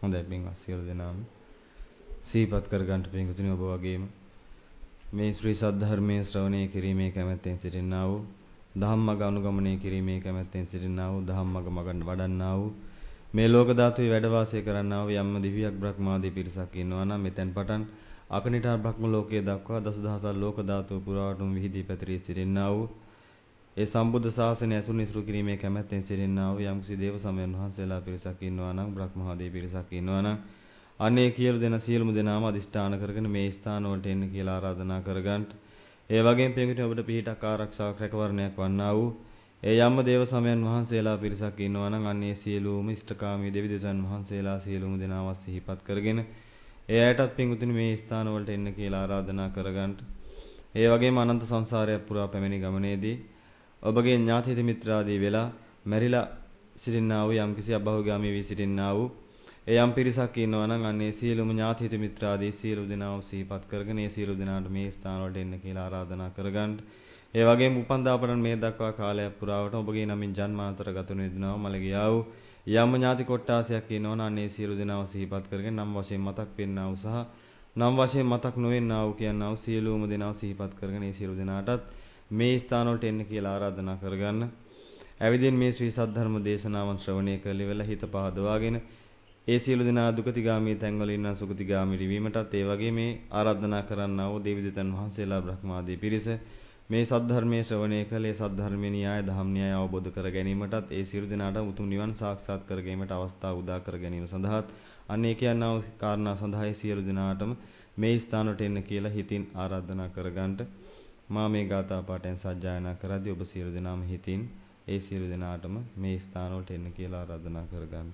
හොඳයි පින්වත් සියලු දෙනාම සිහිපත් කර ගන්නට පින්වතුනි ඔබ වගේම මේ ශ්‍රී සද්ධර්මයේ ශ්‍රවණය කිරීමේ කැමැත්තෙන් සිටින්නා වූ ධම්මග අනුගමනය කිරීමේ කැමැත්තෙන් සිටින්නා වූ ධම්මග මග වඩන්නා වූ මේ ලෝක ධාතුවේ වැඩ වාසය කරන්නා වූ යම්ම දිව්‍යයක් බ්‍රහ්මාදී පිරිසක් ඉන්නවා නම් මෙතෙන් පටන් අකනිටා බ්‍රහ්ම ලෝකයේ දක්වා දසදහසක් ලෝක ධාතුව පුරාවටම විහිදී පැතිරී සිටින්නා වූ ඒ සම්බුද්ධ ශාසනය ඇසුරු නිසුරු කිරීමේ කැමැත්තෙන් සිටින්නා වූ යම්කිසි දේව සමයන් වහන්සේලා පිරිසක් ඉන්නවා නම් බ්‍රහ්මාදී පිරිසක් ඉන්නවා නම් අනේ කියලු දෙන සියලුම දෙනාම අදිෂ්ඨාන කරගෙන මේ ස්ථාන වලට එන්න කියලා ආරාධනා කරගන්න. ඒ වගේම පින්විතේ ඔබට පිහිටක් ආරක්ෂාවක් රැකවරණයක් වන්නා වූ ඒ යම්ම දේව සමයන් වහන්සේලා පිරිසක් ඉන්නවා නම් අන්නේ සියලුම ඉෂ්ඨකාමී දෙවි දෙවියන් වහන්සේලා සියලුම දෙනාම සිහිපත් කරගෙන ඒ ඇයටත් පින්විතේ මේ ස්ථාන වලට එන්න කියලා ආරාධනා කරගන්න. ඒ වගේම අනන්ත සංසාරයක් පුරා පැමිණි ගමනේදී ඔබගේ ඥාති මිත්‍රාදී වෙලා මැරිලා සිටින්නා වූ යම්කිසි අභවගාමී වී සිටින්නා වූ ඒ යම් පිරිසක් ඉන්නවා නම් අන්නේ සියලුම ඥාති මිත්‍රාදී සියලු දෙනාම සිහිපත් කරගෙන ඒ සියලු දෙනාට මේ ස්ථාන වලට එන්න කියලා ආරාධනා කරගන්න. ඒ වගේම උපන්දාපරන් මේ දක්වා කාලයක් පුරාවට ඔබගේ නමින් ජන්මාන්තර ගත වෙනදිනාව මළගියා වූ යම් ඥාති කොට්ටාසයක් ඉන්නවා නම් අන්නේ සියලු දෙනාම සිහිපත් කරගෙන නම් වශයෙන් මතක් වෙන්නා වූ සහ නම් වශයෙන් මතක් නොවෙන්නා වූ කියනවා සියලුම දෙනාම සිහිපත් කරගෙන ඒ සියලු දෙනාටත් මේ ස්ථාන වලට එන්න කියලා ආරාධනා කරගන්න. ඇවිදින් මේ ශ්‍රී සද්ධර්ම දේශනාවන් ශ්‍රවණය කරලා හිත පහදවාගෙන ඒ සියලු දෙනා දුගතිගාමී තැන්වල ඉන්න සුගතිගාමී වීමටත් ඒ වගේ මේ ආරාධනා කරන්නා වූ දේවදූතන් වහන්සේලා බ්‍රහ්මාදී පිරිස මේ සද්ධර්මයේ ශ්‍රවණය කළේ සද්ධර්මයේ න්‍යාය ධම්ම න්‍යාය අවබෝධ කර ගැනීමටත් ඒ සියලු දෙනාට උතුම් නිවන් සාක්ෂාත් කර ගැනීමට අවස්ථාව උදා කර ගැනීම සඳහාත් අනේ කියනා වූ කාරණා සඳහායි සියලු දෙනාටම මේ ස්ථානට එන්න කියලා හිතින් ආරාධනා කරගන්නට මා මේ ගාථා පාඨයෙන් සජ්ජායනා කරද්දී ඔබ සියලු දෙනාම හිතින් ඒ සියලු දෙනාටම මේ ස්ථාන වලට එන්න කියලා ආරාධනා කරගන්නට.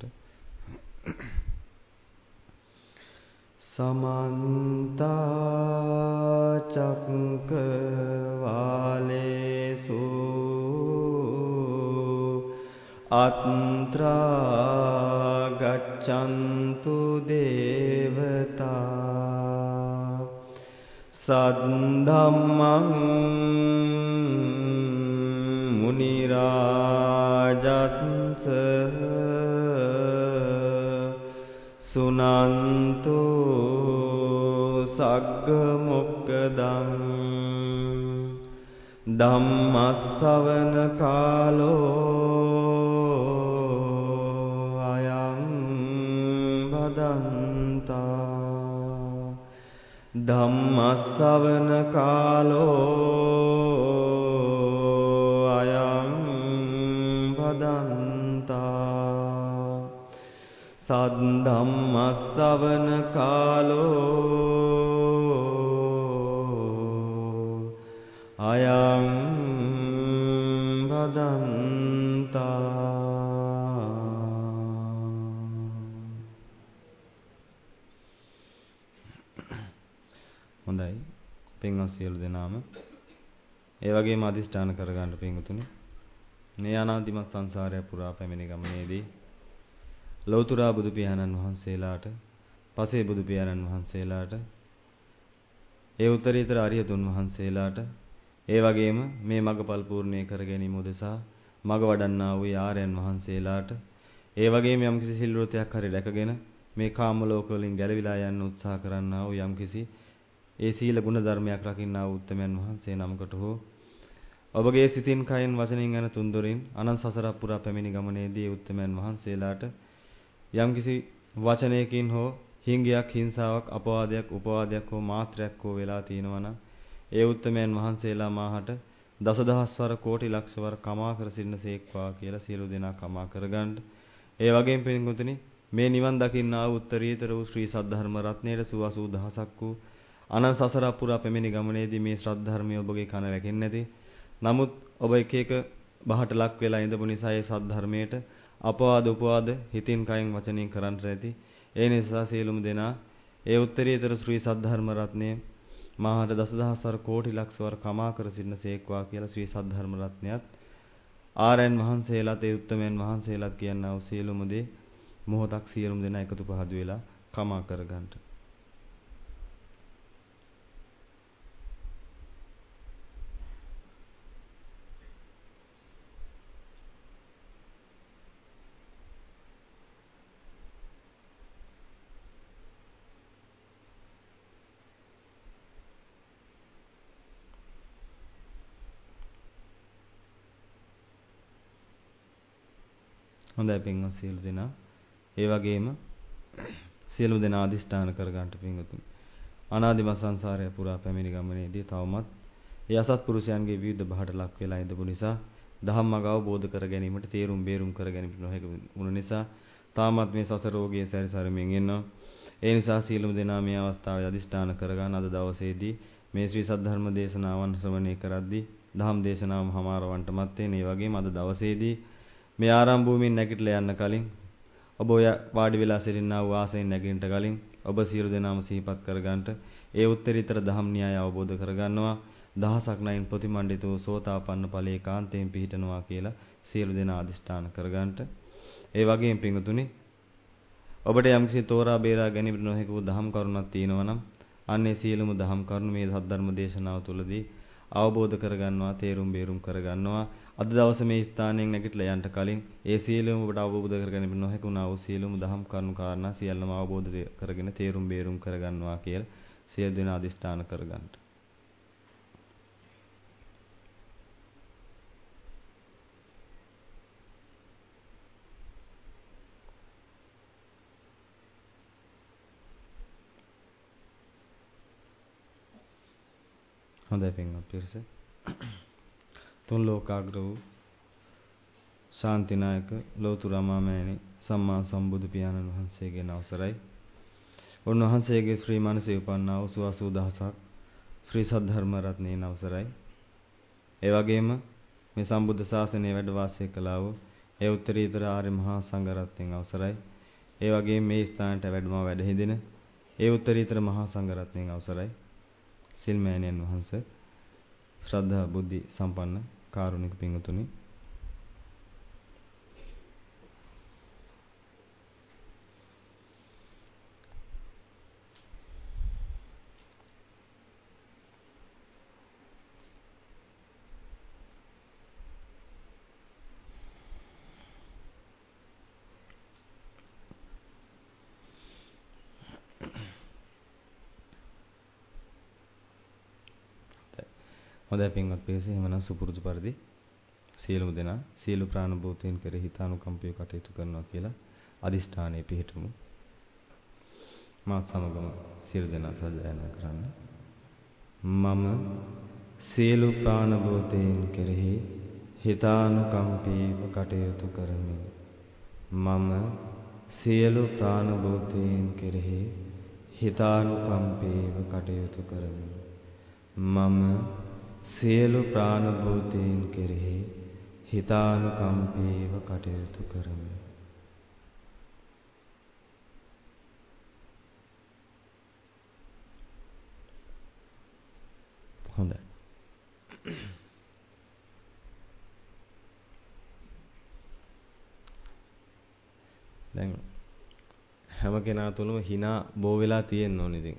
සමන්ත චක්කවාලේසු අත්‍රා ගච්ඡන්තු දේවතා සද්ධම්මං මුනි රාජස්ස සුනන්තු සග්ග මොක්කදං ධම්මස්සවන කාලෝ අයං බදන්තා ධම්මස්සවන කාලෝ අයං බදන්තා සද්ධම්මස්සවන කාලෝ අයං බදන්තා. හොඳයි පින්වත් සියලු දෙනාම ඒ වගේම අදිෂ්ඨාන කරගන්න පින්තුනි මේ අනාදිමත් සංසාරය පුරා පැමිණි ගමනේදී ලෞතර බුදු පියාණන් වහන්සේලාට පසේ බුදු පියාණන් වහන්සේලාට ඒ උත්තරීතර අරියතුන් වහන්සේලාට ඒ වගේම මේ මගපල් පූර්ණේ කර ගැනීම උදෙසා මග වඩන්නා වූ ආර්යයන් වහන්සේලාට ඒ වගේම යම්කිසි සිල් වෘතයක් හරි රැකගෙන මේ කාම ලෝක වලින් ගැලවිලා යන්න උත්සාහ කරන්නා වූ යම්කිසි ඒ සීල ගුණ ධර්මයක් රකින්නා වූ උත්තමයන් වහන්සේ නමකට හෝ ඔබගේ සිතින් කයින් වචනින් යන තුන්දොරින් අනන්ත සසර පුරා පැමිණි ගමනේදී උත්තමයන් වහන්සේලාට යම්කිසි වචනයකින් හෝ හිංගයක් හිංසාවක් අපවාදයක් උපවාදයක් හෝ මාත්‍රයක් හෝ වෙලා තිනවා නම් ඒ උත්තමයන් වහන්සේලා මාහට දසදහස්වර කෝටි ලක්ෂවර කමා කර සිටිනසේක්වා කියලා සියලු දෙනා කමා කරගන්න. ඒ වගේම පින්වතුනි මේ නිවන් දකින්නා වූ උත්තරීතර වූ ශ්‍රී සද්ධර්ම රත්නයේ 80000ක් වූ අනන්ත සසර පුරා පැමිණි ගමනේදී මේ ශ්‍රද්ධර්මය ඔබගේ කන වැකෙන්නේ නැති. නමුත් ඔබ එක එක බහට ලක් වෙලා ඉඳපු නිසා ඒ සද්ධර්මයට අපවාද උපවාද හිතින් කයින් වචනින් කරන්ට ඇති. ඒ නිසා සියලුම දෙනා ඒ උත්තරීතර ශ්‍රී සද්ධර්ම රත්නයේ මාහට දසදහස්වර කෝටි ලක්ෂවර කමා කර සිටිනසේක්වා කියලා ශ්‍රී සද්ධර්ම රත්නයත් ආරයන් වහන්සේලාත් ඒ උත්තමයන් වහන්සේලාත් කියනා වූ සියලුම දේ මොහොතක් සියලුම දෙනා එකතු පහදු වෙලා කමා කරගන්නට. හොඳයි පින්වත් සියලු දෙනා. ඒ වගේම සියලු දෙනා අදිෂ්ඨාන කරගන්න පින්වතුනි. අනාදිමත් සංසාරය පුරා පැමිණි ගමනේදී තවමත් ඒ අසත්පුරුෂයන්ගේ විවිධ බහට ලක් වෙලා ඉඳපු නිසා ධම්මග අවබෝධ කර ගැනීමට තේරුම් බේරුම් කර ගැනීමට නොහැකි වුණ නිසා තාමත් මේ සසර රෝගයේ සැරිසරමින් ඉන්නවා. ඒ නිසා සීලමු දෙනා මේ අවස්ථාවේ අදිෂ්ඨාන කරගන්න අද දවසේදී මේ ශ්‍රී සද්ධර්ම දේශනාවන් ශ්‍රවණය කරද්දී ධම් දේශනාවම හමාරවන්ට මත් වෙන. ඒ වගේම අද දවසේදී මේ ආරම්භ භූමියෙන් නැගිටලා යන්න කලින් ඔබ ඔය වාඩි වෙලා සිටිනා වූ ආසයෙන් නැගිටින්න කලින් ඔබ සියලු දෙනාම සිහිපත් කරගන්නට ඒ උත්තරීතර ධම් න්‍යාය අවබෝධ කරගන්නවා. දහසක් නයින් ප්‍රතිමණ්ඩිත වූ සෝතාපන්න ඵලයේ කාන්තයෙන් පිහිටනවා කියලා සියලු දෙනා අදිෂ්ඨාන කරගන්නට. ඒ වගේම පිංගුතුනි ඔබට යම්කිසි තෝරා බේරා ගැනීමට නොහැකි වූ දහම් කරුණක් තියෙනවා නම් අන්නේ සියලුම දහම් කරුණු මේ සද්ධර්ම දේශනාව තුළදී අවබෝධ කරගන්නවා, තේරුම් බේරුම් කරගන්නවා. අද දවසේ මේ ස්ථානයෙන් නැගිටලා යන්න කලින් ඒ සියලුම ඔබට අවබෝධ කරගැනීමට නොහැකි වුණා වූ සියලුම දහම් කරුණු කාරණා සියල්ලම අවබෝධ කරගෙන තේරුම් බේරුම් කරගන්නවා කියලා සියලු දෙනා අදිෂ්ඨාන කරගන්න. හොඳයි පින්වත් පිරිස. තුන් ලෝකාග්‍ර වූ ශාන්තිනායක ලෝතුරාමා මෑණි සම්මා සම්බුදු පියාණන් වහන්සේගේ අවසරයි. උන්වහන්සේගේ ශ්‍රී මනසේ උපන්නා වූ 80000ක් ශ්‍රී සද්ධර්ම රත්නයේ අවසරයි. ඒ වගේම මේ සම්බුද්ධ ශාසනයේ වැඩ වාසය කළා වූ ඒ උත්තරීතර ආර්ය මහා සංඝ රත්නයේ අවසරයි. ඒ වගේම මේ ස්ථානට වැඩ හිඳින ඒ උත්තරීතර මහා සංඝ රත්නයේ අවසරයි. සිල් මෑණියන් වහන්සේ ශ්‍රද්ධා බුද්ධි සම්පන්න කාරුණික පින්වතුනි, හොඳයි පින්වත් පිරිස, එහෙමනම් සුපුරුදු පරිදි සියලුම දෙනා සියලු ප්‍රාණ භූතයන් කෙරෙහි හිතානුකම්පිතව කටයුතු කරනවා කියලා අදිෂ්ඨානයේ පිහිටමු. මාත් සමගම සියලු දෙනා සජ්ජායනා කරන්න. මම සියලු ප්‍රාණ භූතයන් කෙරෙහි හිතානුකම්පිතව කටයුතු කරමි. මම සියලු ප්‍රාණ භූතයන් කෙරෙහි හිතානුකම්පිතව කටයුතු කරමි. මම සියලු ප්‍රාණ භූතයන් කෙරෙහි හිතානුකම්පීව කටයුතු කරමි. හොඳයි. දැන් හැම කෙනා තුනම hina බෝ වෙලා තියෙන්න ඕනේ ඉතින්.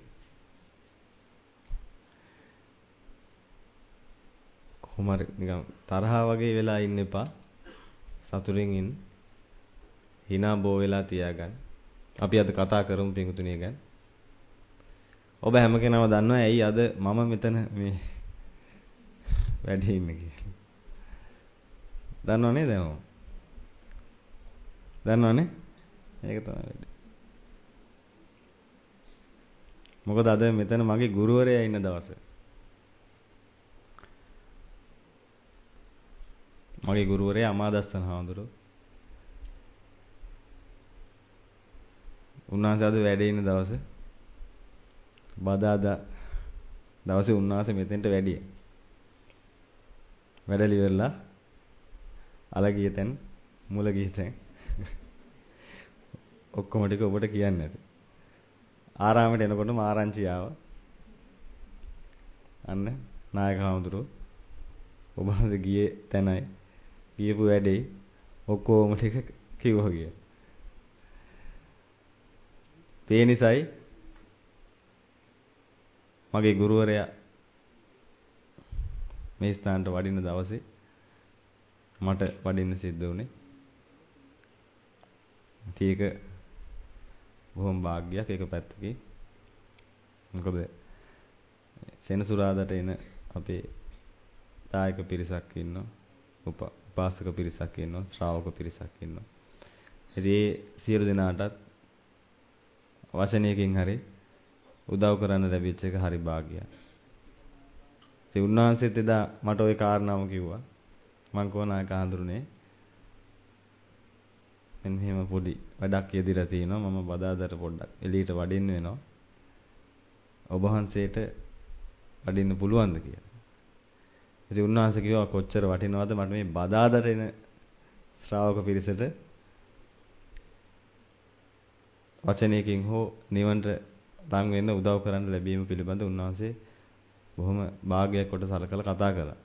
කොහොමද නිකන් තරහා වගේ වෙලා ඉන්න එපා. සතුටින් ඉන්න. hina බෝ වෙලා තියාගන්න. අපි අද කතා කරමු පිටුතුණිය ගැන. ඔබ හැම කෙනාම දන්නවා ඇයි අද මම මෙතන මේ වැඩේ ඉන්නේ කියලා. දන්නව නේද මම? දන්නවනේ? ඒක තමයි වැඩේ. මොකද අද මෙතන මගේ ගුරුවරයා ඉන්න දවසේ. මගේ ගුරුවරයා අමාදස්සන හාමුදුරුවෝ. උන්වහන්සේ අද වැඩේ ඉන්න දවසේ බදාදා දවසේ උන්වහන්සේ මෙතෙන්ට වැඩිය. වැඩලි වෙලා අලගිය තැන් මුල ගිය තැන් ඔක්කොම ටික ඔබට කියන්න ඇති. ආරාමයට එනකොටම ආරංචි ආවා. අන්න නායක හාමුදුරුවෝ ඔබ වහන්සේ ගියේ තැනයි ගියපු වැඩේ ඔක්කොම ටික කිව්වා ගියා. ඒ නිසායි මගේ ගුරුවරයා මේ ස්ථානට වඩින්න දවසේ මට වඩින්න සිද්ධ වුණේ. ඒක බොහොම වාග්යක් එක පැත්තකින්. මොකද සෙනසුරාදාට එන අපේ දායක පිරිසක් ඉන්නවා. උපාසක පිරිසක් ඉන්නවා, ශ්‍රාවක පිරිසක් ඉන්නවා. ඉතින් සියලු දෙනාටත් වචනයකින් හරි උදව් කරන්න ලැබිච්ච එක හරි භාග්‍යයක්. ඉතින් උන්වහන්සේත් එදා මට ওই කාරණාව කිව්වා. මං කොහොනායක හඳුරුනේ. මෙන්න මෙහෙම පොඩි වැඩක් යෙදිලා තිනවා. මම බදාදට පොඩ්ඩක් එළියට වඩින්න වෙනවා. ඔබ වහන්සේට වඩින්න පුළුවන්ද කියලා. ඉතින් උන්වහන්සේ කිව්වා කොච්චර වටිනවද මට මේ බදාදට එන ශ්‍රාවක පිරිසට වචනයකින් හෝ නිවන්ට ලං වෙන්න උදව් කරන්න ලැබීම පිළිබඳ උන්වහන්සේ බොහොම භාග්‍යයක් කොට සලකලා කතා කළා.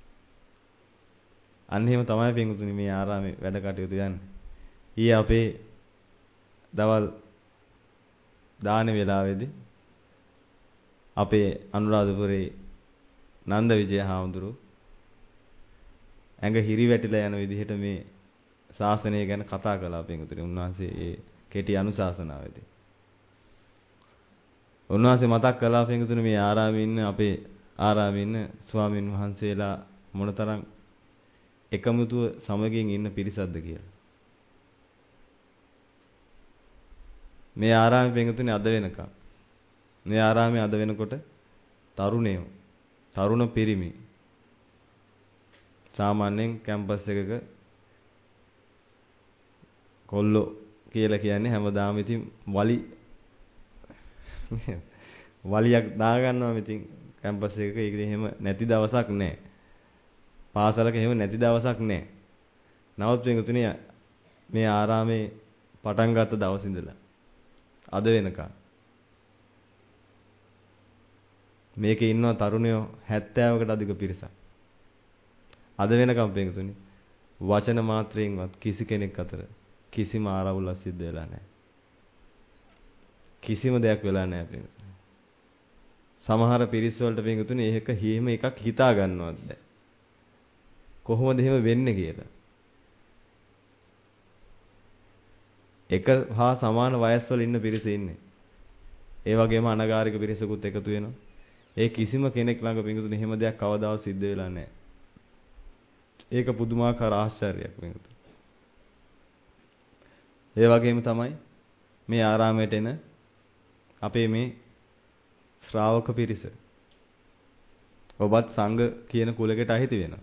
අන්න එහෙම තමයි පින්වතුනි මේ ආරාමේ වැඩ කටයුතු යන්නේ. ඊයේ අපේ දවල් දාන වේලාවේදී අපේ අනුරාධපුරේ නන්ද විජය හාමුදුරුව ඇඟ හිරි වැටිලා යන විදිහට මේ ශාසනය ගැන කතා කළා පින්වතුනි. උන්වහන්සේ ඒ කෙටි අනුශාසනාවේදී උන්වහන්සේ මතක් කළා පින්වතුනි මේ ආරාමේ ඉන්න අපේ ආරාමේ ඉන්න ස්වාමින් වහන්සේලා මොනතරම් එකමුතුව සමගින් ඉන්න පිරිසක්ද කියලා. මේ ආරාමේ පින්වතුනි අද වෙනකම් මේ ආරාමේ අද වෙනකොට තරුණයෝ තරුණ පිරිමි සාමාන්‍යයෙන් කැම්පස් එකක කොල්ලෝ කියලා කියන්නේ හැමදාම ඉතින් වලියක් දාගන්නවා ඉතින් කැම්පස් එකක ඒක එහෙම නැති දවසක් නැහැ. පාසලක එහෙම නැති දවසක් නැහැ. නමුත් පින්වතුනි මේ ආරාමේ පටන් ගත්ත දවස් ඉඳලා අද වෙනකම් මේකේ ඉන්නවා තරුණයෝ 70කට අධික පිරිසක්. අද වෙනකම් පින්වතුනි වචන මාත්‍රයෙන්වත් කිසි කෙනෙක් අතර කිසිම ආරවුලක් සිද්ධ වෙලා නැහැ. කිසිම දෙයක් වෙලා නැහැ පින්වතුනි. සමහර පිරිස් වලට පින්වතුනි ඒක හිම එකක් හිතා ගන්නවත් බැහැ. කොහොමද එහෙම වෙන්නේ කියලා. එක හා සමාන වයස් වල ඉන්න පිරිස ඉන්නේ. ඒ වගේම අනගාരിക පිරිසකුත් එකතු වෙනවා. ඒ කිසිම කෙනෙක් ළඟ පින්වතුනි එහෙම දෙයක් කවදාවත් සිද්ධ වෙලා නැහැ. ඒක පුදුමාකාර ආශ්චර්යයක් පින්වතුනි. ඒ වගේම තමයි මේ ආරාමයට එන අපේ මේ ශ්‍රාවක පිරිස. ඔබත් සංඝ කියන කුලයකට අයිති වෙනවා.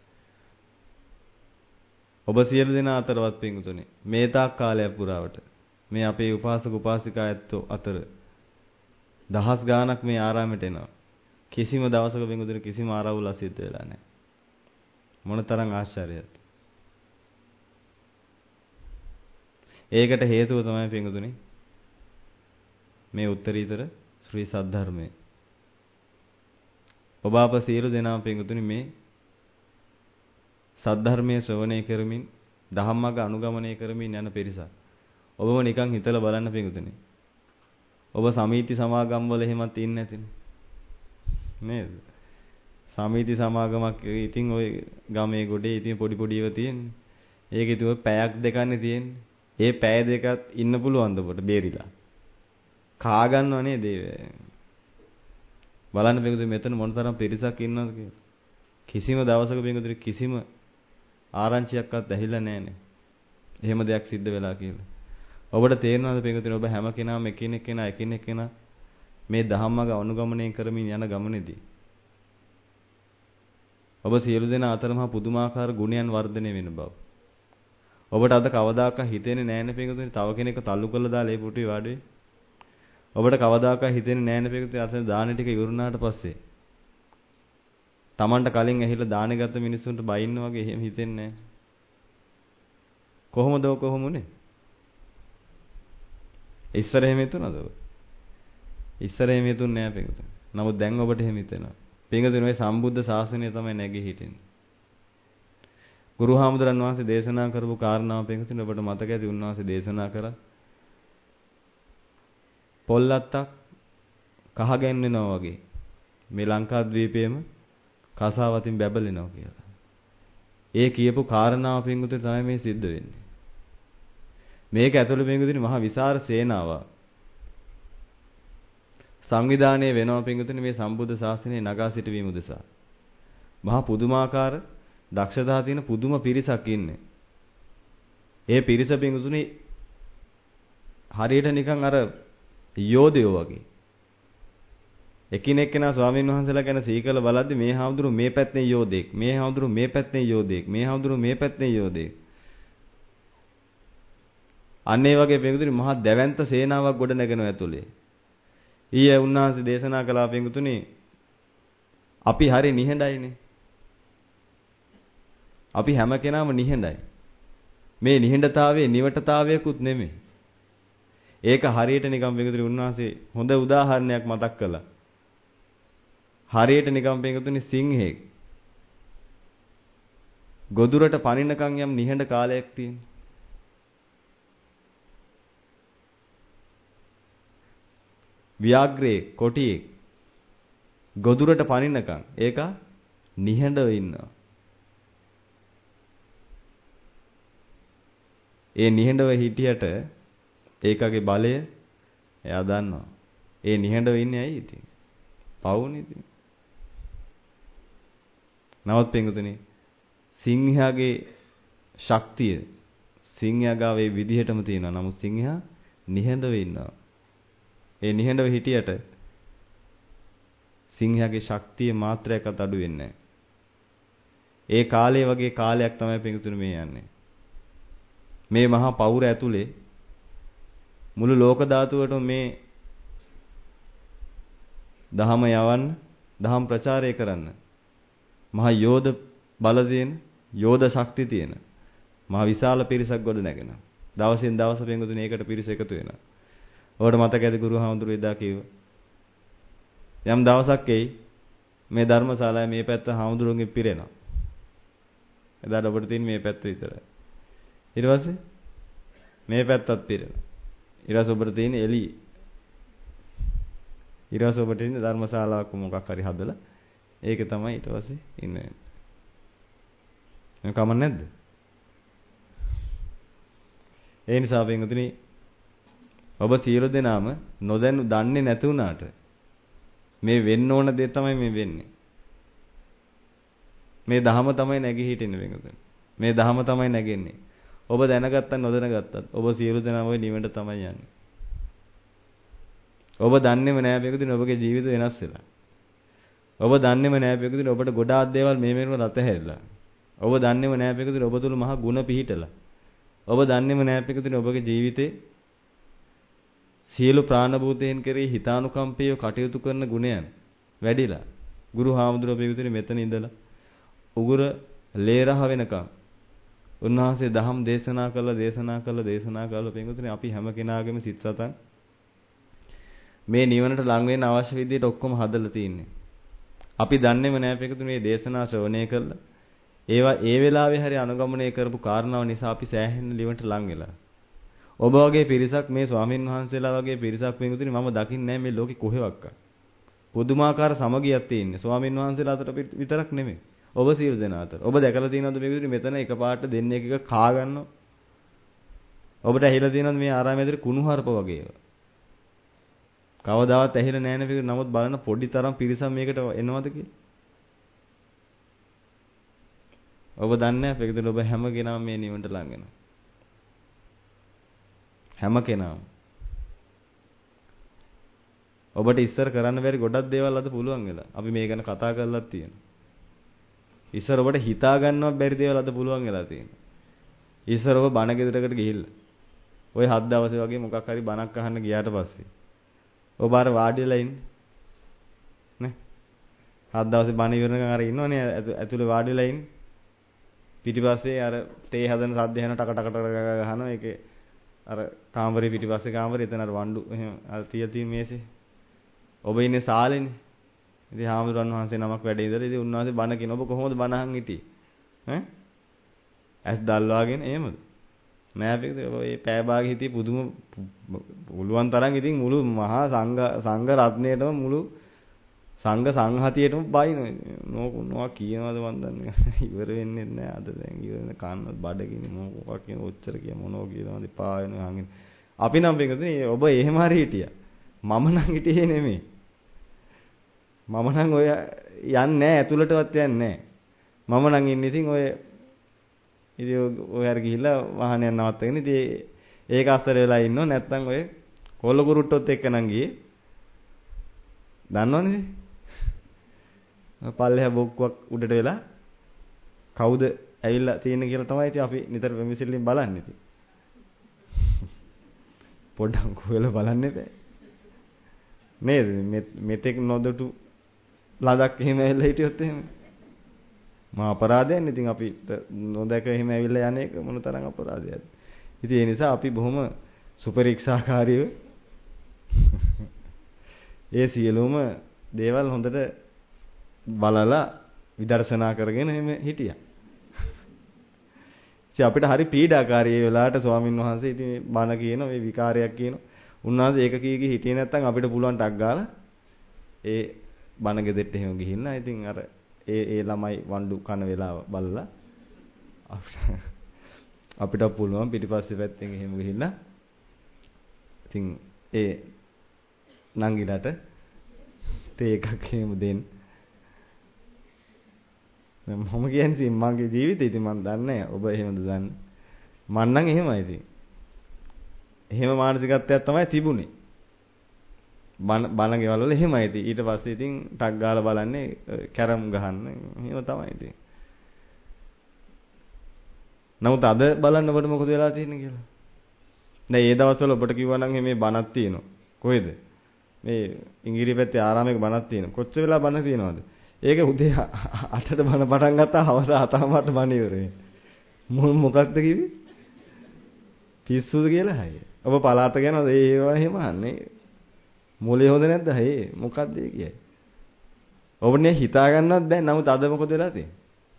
ඔබ සියලු දෙනා අතරවත් පින්වතුනි මේ තාක් කාලයක් පුරාවට මේ අපේ උපාසක උපාසිකා ඇත්තෝ අතර දහස් ගාණක් මේ ආරාමයට එනවා. කිසිම දවසක පින්වතුනි කිසිම ආරවුලක් සිද්ධ වෙලා නැහැ. මොනතරම් ආශ්චර්යයක්ද. ඒකට හේතුව තමයි පින්වතුනි මේ උත්තරීතර ශ්‍රී සද්ධර්මය. ඔබ අප සියලු දෙනා පින්වතුනි මේ සද්ධර්මයේ ශ්‍රවණය කරමින් ධම්මග අනුගමනය කරමින් යන පිරිසක්. ඔබම නිකන් හිතලා බලන්න පින්වතුනි. ඔබ සමීති සමාගම් වල එහෙමත් ඉන්නේ නැතිනේ. නේද? සමීති සමාගමක් ඉතින් ওই ගමේ ගොඩේ ඉතින් පොඩි පොඩි ඒවා තියෙන්නේ. ඒක ඉතින් ඔය පැයක් දෙකන්නේ තියෙන්නේ. ඒ පැය දෙකත් ඉන්න පුළුවන්ද ඔබට බේරිලා? කා ගන්නව නේද? බලන්න පින්වතුනි මෙතන මොනතරම් පිරිසක් ඉන්නවද කියලා. කිසිම දවසක පින්වතුනි කිසිම ආරංචියක්වත් ඇහිලා නැහනේ. එහෙම දෙයක් සිද්ධ වෙලා කියලා. ඔබට තේරෙනවද පින්වතුනි ඔබ හැම කෙනාම එකිනෙක කෙනා මේ ධම්මග අනුගමනය කරමින් යන ගමනේදී ඔබ සියලු දෙනා අතරම පුදුමාකාර ගුණයන් වර්ධනය වෙන බව. ඔබට අද කවදාකවත් හිතෙන්නේ නැහැනේ පින්වතුනි තව කෙනෙක්ව තල්ලු කරලා දාලා ඒ පුටුවේ වාඩි වෙයි. ඔබට කවදාකවත් හිතෙන්නේ නැහැනේ පින්වතුනි අතන දාන ටික ඉවරුනාට පස්සේ Tamanට කලින් ඇහිලා දාන ගත්ත මිනිස්සුන්ට බයින්න වගේ එහෙම හිතෙන්නේ නැහැ. කොහොමද ඔක කොහොමුනේ? ඉස්සර එහෙම හිතුණාද ඔබ? ඉස්සර එහෙම හිතුන්නේ නැහැ පින්වතුනි. නමුත් දැන් ඔබට එහෙම හිතෙනවා. පින්වතුනි මේ සම්බුද්ධ ශාසනය තමයි නැගී හිටින්නේ. ගුරු හාමුදුරන් වහන්සේ දේශනා කරපු කාරණාව පින්වතුනි ඔබට මතක ඇති උන්වහන්සේ දේශනා කරා. පොල්ලත්තක් කහ ගැන්වෙනවා වගේ මේ ලංකාද්වීපයේම කසාවතින් බැබලෙනවා කියලා. ඒ කියපු කාරණාව පින්වතුනි තමයි මේ සිද්ධ වෙන්නේ. මේක ඇතුළේ පින්වතුනි මහා විශාල සේනාවක් සංවිධානය වෙනවා පින්වතුනි මේ සම්බුද්ධ ශාසනය නගා සිටවීම උදෙසා. මහා පුදුමාකාර දක්ෂතා තියෙන පුදුම පිරිසක් ඉන්නේ. ඒ පිරිස පිඟුතුනේ හරියට නිකන් අර යෝධයෝ වගේ. එකිනෙක කෙනා ස්වාමීන් වහන්සේලා ගැන සීකල බලද්දි මේ හාමුදුරු මේ පැත්තේ යෝධෙක්, මේ හාමුදුරු මේ පැත්තේ යෝධෙක්, මේ හාමුදුරු මේ පැත්තේ යෝධෙක්. අන්න ඒ වගේ පිඟුතුනි මහා දැවැන්ත සේනාවක් ගොඩ නැගෙනවා ඇතුලේ. ඊයේ උන්වහන්සේ දේශනා කළා පිඟුතුනි අපි හරි නිහඬයිනේ. අපි හැම කෙනාම නිහඬයි. මේ නිහඬතාවයේ නිවටතාවයකුත් නෙමෙයි. ඒක හරියට නිකම් පිඟුතුනි උන්වහන්සේ හොඳ උදාහරණයක් මතක් කළා. හරියට නිකම් පිඟුතුනි සිංහෙක් ගොදුරට පනින්නකම් යම් නිහඬ කාලයක් තියෙනවා. ව්‍යාග්‍රේ කොටියෙක් ගොදුරට පනින්නකම් ඒක නිහඬව ඉන්නවා. ඒ නිහඬව හිටියට ඒකගේ බලය එයා දන්නවා. ඒ නිහඬව ඉන්නේ ඇයි ඉතින්? පවුනේ ඉතින්. නවත් පින්තුනේ සිංහයාගේ ශක්තිය සිංහයා ගාව ඒ විදිහටම තියෙනවා. නමුත් සිංහයා නිහඬව ඉන්නවා. ඒ නිහඬව හිටියට සිංහයාගේ ශක්තිය මාත්‍රයක්වත් අඩු වෙන්නේ නැහැ. ඒ කාලේ වගේ කාලයක් තමයි පින්තුනේ මේ යන්නේ. මේ මහා පෞර ඇතුලේ මුළු ලෝක ධාතුවටම මේ දහම යවන්න, දහම් ප්‍රචාරය කරන්න. මහා යෝධ බල තියෙන, යෝධ ශක්තිය තියෙන මහා විශාල පිරිසක් ගොඩ නැගෙනවා. දවසින් දවස පින්තුනේ ඒකට පිරිස එකතු වෙනවා. ඔබට මතක ඇති ගුරුහාමුදුරු එදා කිව්වා. යම් දවසක් එයි මේ ධර්මශාලාවේ මේ පැත්ත හාමුදුරුවන්ගෙන් පිරෙනවා. එදාට ඔබට තියෙන්නේ මේ පැත්ත විතරයි. ඊට පස්සේ මේ පැත්තත් පිරෙනවා. ඊට පස්සේ ඔබට තියෙන්නේ එළිය. ඊට පස්සේ ඔබට ඉන්නේ ධර්මශාලාවක් මොකක් හරි හදලා ඒක තමයි ඊට පස්සේ ඉන්නේ. කමක් නැද්ද? ඒ නිසා පින්වතුනි ඔබ සියලු දෙනාම දන්නේ නැති වුණාට මේ වෙන්න ඕන දේ තමයි මේ වෙන්නේ. මේ ධහම තමයි නැගී හිටින්නේ පින්වතුනි. මේ ධහම තමයි නැගෙන්නේ. ඔබ දැනගත්තත් නොදැනගත්තත් ඔබ සියලු දෙනාම ওই නිවනට තමයි යන්නේ. ඔබ දන්නේම නෑ පින්වතුනි ඔබගේ ජීවිත වෙනස් වෙලා. ඔබ දන්නේම නෑ පින්වතුනි ඔබට ගොඩාක් දේවල් මේ මෙහෙම රතහැරලා. ඔබ දන්නේම නෑ පින්වතුනි ඔබ තුල මහා ගුණ පිහිටලා. ඔබ දන්නේම නෑ පින්වතුනි ඔබගේ ජීවිතේ සියලු ප්‍රාණ භූතයන් කෙරෙහි හිතානුකම්පීව කටයුතු කරන ගුණයන් වැඩිලා. ගුරු හාමුදුරුවෝ පින්වතුනි මෙතන ඉඳලා උගුර ලේරහ වෙනකම් උන්වහන්සේ දහම් දේශනා කළා පින්වතුනි අපි හැම කෙනාගේම සිත් සතන් මේ නිවනට ලං වෙන්න අවශ්‍ය විදිහට ඔක්කොම හදලා තින්නේ. අපි දන්නේම නැහැ පින්වතුනි මේ දේශනා ශ්‍රවණය කළා. ඒවා ඒ වෙලාවේ හරි අනුගමනය කරපු කාරණාව නිසා අපි සෑහෙන නිවනට ලං වෙලා. ඔබ වගේ පිරිසක් මේ ස්වාමින් වහන්සේලා වගේ පිරිසක් පින්වතුනි මම දකින්නේ නැහැ මේ ලෝකේ කොහෙවත්. පුදුමාකාර සමගියක් තියෙන්නේ. ස්වාමින් වහන්සේලා අතර විතරක් නෙමෙයි. ඔබ සියලු දෙනා අතර. ඔබ දැකලා තියෙනවද පින්වතුනි මෙතන එකපාරට දෙන්නේ එක කා ගන්නවා. ඔබට ඇහිලා තියෙනවද මේ ආරාමයේ ඇතුලේ කුණුහරුප වගේ ඒවා? කවදාවත් ඇහිලා නැහැ නේ පින්වතුනි. නමුත් බලන්න පොඩි තරම් පිරිසක් මේකට එනවද කියලා. ඔබ දන්නේ නැහැ පින්වතුනි ඔබ හැම කෙනාම මේ නිවනට ලං වෙනවා. හැම කෙනාම ඔබට ඉස්සර කරන්න බැරි ගොඩක් දේවල් අද පුළුවන් වෙලා. අපි මේ ගැන කතා කරලා තියෙනවා. ඉස්සර ඔබට හිතා ගන්නවත් බැරි දේවල් අද පුළුවන් වෙලා තියෙනවා. ඉස්සර ඔබ බණ ගෙදරකට ගිහිල්ලා ওই 7 දවසේ වගේ මොකක් හරි බණක් අහන්න ගියාට පස්සේ ඔබ අර වාඩි වෙලා ඉන්නේ නේ? 7 දවසේ බණ ඉවරනකම් අර ඉන්නවනේ ඇතුලේ වාඩි වෙලා ඉන්නේ. පිටිපස්සේ අර තේ හදන සද්ද යන ටක ටක ටක ගහනවා. ඒකේ අර කාමරේ පිටිපස්සේ කාමරේ එතන අර වණ්ඩු එහෙම අර තියෙන මේසේ. ඔබ ඉන්නේ සාලේනේ. ඉතින් හාමුදුරන් වහන්සේ නමක් වැඩ ඉඳලා ඉතින් උන්වහන්සේ බණ කියන ඔබ කොහොමද බණ අහන් හිටියේ? ඈ? ඇස් දැල්වාගෙන එහෙමද? නෑ පිටේ ඔය පෑ භාගෙ හිටියේ පුදුම පුළුවන් තරම් ඉතින් මුළු මහා සංඝ රත්නයේටම මුළු සංඝ සංහතියේටම බයින මොනවා කියනවද මන් දන්නේ ඉවර වෙන්නේ නැහැ අද දැන් ඉවර වෙන කන්න බඩගිනි මොකක් කියන ඔච්චර කිය මොනවා කියනවද පා වෙනවා හංගින් අපි නම් පිටුනේ ඔබ එහෙම හරි හිටියා මම නම් හිටියේ නෙමෙයි මම නම් ඔය යන්නේ නැහැ ඇතුළටවත් යන්නේ නැහැ මම නම් ඉන්නේ ඉතින් ඔය ඉතින් ඔය හරි ගිහිල්ලා වාහනයක් නවත්තගෙන ඉතින් ඒක අස්සර වෙලා ඉන්නව නැත්තම් ඔය කොල්ල කුරුට්ටොත් එක්ක නම් ගියේ. දන්නවනේ. පල්ලෙහා බොක්කුවක් උඩට වෙලා කවුද ඇවිල්ලා තියෙන්නේ කියලා තමයි ඉතින් අපි නිතර විමසිල්ලෙන් බලන්නේ ඉතින්. පොඩ්ඩක් හොයලා බලන්න එපා. නේද? මෙතෙක් නොදොටු ලදක් එහෙම ඇවිල්ලා හිටියොත් එහෙම. මා අපරාධයන්නේ. ඉතින් අපි නොදැක එහෙම ඇවිල්ලා යන්නේ මොන තරම් අපරාධයක්ද. ඉතින් ඒ නිසා අපි බොහොම සුපරීක්ෂාකාරීව ඒ සියලුම දේවල් හොඳට බලලා විදර්ශනා කරගෙන එහෙම හිටියා. ඉතින් අපිට හරි පීඩාකාරී ඒ වෙලාවට ස්වාමින් වහන්සේ ඉතින් බණ කියන මේ විකාරයක් කියන උන්වහන්සේ ඒක කීකී හිටියේ නැත්නම් අපිට පුළුවන් ටක් ගාලා ඒ බණ ගෙදෙට්ට එහෙම ගිහින් ඉතින් අර ඒ ළමයි වඬු කන වෙලාව බලලා අපිට පුළුවන් පිටිපස්සේ පැත්තෙන් එහෙම ගිහිල්ලා ඉතින් ඒ නංගිලට තේ එකක් එහෙම දෙන්න. මම කියන්නේ මගේ ජීවිතේ ඉතින් මම දන්නේ නැහැ. ඔබ එහෙමද දන්නේ? මං නම් එහෙමයි ඉතින්. එහෙම මානසිකත්වයක් තමයි තිබුණේ. බණ ගෙවල් වල එහෙමයි ඉතින්. ඊට පස්සේ ඉතින් ටක් ගාලා බලන්නේ කැරම් ගහන්න. එහෙම තමයි ඉතින්. නමුත් අද බලන්න ඔබට මොකද වෙලා තියෙන්නේ කියලා. දැන් මේ දවස්වල ඔබට කිව්වා නම් මේ බණක් තියෙනවා. කොහෙද? මේ ඉංගිරිය පැත්තේ ආරාමයක බණක් තියෙනවා. කොච්චර වෙලා බණ තියෙනවද? ඒක උදේ 8ට බණ පටන් ගත්තා හවස 7:00ට බණ ඉවරයි. මොකක්ද කිව්වේ? පිස්සුද කියලා හයි. ඔබ පලාත යනවාද ඒවා එහෙම අහන්නේ. මොලේ හොඳ නැද්ද හේ? මොකක්ද ඒ කියන්නේ? ඔබනේ හිතා ගන්නවත් බැහැ. නමුත් අද මොකද වෙලා තියෙන්නේ?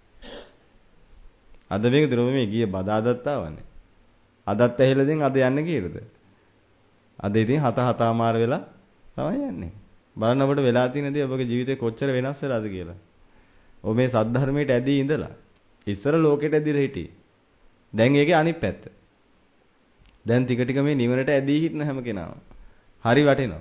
අද මේක දරොම මේ ගියේ බදාදත් ආවනේ. අදත් ඇහිලා දෙන් අද යන්නේ කීයද? අද ඉතින් 7:00 මාර වෙලා තමයි යන්නේ. බලන්න ඔබට වෙලා තියෙන දේ ඔබගේ ජීවිතේ කොච්චර වෙනස් වෙලාද කියලා. ඔබ මේ සද්ධර්මයට ඇදී ඉඳලා ඉස්සර ලෝකෙට ඇදීලා හිටියේ. දැන් ඒකේ අනිත් පැත්ත. දැන් ටික ටික මේ නිවනට ඇදී හිටන හැම කෙනාම හරි වටිනවා.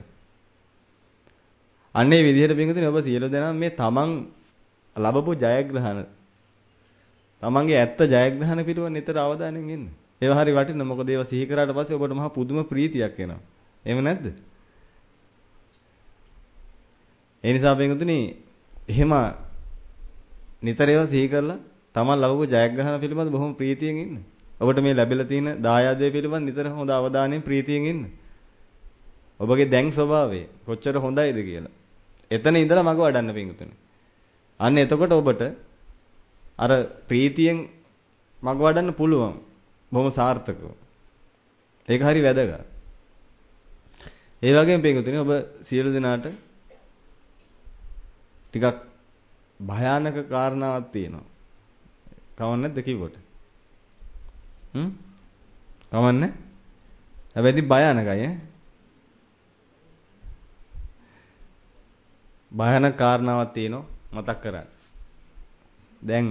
අන්නේ විදිහට බින්දුනේ ඔබ සියලු දෙනා මේ තමන් ලැබපු ජයග්‍රහණ තමන්ගේ ඇත්ත ජයග්‍රහණ පිටුව නිතර අවධානයෙන් ඉන්න. ඒවා හරි වටිනවා. මොකද ඒවා සිහි කරාට පස්සේ ඔබට මහා පුදුම ප්‍රීතියක් එනවා. එහෙම නැද්ද? ඒ නිසා බින්දුනේ එහෙම නිතර ඒවා සිහි කරලා තමන් ලැබපු ජයග්‍රහණ පිළිබඳ බොහොම ප්‍රීතියෙන් ඉන්න. ඔබට මේ ලැබිලා තියෙන දායාදයේ පිළිබඳ නිතර හොඳ අවධානයෙන් ප්‍රීතියෙන් ඉන්න. ඔබගේ දැන් ස්වභාවය කොච්චර හොඳයිද කියලා. එතන ඉඳලා මග වඩන්න බින්දුනේ. අන්න එතකොට ඔබට අර ප්‍රීතියෙන් මග වඩන්න පුළුවන්. බොහොම සාර්ථකව. ඒක හරි වැදගත්. ඒ වගේම පින්වතුනි ඔබ සියලු දෙනාට ටිකක් භයානක කාරණාවක් තියෙනවා. කවන්නේ නැද්ද කිව්වට? කවන්නේ? හැබැයි භයානකයි ඈ. භයානක කාරණාවක් තියෙනවා මතක් කරගන්න. දැන්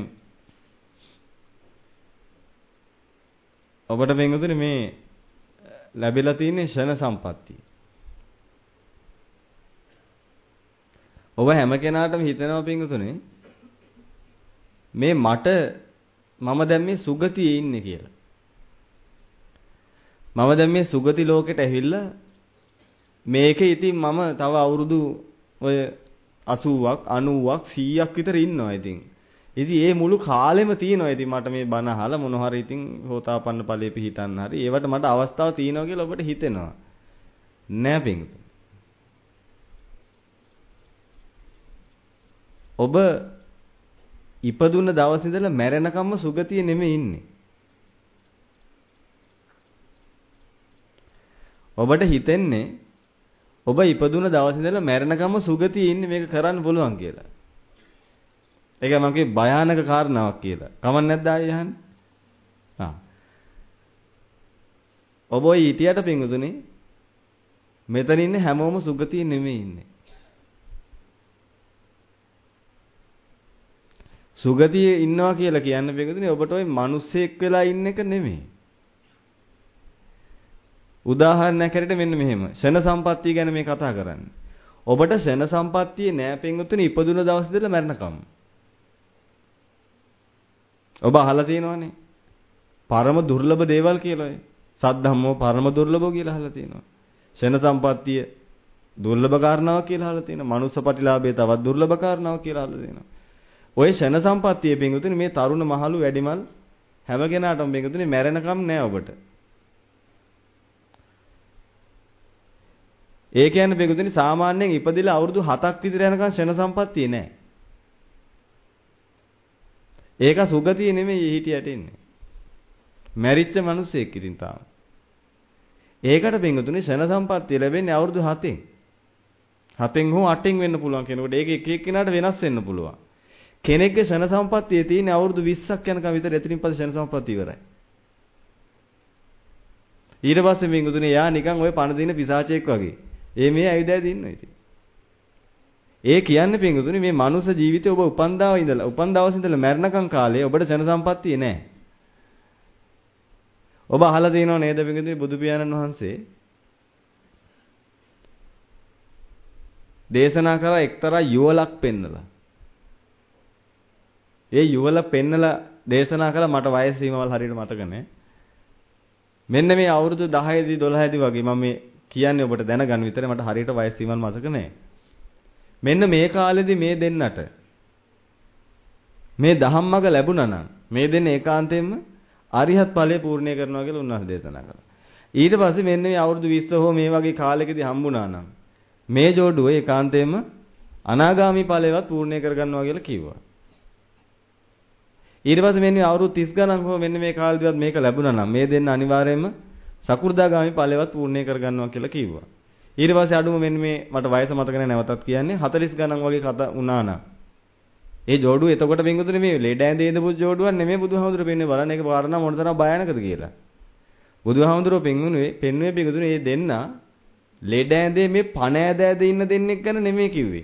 ඔබට පින්වතුනි මේ ලැබිලා තියෙන ෂණ සම්පත්තිය. ඔබ හැම කෙනාටම හිතනවා පින්වතුනි මේ මම දැන් මේ සුගතියේ ඉන්නේ කියලා. මම දැන් මේ සුගති ලෝකෙට ඇවිල්ලා මේකේ ඉතින් මම තව අවුරුදු ඔය 80ක් 90ක් 100ක් විතර ඉන්නවා ඉතින්. ඉතින් මේ මුළු කාලෙම තියෙනවා ඉතින් මට මේ බණ අහලා මොන හරි ඉතින් හෝතාපන්න ඵලෙ පිහිටන්න හරි ඒවට මට අවස්ථාව තියෙනවා කියලා ඔබට හිතෙනවා. නෑ පින්වතුනි. ඔබ ඉපදුන දවස් ඉඳලා මැරෙනකම්ම සුගතිය නෙමෙයි ඉන්නේ. ඔබට හිතෙන්නේ ඔබ ඉපදුන දවස් ඉඳලා මැරෙනකම්ම සුගතියේ ඉන්නේ මේක කරන්න පුළුවන් කියලා. ඒක මම කියේ භයානක කාරණාවක් කියලා. කමක් නැද්ද ආයෙ අහන්නේ? ඔබ ඔය ඊටියට පිංගුතුනේ මෙතන ඉන්නේ හැමෝම සුගතියේ නෙමෙයි ඉන්නේ. සුගතියේ ඉන්නවා කියලා කියන්නේ පිංගුතුනේ ඔබට ওই මිනිස්සෙක් වෙලා ඉන්න එක නෙමෙයි. උදාහරණයක් හැරෙට මෙන්න මෙහෙම. ෂණ සම්පත්තිය ගැන මේ කතා කරන්නේ. ඔබට ෂණ සම්පත්තිය නෑ පින්වත්නි ඉපදුන දවස් ඉඳලා මැරෙනකම්. ඔබ අහලා තියෙනවනේ. පරම දුර්ලභ දේවල් කියලා. සද්ධම්මෝ පරම දුර්ලභෝ කියලා අහලා තියෙනවා. ෂණ සම්පත්තිය දුර්ලභ කාරණාවක් කියලා අහලා තියෙනවා. මනුස්ස ප්‍රතිලාභය තවත් දුර්ලභ කාරණාවක් කියලා අහලා තියෙනවා. ඔය ෂණ සම්පත්තියේ පිංගුතුනි මේ තරුණ මහලු වැඩිමල් හැම කෙනාටම පිංගුතුනි මැරෙනකම් නෑ ඔබට. ඒ කියන්නේ පිංගුතුනි සාමාන්‍යයෙන් ඉපදිලා අවුරුදු 7ක් විතර යනකම් ෂණ සම්පත්තිය නෑ. ඒක සුගතිය නෙමෙයි හිටියට ඉන්නේ. මැරිච්ච මිනිස්සෙක් ඉතින් තාම. ඒකට පිංගුතුනි ෂණ සම්පත්තිය ලැබෙන්නේ අවුරුදු 7න්. 7න් හෝ 8න් වෙන්න පුළුවන් කෙනෙකුට. ඒක එක එක්කිනාට වෙනස් වෙන්න පුළුවන්. කෙනෙක්ගේ ෂණ සම්පත්තියේ තියෙන අවුරුදු 20ක් යනකම් විතර එතනින් පස්සේ ෂණ සම්පත්තිය ඉවරයි. ඊට පස්සේ පිංගුතුනි යා නිකන් ඔය පණ දින පිසාචෙක් වගේ. මේ ඇවිද ඇවිද ඉන්නවා ඉතින්. ඒ කියන්නේ පිංගුතුනි මේ මනුස්ස ජීවිතේ ඔබ උපන් දවස් ඉඳලා මැරෙනකම් කාලේ ඔබට ෂණ සම්පත්තිය නැහැ. ඔබ අහලා තියෙනව නේද පිංගුතුනි බුදු පියාණන් වහන්සේ දේශනා කරා එක්තරා යුවලක් පෙන්නලා. ඒ යුවල පෙන්නලා දේශනා කළා මට වයස සීමාවල් හරියට මතක නැහැ. මෙන්න මේ අවුරුදු 10 දී 12 දී වගේ මම මේ කියන්නේ ඔබට දැනගන්න විතරයි මට හරියට වයස සීමාවල් මතක නැහැ. මෙන්න මේ කාලෙදී මේ දෙන්නට මේ ධම්මග ලැබුණා නම් මේ දෙන්න ඒකාන්තයෙන්ම අරිහත් ඵලය පූර්ණේ කරනවා කියලා උන්වහන්සේ දේශනා කළා. ඊට පස්සේ මෙන්න මේ අවුරුදු 20 හෝ මේ වගේ කාලෙකදී හම්බුණා නම් මේ ජෝඩුව ඒකාන්තයෙන්ම අනාගාමී ඵලයවත් පූර්ණේ කරගන්නවා කියලා කිව්වා. ඊට පස්සේ මෙන්න අවුරුදු 30 ගණන් හෝ මෙන්න මේ කාලෙදිවත් මේක ලැබුණා නම් මේ දෙන්න අනිවාර්යයෙන්ම සකු르දාගාමී ඵලයවත් පූර්ණේ කරගන්නවා කියලා කිව්වා. ඊට පස්සේ අඩුම මෙන්න මේ මට වයස මතක නැහැ නැවතත් කියන්නේ 40 ගණන් වගේ කතා වුණා නම් ඒ ජෝඩුව එතකොට පින්වතුනි මේ ලෙඩ ඇඳේ ඉඳපු ජෝඩුවක් නෙමෙයි බුදුහාමුදුරුවෝ පෙන්නේ බලන්න ඒක කාරණා මොනතරම් භයානකද කියලා. බුදුහාමුදුරුවෝ පෙන්වුනේ පින්වතුනි මේ දෙන්න ලෙඩ ඇඳේ මේ පණ ඇද ඉන්න දෙන්නෙක් ගැන නෙමෙයි කිව්වේ.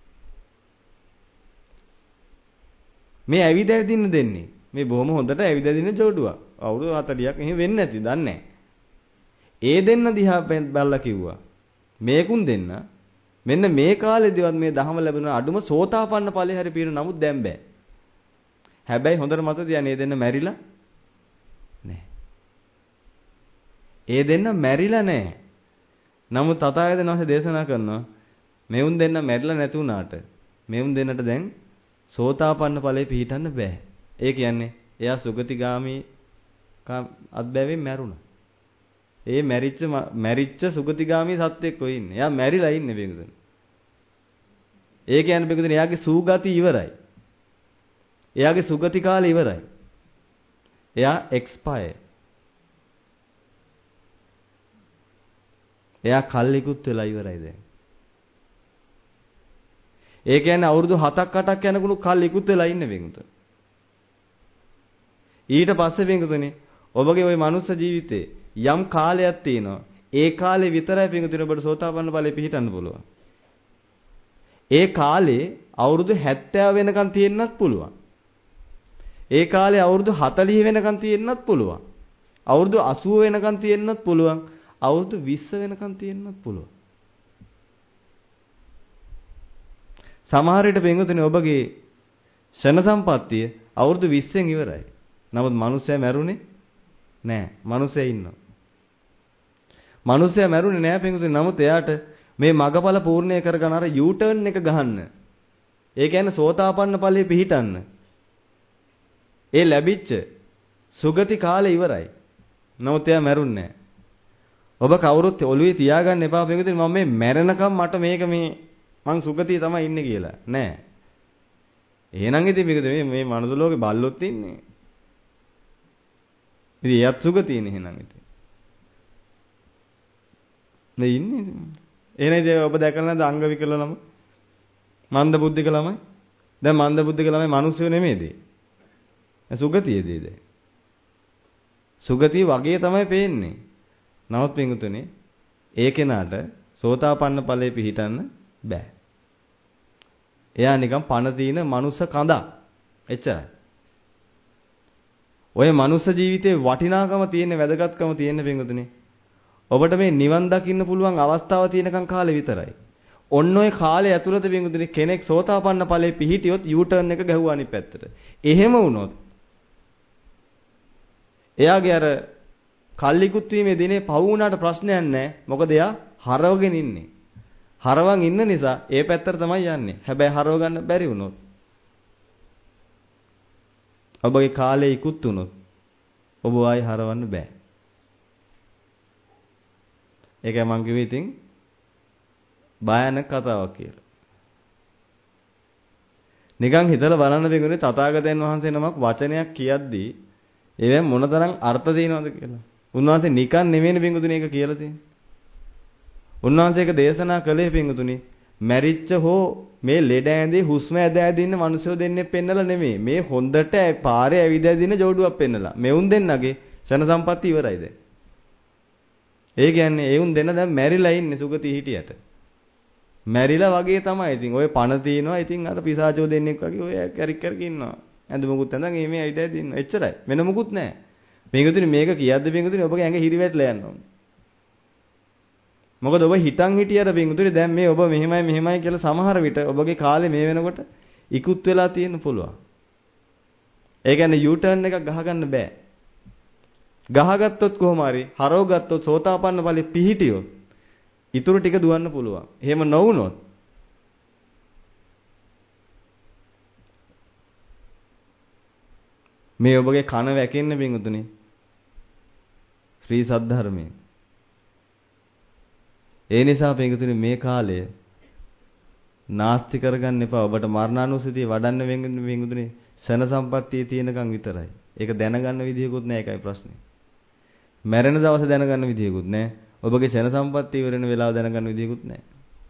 මේ ඇවිද ඇවිදින්න දෙන්නේ. මේ බොහොම හොඳට ඇවිද ඇවිදින ජෝඩුවක්. අවුරුදු 40ක් එහෙම වෙන්නේ නැති දන්නේ නැහැ. ඒ දෙන්න දිහා බැලලා කිව්වා. මේකුන් දෙන්න මෙන්න මේ කාලෙදිවත් මේ ධහම ලැබුණ අඩුම සෝතාපන්න ඵලෙ හැරි පිරු නමුත් දැන් බෑ. හැබැයි හොඳට මතක තියාගන්න මේ දෙන්න මැරිලා නැහැ. ඒ දෙන්න මැරිලා නැහැ. නමුත් තථාගතයන් වහන්සේ දේශනා කරනවා මෙවුන් දෙන්න මැරිලා නැති වුණාට මෙවුන් දෙන්නට දැන් සෝතාපන්න ඵලෙ පිහිටන්න බෑ. ඒ කියන්නේ එයා සුගතිගාමී අත්බැවින් මැරුණා. ඒ මැරිච්ච සුගතිගාමී සත්වෙක් කොයි ඉන්නේ. එයා මැරිලා ඉන්නේ බෙගුදෙන. ඒ කියන්නේ බෙගුදෙන එයාගේ සූගති ඉවරයි. එයාගේ සුගති කාලය ඉවරයි. එයා expire. එයා කල්ලිකුත් වෙලා ඉවරයි දැන්. ඒ කියන්නේ අවුරුදු 7ක් 8ක් යනකුණු කල්ලිකුත් වෙලා ඉන්නේ බෙගුදෙන. ඊට පස්සේ බෙගුදෙනේ ඔබගේ ওই මනුස්ස ජීවිතේ යම් කාලයක් තියෙනවා. ඒ කාලේ විතරයි පිංගුතුනි ඔබට සෝතාපන්න ඵලෙ පිහිටන්න පුළුවන්. ඒ කාලේ අවුරුදු 70 වෙනකන් තියෙන්නත් පුළුවන්. ඒ කාලේ අවුරුදු 40 වෙනකන් තියෙන්නත් පුළුවන්. අවුරුදු 80 වෙනකන් තියෙන්නත් පුළුවන්. අවුරුදු 20 වෙනකන් තියෙන්නත් පුළුවන්. සමහර විට පිංගුතුනි ඔබගේ ෂණ සම්පත්තිය අවුරුදු 20න් ඉවරයි. නමුත් මිනිස්සයා මැරුණේ නෑ. මිනිස්සයා ඉන්නවා. මිනිස්සයා මැරුණේ නෑ පිංගුතුනි. නමුත් එයාට මේ මගපල පූර්ණේ කරගන්න අර U-turn එක ගහන්න. ඒ කියන්නේ සෝතාපන්න ඵලයේ පිහිටන්න. ඒ ලැබිච්ච සුගති කාලේ ඉවරයි. නමුත් එයා මැරුන්නේ නෑ. ඔබ කවුරුත් ඔළුවේ තියාගන්න එපා පිංගුතුනි මම මේ මැරෙනකම් මට මේක මං සුගතිය තමයි ඉන්නේ කියලා. නෑ. එහෙනම් ඉතින් පිංගුතුනි මේ මනුස්ස ලෝකේ බල්ලොත් ඉන්නේ. ඉතින් එයත් සුගතියනේ එහෙනම් ඉතින්. නේ ඉන්නේ. එහෙනම් ඉතින් ඔබ දැකලා නැද්ද අංග විකල ළම? මන්ද බුද්ධික ළමයි? දැන් මන්ද බුද්ධික ළමයි මිනිස්සු නෙමෙයිද? සුගතියේදී දැන්. සුගතිය වගේ තමයි පේන්නේ. නමුත් පින්තුනේ ඒ කෙනාට සෝතාපන්න ඵලයේ පිහිටන්න බෑ. එයා නිකන් පණ දින මනුස්ස කඳක්. එච්චරයි. ඔය මනුස්ස ජීවිතේ වටිනාකම තියෙන වැදගත්කම තියෙන පින්වතුනි. ඔබට මේ නිවන් දකින්න පුළුවන් අවස්ථාව තියෙනකන් කාලේ විතරයි. ඔන්න ඔය කාලේ ඇතුළත පින්වතුනි කෙනෙක් සෝතාපන්න ඵලයේ පිහිටියොත් U-turn එක ගැහුවා අනිත් පැත්තට. එහෙම වුණොත් එයාගේ අර කල්ලිකුත් වීමේ දිනේ පවු වුණාට ප්‍රශ්නයක් නැහැ. මොකද එයා හරවගෙන ඉන්නේ. හරවන් ඉන්න නිසා ඒ පැත්තට තමයි යන්නේ. හැබැයි හරව ගන්න බැරි වුණොත් ඔබගේ කාලේ ඉක්ුත් වුණොත් ඔබ ආයි හරවන්න බෑ. ඒකයි මං කිව්වේ ඉතින් භයානක කතාවක් කියලා. නිකන් හිතලා බලන්න දෙන්නේ තථාගතයන් වහන්සේ නමක් වචනයක් කියද්දී ඒවෙන් මොනතරම් අර්ථ තියෙනවද කියලා. උන්වහන්සේ නිකන් නෙමෙයිනේ පිංගුතුනි ඒක කියලා තියෙන්නේ. උන්වහන්සේ ඒක දේශනා කළේ පිංගුතුනි මැරිච්ච හෝ මේ ලෙඩ ඇඳේ හුස්ම ඇද ඇද ඉන්න මිනිස්සු දෙන්නේ පෙන්නලා නෙමෙයි. මේ හොඳට පාරේ ඇවිද ඇදින ජෝඩුවක් පෙන්නලා. මෙවුන් දෙන්නගේ ශන සම්පatti ඉවරයි දැන්. ඒ කියන්නේ ඒ උන් දෙන්න දැන් මැරිලා ඉන්නේ සුගති හිටියට. මැරිලා වගේ තමයි. ඉතින් ඔය පණ තියනවා. ඉතින් අර පිසාචෝ දෙන්නෙක් වගේ ඔය කැරික් කැරික් ඉන්නවා. ඇඳුමකුත් ඇඳන් මේ ඇවිද ඇද ඉන්නවා. එච්චරයි. වෙන මොකුත් නැහැ. පිංගුතුනි මේක කියද්දි පිංගුතුනි ඔබගේ ඇඟ හිරිවැටලා යනවා. මොකද ඔබ හිතන් හිටියර පිංගුතුනි දැන් මේ ඔබ මෙහෙමයි කියලා සමහර විට ඔබගේ කාලේ මේ වෙනකොට ඉක්ුත් වෙලා තියෙන්න පුළුවන්. ඒ කියන්නේ U-turn එකක් ගහගන්න බෑ. ගහගත්තොත් කොහොම හරි හරව ගත්තොත් සෝතාපන්න ඵලෙ පිහිටියොත් ඊටු ටික දුවන්න පුළුවන්. එහෙම නොවුනොත් මේ ඔබගේ කන වැකෙන්න පිංගුතුනි ශ්‍රී සද්ධර්මයේ. ඒ නිසා පිංගුතුනි මේ කාලය නාස්ති කරගන්න එපා. ඔබට මරණානුස්සතිය වඩන්න වෙන්නේ පිංගුතුනි ශන සම්පත්තියේ තියෙනකන් විතරයි. ඒක දැනගන්න විදියකුත් නැහැ. ඒකයි ප්‍රශ්නේ. මැරෙන දවසේ දැනගන්න විදියකුත් නැහැ. ඔබගේ ශන සම්පත්තිය ඉවර වෙන වෙලාව දැනගන්න විදියකුත් නැහැ.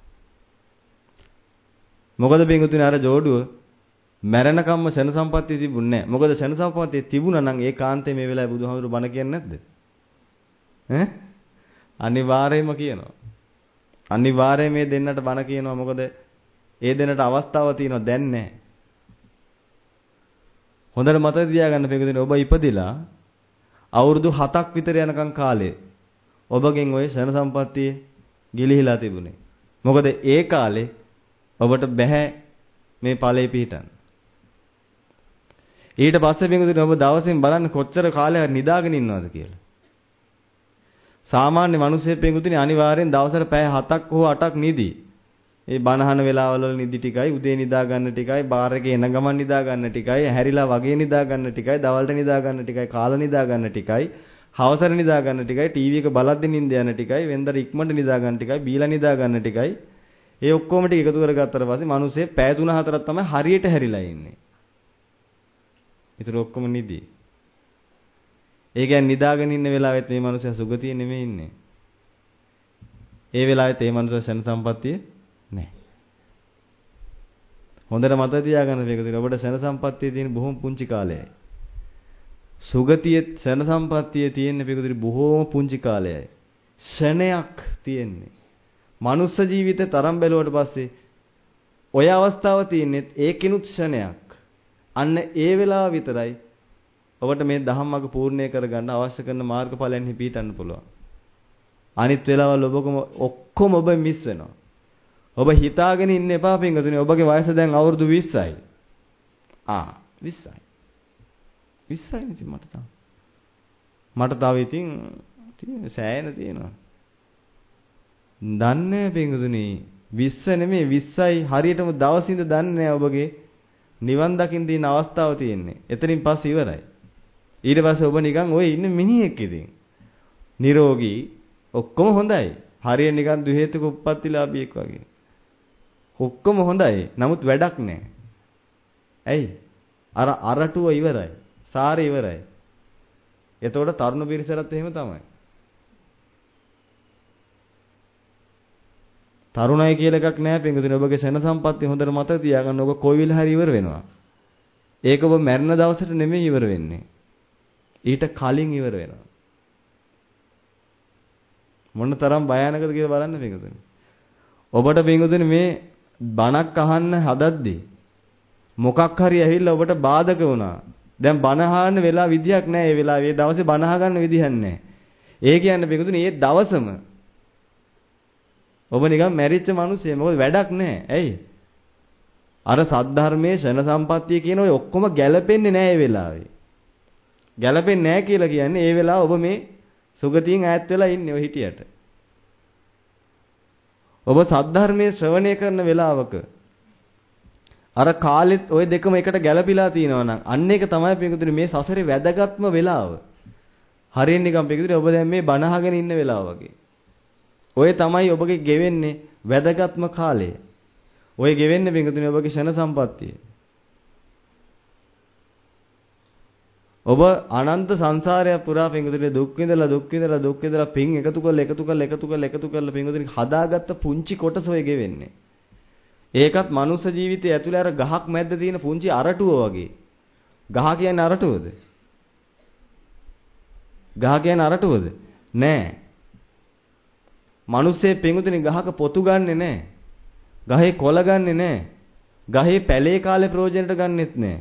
මොකද පිංගුතුනි අර ජෝඩුව මැරෙනකම්ම ශන සම්පත්තිය තිබුණේ නැහැ. මොකද ශන සම්පත්තිය තිබුණා නම් ඒ කාන්තේ මේ වෙලාවේ බුදුහාමුදුරු බණ කියන්නේ නැද්ද? ඈ අනිවාර්යයෙන්ම කියනවා. අනිවාර්යයෙන් මේ දෙන්නට බණ කියනවා. මොකද ඒ දෙන්නට අවස්ථාව තියෙනවා දැන් නැහැ. හොඳට මතක තියාගන්න පිටුදින ඔබ ඉපදිලා අවුරුදු 7ක් විතර යනකම් කාලේ ඔබගෙන් ওই ශන සම්පත්තිය ගිලිහිලා තිබුණේ. මොකද ඒ කාලේ ඔබට බෑ මේ ඵලෙ පිහිටන්න. ඊට පස්සේ පිටුදින ඔබ දවසින් බලන්න කොච්චර කාලයක් නිදාගෙන ඉන්නවද කියලා. සාමාන්‍ය මිනිස්සෙක් පිටුදින අනිවාර්යෙන් දවසට පැය 7ක් හෝ 8ක් නිදි. ඒ බණහන වෙලාවවල නිදි ටිකයි, උදේ නිදා ගන්න ටිකයි, බාර් එකේ එන ගමන් නිදා ගන්න ටිකයි, හැරිලා වගේ නිදා ගන්න ටිකයි, දවල්ට නිදා ගන්න ටිකයි, කාලා නිදා ගන්න ටිකයි, හවසට නිදා ගන්න ටිකයි, ටීවී එක බලද්දි නිින්ද යන ටිකයි, වෙන්දර ඉක්මනට නිදා ගන්න ටිකයි, බීලා නිදා ගන්න ටිකයි. ඒ ඔක්කොම ටික එකතු කරගත්තට පස්සේ මිනිස්සේ පැය 3-4ක් තමයි හරියට හැරිලා ඉන්නේ. ඒතර ඔක්කොම නිදි. ඒ කියන්නේ නිදාගෙන ඉන්න වෙලාවෙත් මේ මිනිස්සයා සුගතිය නෙමෙයි ඉන්නේ. ඒ වෙලාවෙත් මේ මිනිස්සයා ශන සම්පත්තිය නැහැ. හොඳට මතක තියාගන්න මේක දින ඔබට ශන සම්පත්තියේ තියෙන බොහොම පුංචි කාලයයි. සුගතියේ ශන සම්පත්තියේ තියෙන මේක බොහොම පුංචි කාලයයි. ශනයක් තියෙන්නේ. මනුස්ස ජීවිතේ තරම් බැලුවට පස්සේ ඔය අවස්ථාව තියෙන්නේ ඒකිනුත් ශනයක්. අන්න ඒ වෙලාව විතරයි ඔබට මේ ධම්මක පූර්ණේ කරගන්න අවශ්‍ය කරන මාර්ගඵලයන් හිපීටන්න පුළුවන්. අනිත් වෙලාවල් ඔක්කොම ඔබ මිස් වෙනවා. ඔබ හිතාගෙන ඉන්න එපා පින්වතුනි ඔබගේ වයස දැන් අවුරුදු 20යි. 20යි. 20යි නේ මට තාම. මට තව ඉතින් සෑහෙන තියෙනවා. දන්නේ පින්වතුනි 20 නෙමෙයි 20යි හරියටම දවසින්ද දන්නේ ඔබගේ නිවන් දකින්න තියෙන අවස්ථාව තියෙන්නේ. එතනින් පස්සේ ඉවරයි. ඊට පස්සේ ඔබ නිකන් ඔය ඉන්න මිනිහෙක් ඉතින්. නිරෝගී ඔක්කොම හොඳයි. හරිය නිකන් දුහේතුක උප්පත්තිලාභියෙක් වගේ. ඔක්කොම හොඳයි. නමුත් වැඩක් නැහැ. ඇයි? අර අරටුව ඉවරයි. සාරේ ඉවරයි. එතකොට තරුණ පිරිසටත් එහෙම තමයි. තරුණයි කියලා එකක් නැහැ පින්වතුනි. ඔබගේ ශන සම්පත්තිය හොඳට මතක තියාගන්න. ඔබ කොයි වෙලාව හරි ඉවර වෙනවා. ඒක ඔබ මැරෙන දවසට නෙමෙයි ඉවර වෙන්නේ. ඊට කලින් ඉවර වෙනවා. මොන තරම් භයානකද කියලා බලන්න පින්වතුනි. ඔබට පින්වතුනි මේ බණක් අහන්න හදද්දී මොකක් හරි ඇවිල්ලා ඔබට බාධක වුණා. දැන් බණ අහන්න වෙලා විදියක් නැහැ. ඒ වෙලාවේ ඒ දවසේ බණ අහගන්න විදියක් නැහැ. ඒ කියන්නේ පින්වතුනි මේ දවසම ඔබ නිකන් මැරිච්ච මිනිස්සෙක්. මොකද වැඩක් නැහැ. ඇයි? අර සද්ධර්මයේ ශන සම්පත්තිය කියන ඔය ඔක්කොම ගැලපෙන්නේ නැහැ ඒ වෙලාවේ. ගැළපෙන්නේ නැහැ කියලා කියන්නේ ඒ වෙලාව ඔබ මේ සුගතියෙන් ඈත් වෙලා ඉන්නේ ඔය හිටියට. ඔබ සද්ධර්මයේ ශ්‍රවණය කරන වෙලාවක අර කාලෙත් ওই දෙකම එකට ගැළපීලා තියෙනවා නම් අන්න ඒක තමයි පිටුදුනේ මේ සසරේ වැදගත්ම වෙලාව. හරියට නිකන් පිටුදුනේ ඔබ දැන් මේ බණ අහගෙන ඉන්න වෙලාව වගේ. ඔය තමයි ඔබගේ ගෙවෙන්නේ වැදගත්ම කාලය. ඔය ගෙවෙන්නේ පිටුදුනේ ඔබගේ ෂණ සම්පත්තිය. ඔබ අනන්ත සංසාරය පුරා පිටුදුනේ දුක් විඳලා පින් එකතු කරලා පිටුදුනේ හදාගත්ත පුංචි කොටස ඔය ගෙවෙන්නේ. ඒකත් මනුස්ස ජීවිතයේ ඇතුලේ අර ගහක් මැද්ද තියෙන පුංචි අරටුව වගේ. ගහ කියන්නේ අරටුවද? ගහ කියන්නේ අරටුවද? නෑ. මිනිස්සේ පිඟුතුනේ ගහක පොතු ගන්නෙ නෑ. ගහේ කොළ ගන්නෙ නෑ. ගහේ පැලේ කාලේ ප්‍රයෝජනට ගන්නෙත් නෑ.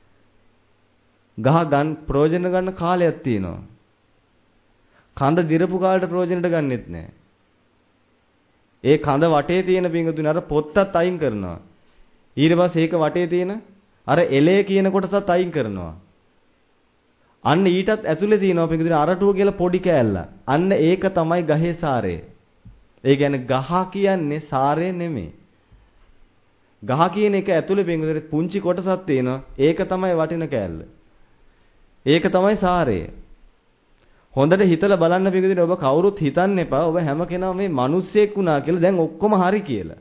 ගහ ප්‍රයෝජන ගන්න කාලයක් තියෙනවා. කඳ දිරපු කාලේට ප්‍රයෝජනට ගන්නෙත් නෑ. ඒ කඳ වටේ තියෙන පිඟුතුනේ අර පොත්තත් අයින් කරනවා. ඊට පස්සේ ඒක වටේ තියෙන අර එලේ කියන කොටසත් අයින් කරනවා. අන්න ඊටත් ඇතුලේ තියෙනවා පිඟුතුනේ අරටුව කියලා පොඩි කෑල්ල. අන්න ඒක තමයි ගහේ සාරය. ඒ කියන්නේ ගහ කියන්නේ සාරය නෙමෙයි. ගහ කියන එක ඇතුලේ පිඟුතුනේ පුංචි කොටසක් තියෙනවා. ඒක තමයි වටින කෑල්ල. ඒක තමයි සාරය. හොඳට හිතලා බලන්න පිළිගන්නේ ඔබ කවුරුත් හිතන්න එපා ඔබ හැම කෙනාම මේ මිනිස්සෙක් වුණා කියලා දැන් ඔක්කොම හරි කියලා.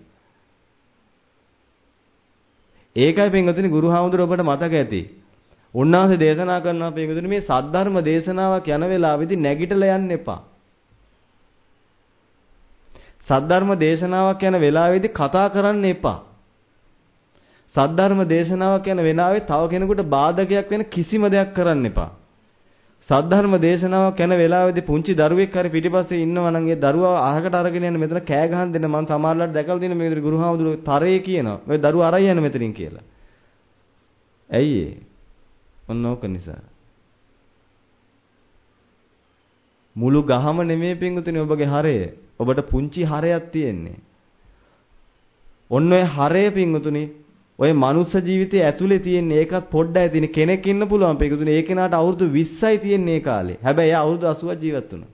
ඒකයි පින්වතුනි ගුරුහාමුදුරුවෝ ඔබට මතක ඇති. උන්වහන්සේ දේශනා කරනවා පින්වතුනි මේ සද්ධර්ම දේශනාවක් යන වෙලාවෙදි නැගිටලා යන්න එපා. සද්ධර්ම දේශනාවක් යන වෙලාවෙදි කතා කරන්න එපා. සද්ධර්ම දේශනාවක් යන වෙලාවේ තව කෙනෙකුට බාධකයක් වෙන කිසිම දෙයක් කරන්න එපා. සද්ධර්ම දේශනාවක් යන වෙලාවේදී පුංචි දරුවෙක් හරි පිටිපස්සේ ඉන්නවා නම් ඒ දරුවා අහකට අරගෙන යන මෙතන කෑ ගහන් දෙන්න මම සමහරලාට දැකලා තියෙන මේ විදිහට ගුරුහාමුදුරුවෝ තරේ කියනවා. ඔය දරුවා අරයි යන මෙතනින් කියලා. ඇයි ඒ? ඔන්න ඕක නිසා. මුළු ගහම නෙමෙයි පිංගුතුනි ඔබගේ හරය. ඔබට පුංචි හරයක් තියෙන්නේ. ඔන්න ඔය හරය පිංගුතුනි ඔය මනුස්ස ජීවිතයේ ඇතුලේ තියෙන ඒකත් පොඩ්ඩයි තියෙන කෙනෙක් ඉන්න පුළුවන් පිටුතුනේ ඒ කෙනාට අවුරුදු 20යි තියෙන්නේ ඒ කාලේ. හැබැයි එයා අවුරුදු 80ක් ජීවත් වුණා.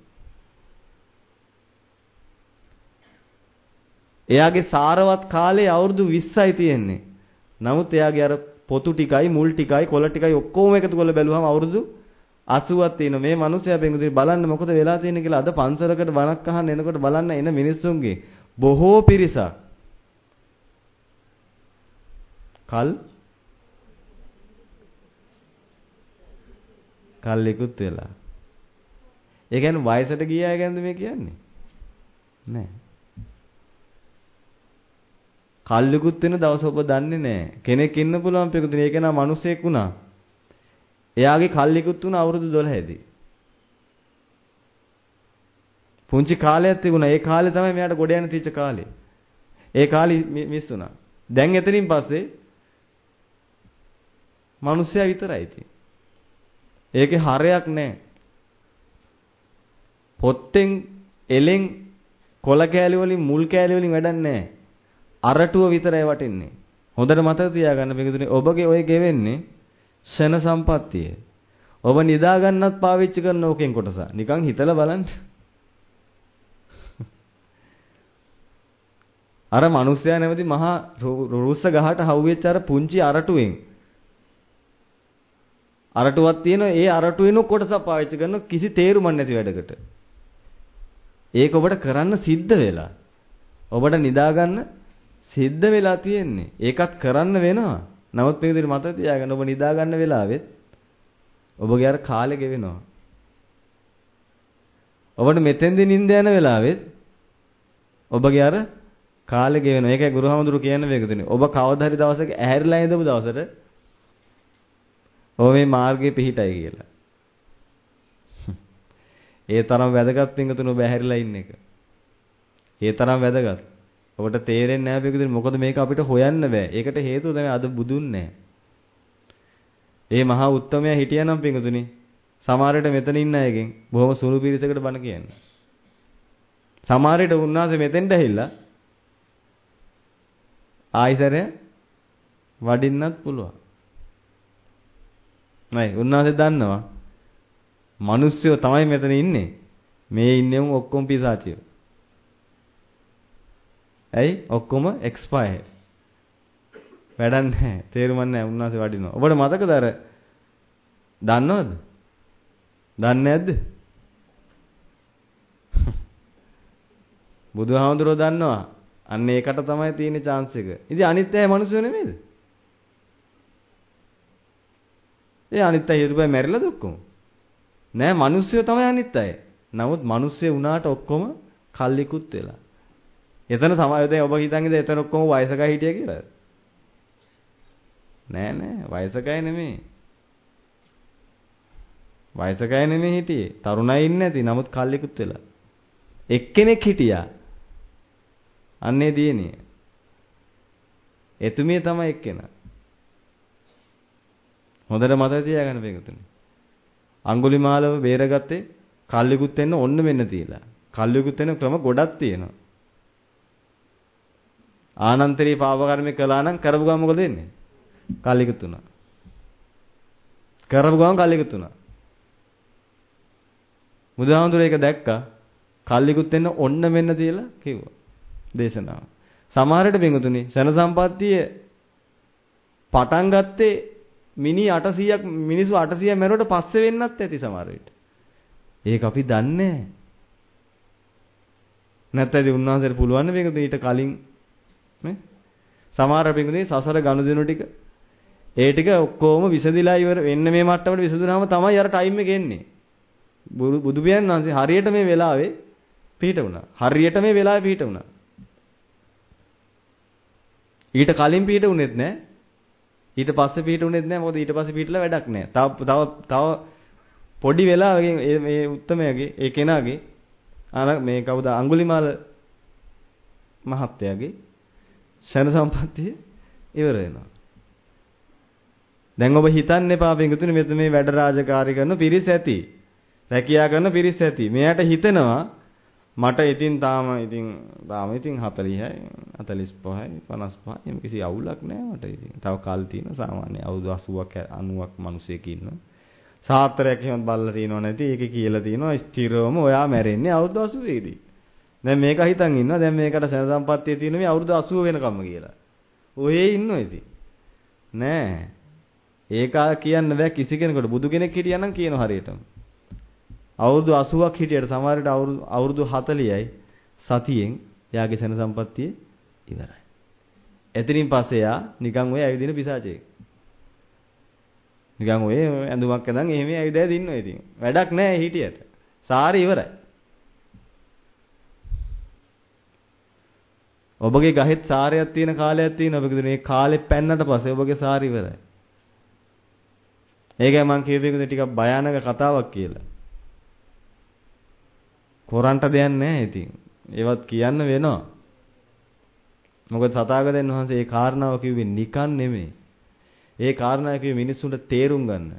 එයාගේ සාරවත් කාලේ අවුරුදු 20යි තියෙන්නේ. නමුත් එයාගේ අර පොතු ටිකයි මුල් ටිකයි කොළ ටිකයි ඔක්කොම එකතු කරලා බැලුවම අවුරුදු 80ක් තියෙනවා. මේ මිනිස්සයා පිටුතුනේ බලන්න මොකද වෙලා තියෙන්නේ කියලා අද පන්සලකට බණක් අහන්න එනකොට බලන්න එන මිනිස්සුන්ගේ බොහෝ පිරිසක් කල්ලිකුත් වෙලා. ඒ කියන්නේ වයසට ගිය අය ගැනද මේ කියන්නේ? නෑ. කල්ලිකුත් වෙන දවස ඔබ දන්නේ නෑ. කෙනෙක් ඉන්න පුළුවන් පිටුතුනේ ඒක නා මිනිසෙක් වුණා. එයාගේ කල්ලිකුත් වුණා අවුරුදු 12දී. පුංචි කාලයක් තිබුණා. ඒ කාලේ තමයි මෙයාට ගොඩ යන්න තියච්ච කාලේ. ඒ කාලේ මිස් වුණා. දැන් එතනින් පස්සේ මිනිස්සයා විතරයි ඉතින්. ඒකේ හරයක් නැහැ. පොත්තෙන් එලෙන් කොළ කෑලි වලින් මුල් කෑලි වලින් වැඩක් නැහැ. අරටුව විතරයි වටින්නේ. හොඳට මතක තියාගන්න මේකතුනේ ඔබගේ ඔය ගෙවෙන්නේ ෂණ සම්පත්තිය. ඔබ නිදා ගන්නත් පාවිච්චි කරන ඕකෙන් කොටස. නිකන් හිතලා බලන්න. අර මිනිස්සයා නැමැති මහා රුස්ස ගහට හවුවෙච්ච අර පුංචි අරටුවෙන් අරටුවක් තියෙන ඒ අරටුවෙන කොටස පාවිච්චි කරන කිසි තේරුමක් නැති වැඩකට. ඒක ඔබට කරන්න සිද්ධ වෙලා. ඔබට නිදා ගන්න සිද්ධ වෙලා තියෙන්නේ. ඒකත් කරන්න වෙනවා. නමුත් මේක දිහා මතක තියාගන්න ඔබ නිදා ගන්න වෙලාවෙත් ඔබගේ අර කාලේ ගෙවෙනවා. ඔබට මෙතෙන්දී නිින්ද යන වෙලාවෙත් ඔබගේ අර කාලේ ගෙවෙනවා. ඒකයි ගුරුහාමුදුරු කියන්නේ මේක තුනේ. ඔබ කවදා හරි දවසක ඇහැරිලා ඉඳපු දවසට ඔබ මේ මාර්ගයේ පිහිටයි කියලා. ඒ තරම් වැදගත් පින්තුන ඔබ ඇහැරිලා ඉන්න එක. ඒ තරම් වැදගත්. ඔබට තේරෙන්නේ නැහැ පින්තුන මොකද මේක අපිට හොයන්න බෑ. ඒකට හේතුව තමයි අද බුදුන් නැහැ. ඒ මහා උත්තමයා හිටියනම් පින්තුනි සමහරවිට මෙතන ඉන්න අයගෙන් බොහොම සුළු පිරිසකට බණ කියන්නේ. සමහරවිට උන්වහන්සේ මෙතෙන්ට ඇවිල්ලා ආයිසරය වඩින්නත් පුළුවන්. නයි උන්වහන්සේ දන්නවා මිනිස්සුયો තමයි මෙතන ඉන්නේ. මේ ඉන්නේ ඔක්කොම පිසාචියෝ. ඇයි? ඔක්කොම එක්ස්පයර්. වැඩක් නැහැ. තේරුම් නැහැ. උන්වහන්සේ වඩිනවා. ඔබට මතකද අර දන්නවද? දන්නේ නැද්ද? බුදුහාමුදුරුවෝ දන්නවා. අන්න ඒකට තමයි තියෙන chance එක. ඉතින් අනිත් අය මිනිස්සු නෙමෙයිද? ඒ අනිත් අය හිතුවයි මැරිලාද ඔක්කොම? නෑ මිනිස්සු තමයි අනිත් අය. නමුත් මිනිස්සු වුණාට ඔක්කොම කල්ලිකුත් වෙලා. එතන සමහර දැන් ඔබ හිතන්නේ එතන ඔක්කොම වයසක හිටියා කියලා. නෑ වයසකයි නෙමෙයි. වයසකයි නෙමෙයි හිටියේ. තරුණයි ඉන්නේ නැති. නමුත් කල්ලිකුත් වෙලා. එක්කෙනෙක් හිටියා. අන්නේ දිනේ. එතුමිය තමයි එක්කෙනා. හොඳට මතක තියාගන්න මේකතුනේ. අඟුලිමාලව බේරගත්තේ කල්ලිකුත් වෙන්න ඔන්න මෙන්න තියලා. කල්ලිකුත් වෙන ක්‍රම ගොඩක් තියෙනවා. ආනන්තරී පාප කර්ම කළා නම් කරපු ගමන් මොකද වෙන්නේ? කල්ලිකුත් උනා. කරපු ගමන් කල්ලිකුත් උනා. බුදුහාමුදුරේ ඒක දැක්කා. කල්ලිකුත් වෙන්න ඔන්න මෙන්න තියලා කිව්වා. දේශනාව. සමහරට බින්දුතුනි සන සම්පත්තිය පටන් ගත්තේ මිනි 800ක් මිනිස්සු 800 මැරුවට පස්සේ වෙන්නත් ඇති සමහර විට. ඒක අපි දන්නේ නැහැ. නැත්නම් උන්වහන්සේට පුළුවන් නේ මේක ඊට කලින් නේ සමහර බින්දුනේ සසර ගනුදෙනු ටික ඒ ටික ඔක්කොම විසදිලා ඉවර වෙන්න මේ මට්ටමට විසදුනාම තමයි අර ටයිම් එක එන්නේ. බුදු පියාණන් වහන්සේ හරියට මේ වෙලාවේ පිහිට වුණා. හරියට මේ වෙලාවේ පිහිට වුණා. ඊට කලින් පිහිට උනේත් නැහැ. ඊට පස්සේ පිහිට උනේත් නැහැ. මොකද ඊට පස්සේ පිහිටලා වැඩක් නැහැ. තව පොඩි වෙලාවකින් මේ උත්තමයාගේ ඒ කෙනාගේ මේ කවුද අඟුලිමාල මහත්තයාගේ ශන සම්පත්තිය ඉවර වෙනවා. දැන් ඔබ හිතන්න එපා පිටුතුනේ මෙතන මේ වැඩ රාජකාරී කරන පිරිස ඇති. රැකියා කරන පිරිස ඇති. මෙයාට හිතෙනවා මට ඉතින් තාම 40යි 45යි 55යි එම් කිසි අවුලක් නැහැ මට ඉතින්. තව කල් තියෙන සාමාන්‍ය අවුරුදු 80ක් 90ක් මිනිසෙක් ඉන්නවා. සාත්‍රයක් එහෙම බල්ලා තියෙනව නැති. ඒකේ කියලා තියෙනවා ස්ථිරවම ඔයා මැරෙන්නේ අවුරුදු 80 දී. දැන් මේක හිතන් ඉන්නවා. දැන් මේකට සන සම්පත්තිය තියෙන මේ අවුරුදු 80 වෙනකම්ම කියලා. ඔයේ ඉන්නවා ඉතින්. නෑ. ඒක කියන්න බෑ කිසි කෙනෙකුට. බුදු කෙනෙක් හිටියා නම් කියනවා හරියටම. අවුරුදු 80ක් හිටියට සමහරට අවුරුදු 40යි සතියෙන් යාගේ සන සම්පත්තිය ඉවරයි. එතනින් පස්සේ යා නිකන් ඔය ඇවිදින පිසාචෙක්. නිකන් ඔය ඇඳුමක් ඇඳන් එහෙම ඇවිදලා දින්නවා ඉතින්. වැඩක් නැහැ හිටියට. සාරි ඉවරයි. ඔබගේ ගහෙත් සාරයක් තියෙන කාලයක් තියෙනවා. ඔබගේ මේ කාලේ පැන්නට පස්සේ ඔබගේ සාරි ඉවරයි. ඒකයි මම කියපේකද ටිකක් භයානක කතාවක් කියලා. කොරන්ට දෙයක් නැහැ ඉතින්. ඒවත් කියන්න වෙනවා. මොකද තථාගතයන් වහන්සේ මේ කාරණාව කිව්වේ නිකන් නෙමෙයි. ඒ කාරණාව කිව්වේ මිනිස්සුන්ට තේරුම් ගන්න.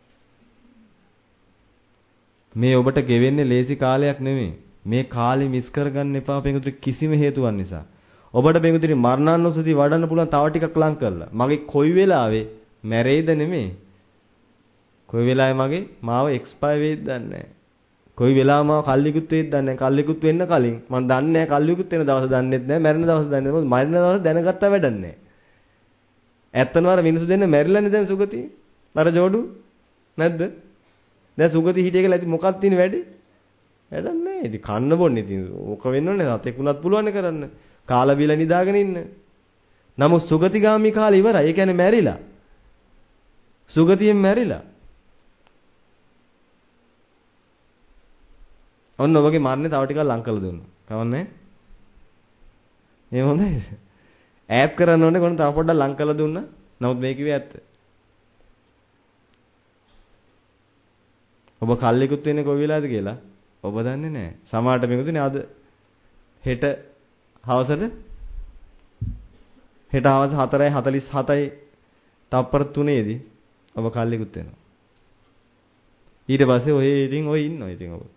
මේ ඔබට ගෙවෙන්නේ ලේසි කාලයක් නෙමෙයි. මේ කාලේ මිස් කරගන්න එපා පෙඟුතුරි කිසිම හේතුවක් නිසා. ඔබට පෙඟුතුරි මරණානුස්සතිය වඩන්න පුළුවන් තව ටිකක් ලං කරලා. මගේ කොයි වෙලාවෙ මැරෙයිද නෙමෙයි. කොයි වෙලාවෙ මගේ මාව එක්ස්පයර් වෙයිද දන්නේ නැහැ. කොයි වෙලාව මාව කල්ලිකුත් වෙයිද දන්නේ නැහැ. කල්ලිකුත් වෙන්න කලින් මම දන්නේ නැහැ කල්ලිකුත් වෙන දවස දන්නේත් නැහැ. මැරෙන දවස දන්නේ නැහැ. මොකද මැරෙන දවස දැනගත්තා වැඩක් නැහැ. ඇත්තම අර මිනිස්සු දෙන්න මැරිලානේ දැන් සුගති. අර ජෝඩු නැද්ද? දැන් සුගති හිටිය කියලා ඉතින් මොකක්ද තියෙන වැඩේ? වැඩක් නැහැ. ඉතින් කන්න බොන්නේ ඉතින් ඕක වෙන්න ඕනේ. සතෙක් වුණත් පුළුවන් කරන්න. කාලා බීලා නිදාගෙන ඉන්න. නමුත් සුගතිගාමි කාලේ ඉවරයි. ඒ කියන්නේ මැරිලා. සුගතියෙන් මැරිලා. ඔන්න ඔබගේ මරණය තව ටිකක් ලං කරලා දුන්නා. කවන්නේ? මේ හොඳයි. ඈඩ් කරන්න ඕනේ කොහොමද තව පොඩ්ඩක් ලං කරලා දුන්නා. නමුත් මේ කිව්වේ ඇත්ත. ඔබ කල්ලිකුත් වෙන්නේ කොයි වෙලාවද කියලා ඔබ දන්නේ නැහැ. සමහරට මේකුතුනේ අද හෙට හවසට හවස 4:47යි තප්පර 3ේදී ඔබ කල්ලිකුත් වෙනවා. ඊට පස්සේ ඔය ඉතින් ඔය ඉන්නවා ඉතින් ඔබ.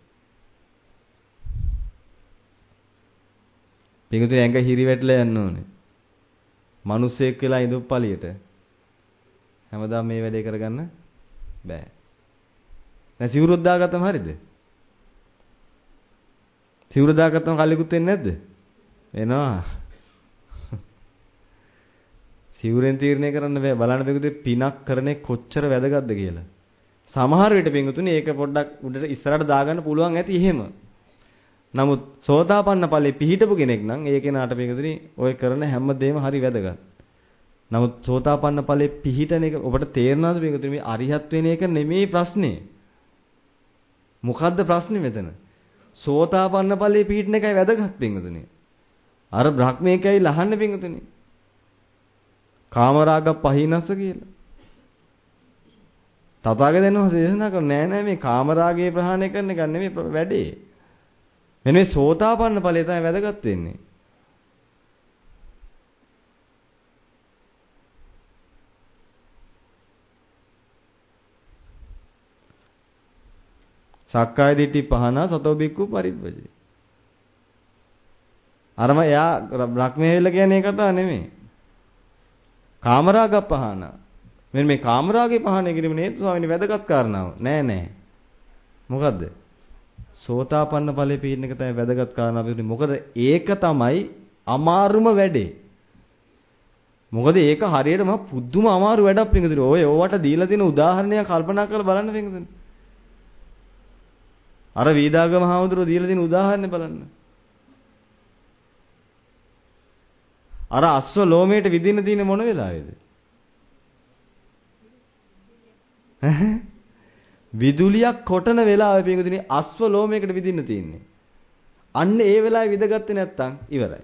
මේකුතුනේ ඇඟ හිරි වැටලා යන්න ඕනේ. මිනිස්සෙක් වෙලා ඉඳුප්පලියට හැමදාම මේ වැඩේ කරගන්න බෑ. දැන් සිවුරුත් දාගත්තම හරියද? සිවුර දාගත්තම කල්ලිකුත් වෙන්නේ නැද්ද? වෙනවා. සිවුරෙන් තීරණය කරන්න බෑ. බලන්න බෙකුතේ පිනක් කරන්නේ කොච්චර වැදගත්ද කියලා. සමහර විට පින්තුනේ ඒක පොඩ්ඩක් උඩට ඉස්සරහට දාගන්න පුළුවන් ඇති එහෙම. නමුත් සෝතාපන්න ඵලෙ පිහිටපු කෙනෙක් නම් ඒ කෙනාට පින්තුනේ ඔය කරන හැම දෙයක්ම හරි වැදගත්. නමුත් සෝතාපන්න ඵලෙ පිහිටන එක ඔබට තේරෙනවද පින්තුනේ මේ අරිහත් වෙන එක නෙමෙයි ප්‍රශ්නේ. මොකද්ද ප්‍රශ්නේ මෙතන? සෝතාපන්න ඵලෙ පිහිටන එකයි වැදගත් පින්තුනේ. අර බ්‍රහ්මේකයි ලහන්න පින්තුනේ. කාමරාග පහිනස කියලා. තථාගතයන් වහන්සේ දේශනා කරන්නේ නෑ මේ කාමරාගයේ ප්‍රහාණය කරන එක නෙමෙයි වැඩේ. මෙන්න මේ සෝතාපන්න ඵලය තමයි වැදගත් වෙන්නේ. සක්කාය දිට්ඨි පහනා සතෝ බික්ඛු පරිබ්බජේ. අරම එයා බ්‍රහ්මයේ වෙල කියන්නේ ඒ කතාව නෙමෙයි. කාමරාග පහන. මෙන්න මේ කාමරාගේ පහන කිරීම නේද ස්වාමීනි වැදගත් කාරණාව. නෑ. මොකද්ද? සෝතාපන්න ඵලෙ පිටින් එක තමයි වැදගත් කාරණාව. මොකද ඒක තමයි අමාරුම වැඩේ. මොකද ඒක හරියටම පුදුම අමාරු වැඩක් පිටුදුනේ. ඔය ඕවට දීලා තියෙන උදාහරණයක් කල්පනා කරලා බලන්න පිටුදුනේ. අර වීදාගම හාමුදුරුවෝ දීලා තියෙන උදාහරණේ බලන්න. අර අස්ව ලෝමයට විදින්න තියෙන මොන වෙලාවේද? විදුලියක් කොටන වෙලාවේ පින්වතුනි අස්ව ලෝමයකට විදින්න තියෙන්නේ. අන්න ඒ වෙලාවේ විදගත්තේ නැත්තම් ඉවරයි.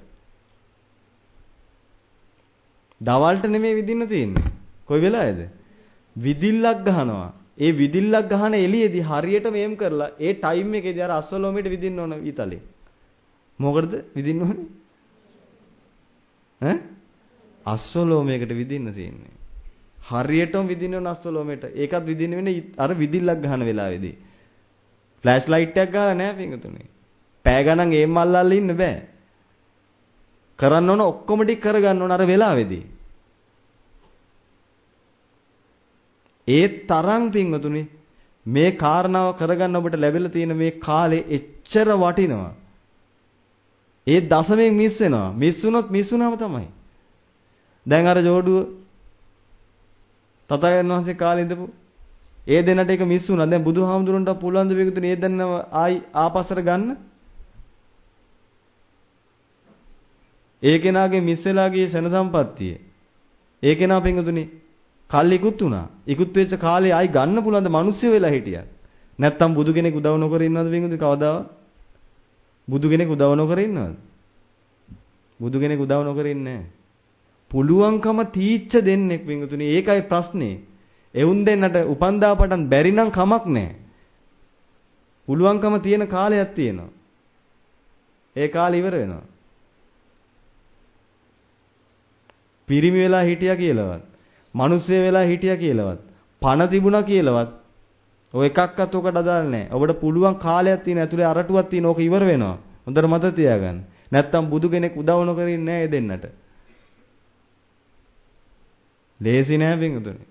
දවල්ට නෙමෙයි විදින්න තියෙන්නේ. කොයි වෙලාවේද? විදිල්ලක් ගහනවා. ඒ විදිල්ලක් ගහන එළියේදී හරියට මේම් කරලා ඒ ටයිම් එකේදී අර අස්ව ලෝමයට විදින්න ඕන ඊතලේ. මොකටද විදින්න ඕනේ? අස්වලෝමයකට විදින්න තියෙන්නේ. හරියටම විදින්න ඕන අස්වලෝමයට. ඒකත් විදින්න වෙන්නේ අර විදිල්ලක් ගහන වෙලාවේදී. ෆ්ලෑෂ් ලයිට් එකක් ගහලා නැහැ පින්තුනේ. පෑ ගණන් ඒම් අල්ලල්ලා ඉන්න බෑ. කරන්න ඕන ඔක්කොම ටික කරගන්න ඕන අර වෙලාවේදී. ඒ තරම් පින්තුනේ මේ කාරණාව කරගන්න ඔබට ලැබිලා තියෙන මේ කාලේ එච්චර වටිනවා. ඒ දශමයෙන් මිස් වෙනවා. මිස් වුණාම තමයි. දැන් අර ජෝඩුව තථාගතයන් වහන්සේ කාලේ ඉඳපු ඒ දෙන්නට ඒක මිස් වුණා. දැන් බුදුහාමුදුරන්ට පුළුවන් ද වේගතුනේ ඒ දෙන්නව ආයි ආපස්සට ගන්න? ඒ කෙනාගේ මිස් වෙලා ගියේ ශන සම්පත්තිය. ඒ කෙනා පින්වතුනේ කල් ඉක්ුත් වුණා. ඉක්ුත් වෙච්ච කාලේ ආයි ගන්න පුළුවන් ද මිනිස්සු වෙලා හිටියා. නැත්තම් බුදු කෙනෙක් උදව් නොකර ඉන්නවද පින්වතුනේ කවදාවත්? බුදු කෙනෙක් උදව් නොකර ඉන්නවද? බුදු කෙනෙක් උදව් නොකර ඉන්නේ නැහැ. පුළුවන්කම තීච්ච දෙන්නෙක් වින්තුනේ. ඒකයි ප්‍රශ්නේ. එවුන් දෙන්නට උපන්දා පටන් බැරි නම් කමක් නැහැ. පුළුවන්කම තියෙන කාලයක් තියෙනවා. ඒ කාලේ ඉවර වෙනවා. පිරිමි වෙලා හිටියා කියලාවත්, මිනිස්සු වෙලා හිටියා කියලාවත්, පණ තිබුණා කියලාවත් ඔය එකක්වත් ඔකට අදාළ නැහැ. ඔබට පුළුවන් කාලයක් තියෙන ඇතුලේ අරටුවක් තියෙන ඕක ඉවර වෙනවා. හොඳට මතක තියාගන්න. නැත්තම් බුදු කෙනෙක් උදව් නොකරින්නේ නැහැ දෙන්නට. ලේසි නෑ පින්තුනේ.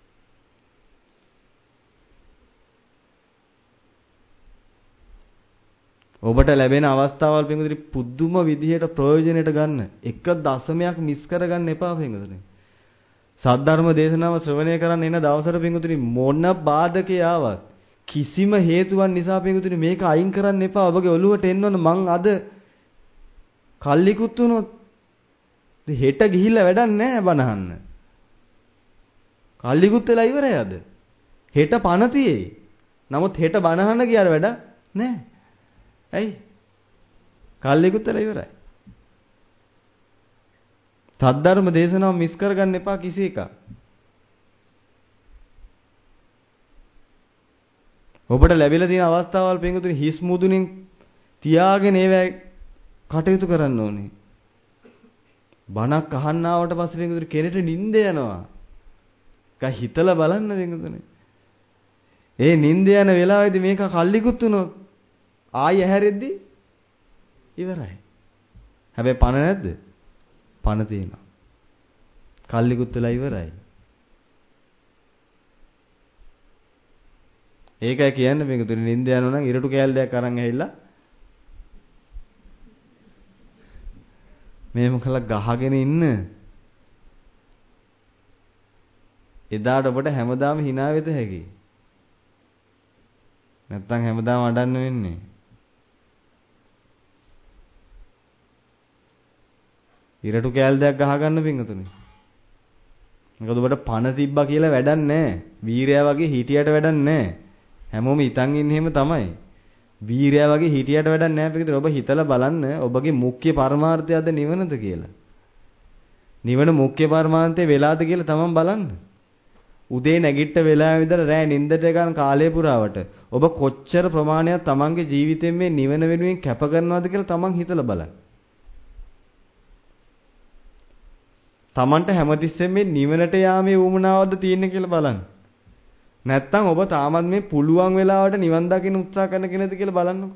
ඔබට ලැබෙන අවස්ථාවල් පින්තුනේ පුදුම විදිහට ප්‍රයෝජනෙට ගන්න. එක දශමයක් මිස් කරගන්න එපා පින්තුනේ. සද්ධර්ම දේශනාව ශ්‍රවණය කරන්න එන දවසට පින්තුනේ මොන බාධකේ ආවත් කිසිම හේතුවක් නිසා පින්තුනේ මේක අයින් කරන්න එපා. ඔබගේ ඔළුවට එන්න ඕන මං අද කල්ලිකුත් වුණොත් හෙට ගිහිල්ලා වැඩක් නැහැ බනහන්න. කල්ලිකුත් වෙලා ඉවරයි අද. හෙට පණ තියෙයි. නමුත් හෙට බනහන්න ගියාට වැඩක් නැහැ. ඇයි? කල්ලිකුත් වෙලා ඉවරයි. සද්ධර්ම දේශනාව මිස් කරගන්න එපා කිසි එකක්. ඔබට ලැබිලා තියෙන අවස්ථාවල් පින්තුනි හිස් මුදුනින් තියාගෙන ඒවැ කටයුතු කරන්න ඕනේ. බණක් අහන්න ආවට පස්සේ පින්තුනි කෙනෙක්ට නිින්ද යනවා. ඒක හිතලා බලන්න පින්තුනි. ඒ නිින්ද යන වෙලාවේදී මේක කල්ලිකුත් වුණොත් ආයෙ හැරෙද්දි ඉවරයි. හැබැයි පණ නැද්ද? පණ තියෙනවා. කල්ලිකුත් වෙලා ඉවරයි. ඒකයි කියන්නේ පිටුතුනි නිින්ද යනවා නම් ඉරටු කෑල්ලයක් අරන් ඇවිල්ලා මේ මොකලා ගහගෙන ඉන්න. එදාට ඔබට හැමදාම hina වෙත හැකි. නැත්තම් හැමදාම අඬන්න වෙන්නේ. ඉරටු කෑල් දෙයක් ගහ ගන්න පිටුතුනි. මොකද ඔබට පණ තිබ්බා කියලා වැඩක් නැහැ. වීරයා වගේ හිටියට වැඩක් නැහැ. හැමෝම ඉතින් ඉන්නේ එහෙම තමයි. වීරයා වගේ හිටියට වැඩක් නැහැ පිටුතුනි. ඔබ හිතලා බලන්න ඔබගේ මුඛ්‍ය පරමාර්ථයද නිවනද කියලා. නිවන මුඛ්‍ය පරමාර්ථය වෙලාද කියලා තමන් බලන්න. උදේ නැගිට වෙලාවෙ ඉඳලා රෑ නිින්දට ගන්න කාලය පුරාවට ඔබ කොච්චර ප්‍රමාණයක් තමන්ගේ ජීවිතයෙන් මේ නිවන වෙනුවෙන් කැප කරනවද කියලා තමන් හිතලා බලන්න. තමන්ට හැමතිස්සෙම මේ නිවනට යාමේ උවමනාවක්ද තියෙන්නේ කියලා බලන්න. නැත්තම් ඔබ තාමත් මේ පුළුවන් වෙලාවට නිවන් දකින්න උත්සාහ කරන කෙනෙක්ද කියලා බලන්නකො.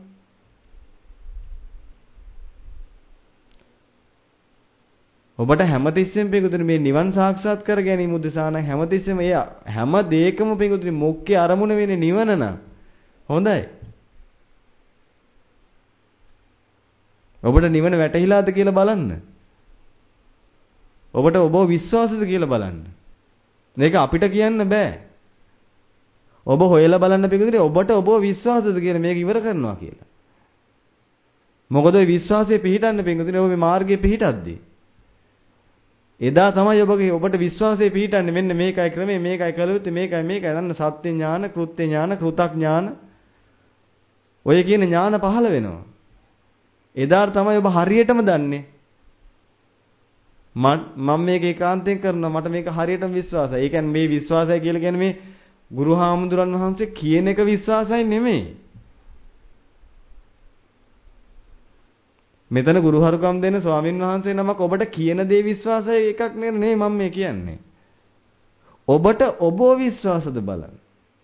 ඔබට හැමතිස්සෙම පිටුතුනි මේ නිවන් සාක්ෂාත් කර ගැනීම උදෙසා නම් හැමතිස්සෙම ඒ හැම දෙයකම පිටුතුනි මොක්කේ අරමුණ වෙන්නේ නිවන නම් හොඳයි. ඔබට නිවන වැටහිලාද කියලා බලන්න. ඔබට ඔබ විශ්වාසද කියලා බලන්න. මේක අපිට කියන්න බෑ. ඔබ හොයලා බලන්න පිටුතුනි ඔබට ඔබ විශ්වාසද කියලා මේක ඉවර කරනවා කියලා. මොකද ඔය විශ්වාසයේ පිහිටන්න පිටුතුනි ඔබ මේ මාර්ගයේ පිහිටද්දී එදා තමයි ඔබට විශ්වාසය පිහිටන්නේ මෙන්න මේකයි ක්‍රමය මේකයි කළ යුත්තේ මේකයි දන්න සත්‍ය ඥාන කෘත්‍ය ඥාන කෘතඥාන ඔය කියන ඥාන පහළ වෙනවා. එදාට තමයි ඔබ හරියටම දන්නේ මම මේක ඒකාන්තයෙන් කරනවා මට මේක හරියටම විශ්වාසයි. ඒ කියන්නේ මේ විශ්වාසය කියලා කියන්නේ මේ ගුරු හාමුදුරන් වහන්සේ කියන එක විශ්වාසයි නෙමෙයි. මෙතන ගුරුහරුකම් දෙන ස්වාමින් වහන්සේ නමක් ඔබට කියන දේ විශ්වාසය එකක් නෙමෙයි මම මේ කියන්නේ. ඔබට ඔබ විශ්වාසද බලන්න.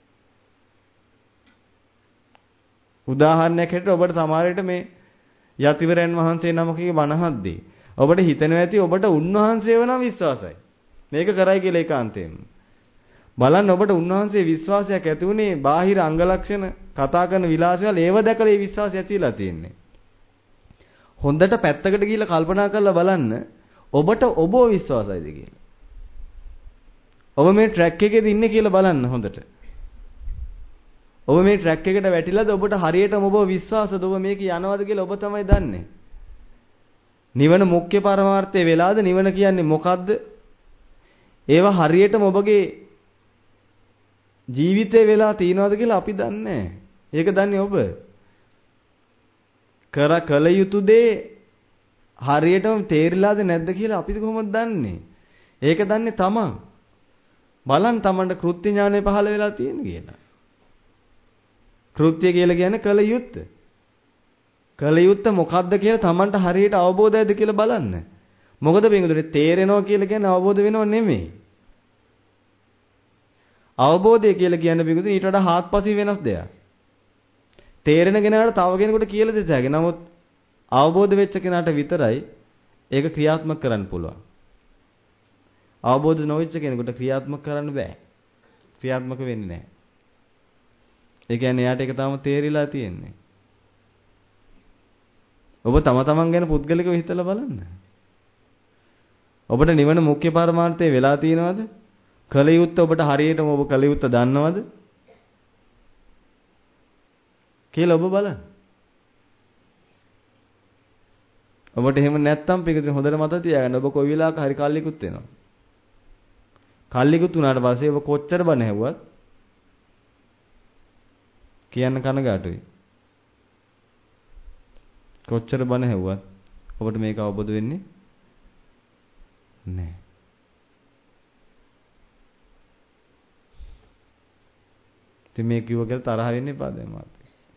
උදාහරණයක් හැටියට ඔබට සමහර විට මේ යතිවරයන් වහන්සේ නමකගේ වනහද්දී ඔබට හිතෙනවා ඇති ඔබට උන්වහන්සේව නම් විශ්වාසයි. මේක කරයි කියලා ඒකාන්තයෙන්. බලන්න ඔබට උන්වහන්සේ විශ්වාසයක් ඇති උනේ බාහිර අංග ලක්ෂණ කතා කරන විලාසවල ඒව දැකලා ඒ විශ්වාසය ඇති වෙලා තියෙන්නේ. හොඳට පැත්තකට ගිහිල්ලා කල්පනා කරලා බලන්න ඔබට ඔබ විශ්වාසයිද කියලා. ඔබ මේ ට්‍රැක් එකේද ඉන්නේ කියලා බලන්න හොඳට. ඔබ මේ ට්‍රැක් එකට වැටිලාද ඔබට හරියටම ඔබ විශ්වාසද ඔබ මේක යනවද කියලා ඔබ තමයි දන්නේ. නිවන මුඛ්‍ය පරමාර්ථය වෙලාද නිවන කියන්නේ මොකද්ද? ඒවා හරියටම ඔබගේ ජීවිතේ වෙලා තියනවද කියලා අපි දන්නේ නැහැ. ඒක දන්නේ ඔබ. කළ යුතු දේ හරියටම තේරිලාද නැද්ද කියලා අපිට කොහොමද දන්නේ? ඒක දන්නේ තමන්. බලන්න තමන්ට කෘත්‍ය ඥානය පහළ වෙලා තියෙන කියලා. කෘත්‍ය කියලා කියන්නේ කළ යුත්ත. කළ යුත්ත මොකද්ද කියලා තමන්ට හරියට අවබෝධයද කියලා බලන්න. මොකද මේකද තේරෙනවා කියලා කියන්නේ අවබෝධ වෙනව නෙමෙයි. අවබෝධය කියලා කියන්නේ මේකද ඊට වඩා හාත්පසින් වෙනස් දෙයක්. තේරෙන කෙනාට තව කෙනෙකුට කියලා දෙත හැකියි. නමුත් අවබෝධ වෙච්ච කෙනාට විතරයි ඒක ක්‍රියාත්මක කරන්න පුළුවන්. අවබෝධ නොවෙච්ච කෙනෙකුට ක්‍රියාත්මක කරන්න බෑ. ක්‍රියාත්මක වෙන්නේ නැහැ. ඒ කියන්නේ එයාට ඒක තාම තේරිලා තියෙන්නේ. ඔබ තම තමන් ගැන පුද්ගලිකව හිතලා බලන්න. ඔබට නිවන මුඛ්‍ය පරමාර්ථය වෙලා තියෙනවද? කල යුත්ත ඔබට හරියටම ඔබ කල යුත්ත දන්නවද? කියලා ඔබ බලන්න. ඔබට එහෙම නැත්තම් පිටින් හොඳට මතක තියාගන්න ඔබ කොයි වෙලාවක හරි කල්ලිකුත් වෙනවා. කල්ලිකුත් උනාට පස්සේ ඔබ කොච්චර බණ ඇහුවත් කියන්න කනගාටුයි. කොච්චර බණ ඇහුවත් ඔබට මේක අවබෝධ වෙන්නේ නැහැ. ඉතින් මේ කිව්ව කියලා තරහ වෙන්න එපා දැන් මාත්.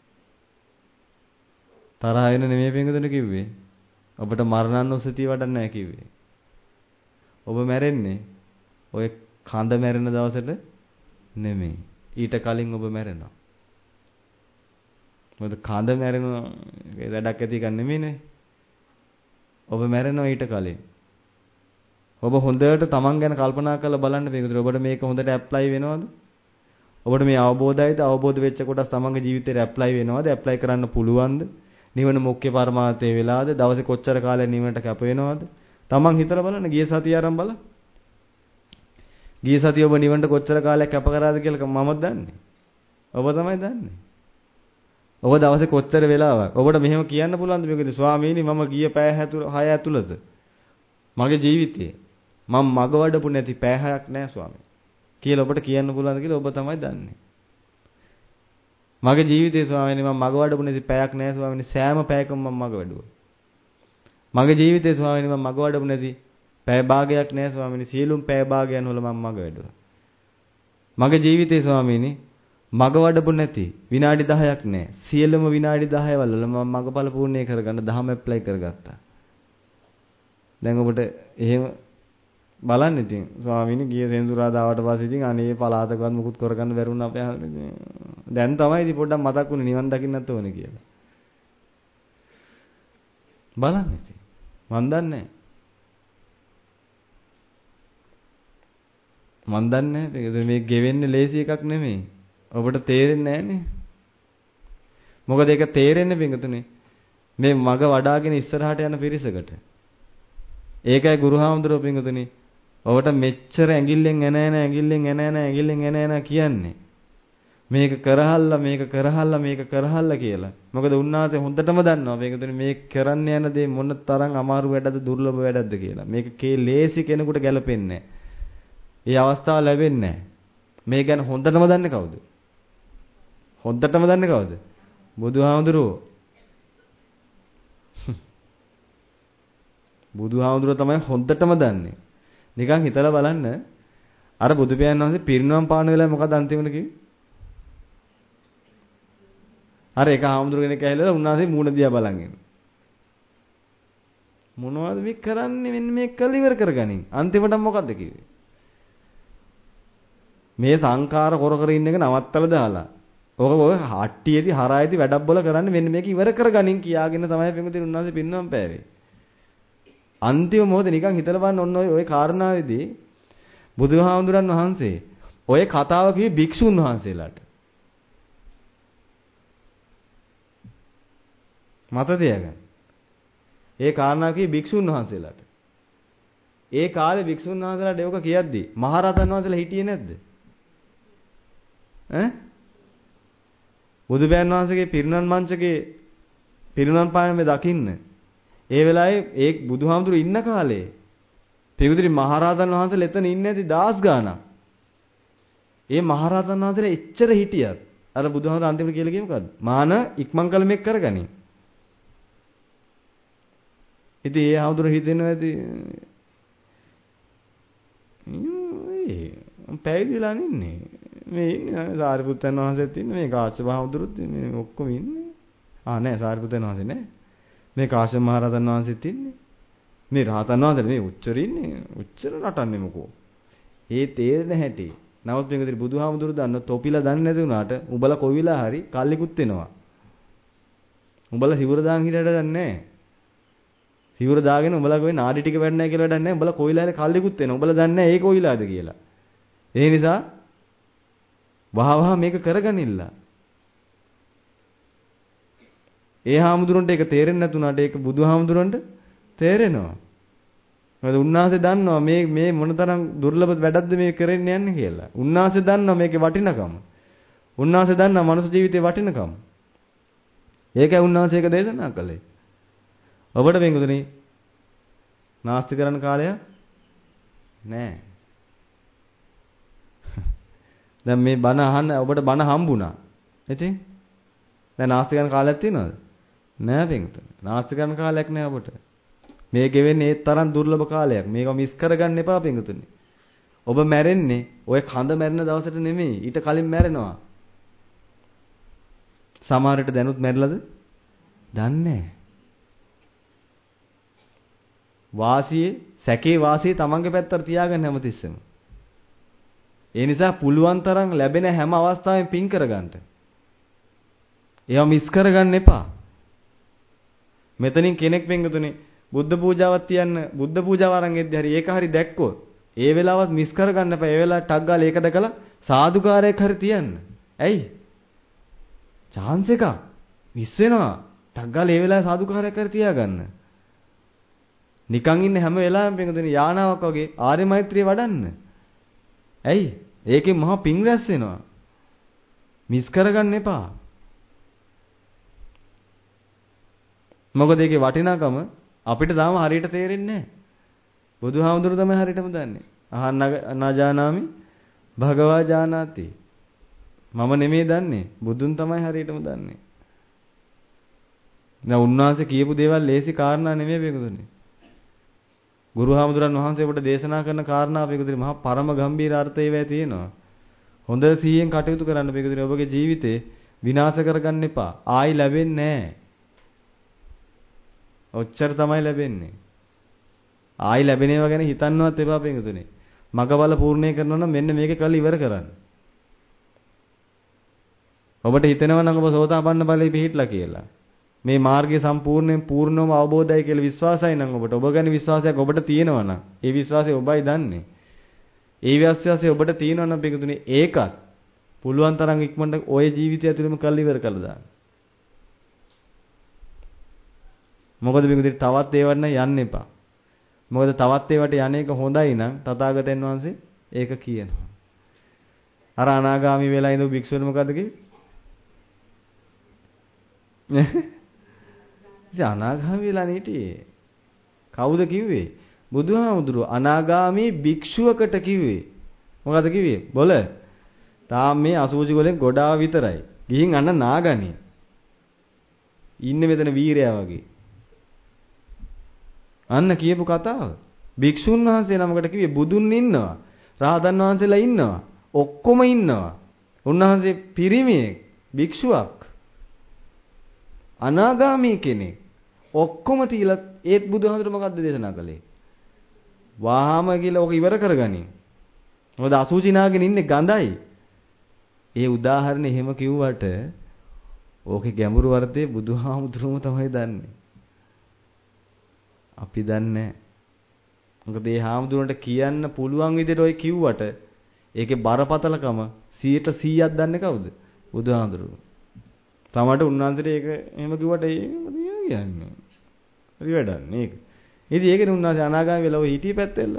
තරහ වෙන නෙමෙයි පින්කදෙන කිව්වේ. ඔබට මරණානුස්සතිය වඩන්න නැහැ කිව්වේ. ඔබ මැරෙන්නේ ඔය කඳ මැරෙන දවසට නෙමෙයි. ඊට කලින් ඔබ මැරෙනවා. මොකද කඳ මැරෙනවා වැඩක් ඇති එකක් නෙමෙයිනේ. ඔබ මැරෙනවා ඊට කලින්. ඔබ හොඳට තමන් ගැන කල්පනා කරලා බලන්න පින්කදෙන ඔබට මේක හොඳට ඇප්ලයි වෙනවද? ඔබට මේ අවබෝධයද අවබෝධ වෙච්ච කොටස් තමන්ගේ ජීවිතේට ඇප්ලයි වෙනවද? ඇප්ලයි කරන්න පුළුවන්ද? නිවන මුඛ්‍ය පරමාර්ථය වෙලාද? දවසේ කොච්චර කාලයක් නිවනට කැප වෙනවද? තමන් හිතලා බලන්න ගිය සතිය ආරම්භ බලන්න. ගිය සතිය ඔබ නිවනට කොච්චර කාලයක් කැප කරාද කියලා මමත් දන්නේ. ඔබ තමයි දන්නේ. ඔබ දවසේ කොච්චර වෙලාවක් ඔබට මෙහෙම කියන්න පුළුවන්ද මේකද ස්වාමීනි මම ගිය පැය 6 ඇතුළත මගේ ජීවිතේ මම මග වඩපු නැති පැය 6ක් නෑ ස්වාමී කියලා ඔබට කියන්න පුළුවන්ද කියලා ඔබ තමයි දන්නේ. මගේ ජීවිතේ ස්වාමීනි මම මග වඩපු නැති පැයක් නෑ ස්වාමීනි සෑම පැයකම මම මග වැඩුවා. මගේ ජීවිතේ ස්වාමීනි මම මග වඩපු නැති පැය භාගයක් නෑ ස්වාමීනි සියලුම පැය භාගයන් වල මම මග වැඩුවා. මගේ ජීවිතේ ස්වාමීනි මග වඩපු නැති විනාඩි 10ක් නෑ සියලුම විනාඩි 10 වල මම මගපල පූර්ණේ කරගන්න දහම ඇප්ලයි කරගත්තා. දැන් ඔබට එහෙම බලන්න ඉතින් ස්වාමීනි ගිය සෙන්සුරාදාවට පස්සේ ඉතින් අනේ පලාතකවත් මුකුත් කරගන්න බැරුණා අපේ දැන් තමයි ඉතින් පොඩ්ඩක් මතක් වුනේ නිවන් දකින්නත් ඕනේ කියලා. බලන්න ඉතින් මන් දන්නේ මේ ගෙවෙන්නේ ලේසි එකක් නෙමෙයි. ඔබට තේරෙන්නේ නැහනේ. මොකද ඒක තේරෙන්නේ පිටුනේ මේ මග වඩාගෙන ඉස්සරහට යන පිරිසකට. ඒකයි ගුරුහාමුදුරුවෝ පිටුනේ ඔබට මෙච්චර ඇඟිල්ලෙන් එන කියන්නේ. මේක කරහල්ලා කියලා. මොකද උන්වහන්සේ හොඳටම දන්නවා පිටුනේ මේ කරන්න යන දේ මොන තරම් අමාරු වැඩද දුර්ලභ වැඩද කියලා. මේක ලේසි කෙනෙකුට ගැලපෙන්නේ නැහැ. ඒ අවස්ථාව ලැබෙන්නේ නැහැ. මේ ගැන හොඳටම දන්නේ කවුද? බුදුහාමුදුරුවෝ. බුදුහාමුදුරුවෝ තමයි හොඳටම දන්නේ. නිකන් හිතලා බලන්න අර බුදු පියාණන් වහන්සේ පිරිනවම් පාන වෙලාවේ මොකද අන්තිමට කිව්වේ? අර එක හාමුදුරු කෙනෙක් ඇවිල්ලා උන්වහන්සේ මූණ දිහා බලන් ඉන්නේ. මොනවද මේ කරන්නේ මෙන්න මේක කළ ඉවර කරගනින්. අන්තිමට මොකද්ද කිව්වේ? මේ සංඛාර කර කර ඉන්න එක නවත්තලා දාලා. ඔය හට්ටියේදී හරායේදී වැඩක් බොල කරන්නේ මෙන්න මේක ඉවර කරගනින් කියාගෙන තමයි පින්වතුනි උන්වහන්සේ පින්නම් පෑවේ. අන්තිම මොහොතේ නිකන් හිතලා බලන්න ඔන්න ඔය කාරණාවේදී බුදුහාමුදුරන් වහන්සේ ඔය කතාව කිව්වේ භික්ෂුන් වහන්සේලාට. මත තියාගන්න. ඒ කාරණාව කිව්වේ භික්ෂුන් වහන්සේලාට. ඒ කාලේ භික්ෂුන් වහන්සේලාට ඒක කියද්දි මහරහතන් වහන්සේලා හිටියේ නැද්ද? බුදු පියාණන් වහන්සේගේ පිරිනමන මංචකේ පිරිනමන පායමේ දකින්න ඒ වෙලාවේ ඒ බුදුහාමුදුරු ඉන්න කාලේ පිරිවිදිරි මහරහතන් වහන්සේලා එතන ඉන්නේ නැති දාස් ගාණක්. ඒ මහරහතන් වහන්සේලා එච්චර හිටියත් අර බුදුහාමුදුරු අන්තිමට කියලා කිව්වේ මොකද්ද? මාන ඉක්මන් කළ මේක කරගනි. ඉතින් ඒ හාමුදුරු හිතෙනවා ඇති පැවිදිලා ඉන්නේ. මේ ඉන්නේ සාරිපුත්තයන් වහන්සේත් ඉන්නේ මේ කාශ්‍යප හාමුදුරුත් මේ ඔක්කොම ඉන්නේ. නෑ සාරිපුත්තයන් වහන්සේ නෑ. මේ කාශ්‍යප මහ රහතන් වහන්සේත් ඉන්නේ. මේ රහතන් වහන්සේ මේ උච්චර ඉන්නේ. උච්චර නටන්නේ මොකෝ. ඒ තේරෙන හැටි. නමුත් මේක ඉතින් බුදුහාමුදුරු දන්න තොපිලා දන්නේ නැති වුණාට උඹලා කොවිලා හරි කල්ලිකුත් වෙනවා. උඹලා සිවුර දාන් හිටියට දන්නේ නෑ. සිවුර දාගෙන උඹලා කොයි නාඩි ටික වැඩ නැහැ කියලා වැඩක් නැහැ. උඹලා කොයිලා හරි කල්ලිකුත් වෙනවා. උඹලා දන්නේ නැහැ ඒ කොයිලාද කියලා. ඒ නිසා වහවහ මේක කරගනින්න. ඒ හාමුදුරන්ට ඒක තේරෙන්නේ නැතුණාට ඒක බුදුහාමුදුරන්ට තේරෙනවා. මොකද උන්වහන්සේ දන්නවා මේ මොනතරම් දුර්ලභ වැඩක්ද මේ කරන්න යන්නේ කියලා. උන්වහන්සේ දන්නවා මේකේ වටිනකම. උන්වහන්සේ දන්නවා මනුස්ස ජීවිතේ වටිනකම. ඒකයි උන්වහන්සේ ඒක දේශනා කළේ. ඔබට මේකදුනේ නාස්ති කරන්න කාලය නෑ. දැන් මේ බණ අහන්න ඔබට බණ හම්බුණා. ඉතින් දැන් නාස්ති කරන්න කාලයක් තියෙනවද? නෑ පින්තුනේ. නාස්ති කරන්න කාලයක් නෑ ඔබට. මේ ගෙවෙන්නේ ඒ තරම් දුර්ලභ කාලයක්. මේක මිස් කරගන්න එපා පින්තුනේ. ඔබ මැරෙන්නේ ඔය කඳ මැරෙන දවසට නෙමෙයි. ඊට කලින් මැරෙනවා. සමහර විට දැනුත් මැරිලාද? දන්නේ වාසියේ සැකේ වාසියේ තමන්ගේ පැත්තට තියාගන්න හැමතිස්සෙම. ඒ නිසා පුළුවන් තරම් ලැබෙන හැම අවස්ථාවෙම පින් කරගන්න. ඒවා මිස් කරගන්න එපා. මෙතනින් කෙනෙක් පින්ගතුනේ බුද්ධ පූජාවක් තියන්න බුද්ධ පූජාව අරන් එද්දී හරි ඒක හරි දැක්කොත් ඒ වෙලාවත් මිස් කරගන්න එපා. ඒ වෙලාවට ටක් ගාලා ඒක දැකලා සාදුකාරයක් හරි තියන්න. ඇයි? chance එකක් මිස් වෙනවා. ටක් ගාලා ඒ වෙලාවේ සාදුකාරයක් හරි තියාගන්න. නිකන් ඉන්න හැම වෙලාවෙම පින්වතුනි යානාවක් වගේ ආර්ය මෛත්‍රිය වඩන්න. ඇයි? ඒකෙන් මහා පිං රැස් වෙනවා. මිස් කරගන්න එපා. මොකද ඒකේ වටිනාකම අපිට තාම හරියට තේරෙන්නේ නැහැ. බුදුහාමුදුරු තමයි හරියටම දන්නේ. අහන්න නජානාමි භගවා ජානාති. මම නෙමෙයි දන්නේ. බුදුන් තමයි හරියටම දන්නේ. දැන් උන්වහන්සේ කියපු දේවල් ලේසි කාරණා නෙමෙයි පිටුදුනේ. ගුරුහාමුදුරන් වහන්සේ ඔබට දේශනා කරන කාරණා පිටුදුනේ මහා පරම ගම්බීර අර්ථය වේ තියෙනවා. හොඳ සිහියෙන් කටයුතු කරන්න පිටුදුනේ ඔබගේ ජීවිතේ විනාශ කරගන්න එපා. ආයි ලැබෙන්නේ නැහැ. ඔච්චර තමයි ලැබෙන්නේ. ආයි ලැබෙන ඒවා ගැන හිතන්නවත් එපා පිටුදුනේ. මගබල පූර්ණේ කරනවා නම් මෙන්න මේක කරලා ඉවර කරන්න. ඔබට හිතෙනවා නම් ඔබ සෝතාපන්න ඵලෙ පිහිටලා කියලා. මේ මාර්ගය සම්පූර්ණයෙන් පූර්ණවම අවබෝධයි කියලා විශ්වාසයි නම් ඔබට ඔබ ගැන විශ්වාසයක් ඔබට තියෙනවා නම් ඒ විශ්වාසය ඔබයි දන්නේ. ඒ විශ්වාසය ඔබට තියෙනවා නම් පිටුදුනේ ඒකත් පුළුවන් තරම් ඉක්මනට ඔය ජීවිතය ඇතුළෙම කරලා ඉවර කළා දාන්න. මොකද පිටුදුනේ තවත් ඒවට යන්න එපා. මොකද තවත් ඒවට යන්නේක හොඳයි නම් තථාගතයන් වහන්සේ ඒක කියනවා. අර අනාගාමි වෙලා ඉඳපු භික්ෂුවනේ මොකද්ද කිව්වේ? අනාගාමී වෙලා නීටියේ. කවුද කිව්වේ? බුදුහාමුදුරුවෝ අනාගාමී භික්ෂුවකට කිව්වේ. මොකද කිව්වේ? බොල. තාම මේ අසූචි ගොලෙන් ගොඩාව විතරයි. ගිහින් අන්න නාගනි. ඉන්නේ මෙතන වීරයා වගේ. අන්න කියපු කතාව. භික්ෂුන් වහන්සේ නමකට කිව්වේ බුදුන් ඉන්නවා. රහතන් වහන්සේලා ඉන්නවා. ඔක්කොම ඉන්නවා. උන්වහන්සේ පිරිමියෙක්, භික්ෂුවක්. අනාගාමී කෙනෙක් ඔක්කොම තියලා ඒත් බුදුහාමුදුරුවෝ මොකද්ද දේශනා කළේ? වහාම කියලා ඔක ඉවර කරගනි. මොකද අසුචි නාගෙන ඉන්නේ ගඳයි. ඒ උදාහරණේ එහෙම කිව්වට ඕකේ ගැඹුරු අර්ථය බුදුහාමුදුරුවෝ තමයි දන්නේ. අපි දන්නේ නැහැ. මොකද ඒ හාමුදුරන්ට කියන්න පුළුවන් විදිහට ඔය කිව්වට ඒකේ බරපතලකම 100% දන්නේ කවුද? බුදුහාමුදුරුවෝ. තමට උන්වහන්සේට ඒක එහෙම කිව්වට එහෙම කියන්නේ. හරි වැඩක් නේද? ඉතින් ඒකනේ උන්වහන්සේ අනාගාමී වෙලා ඔය හිටියේ පැත්තෙල්ල.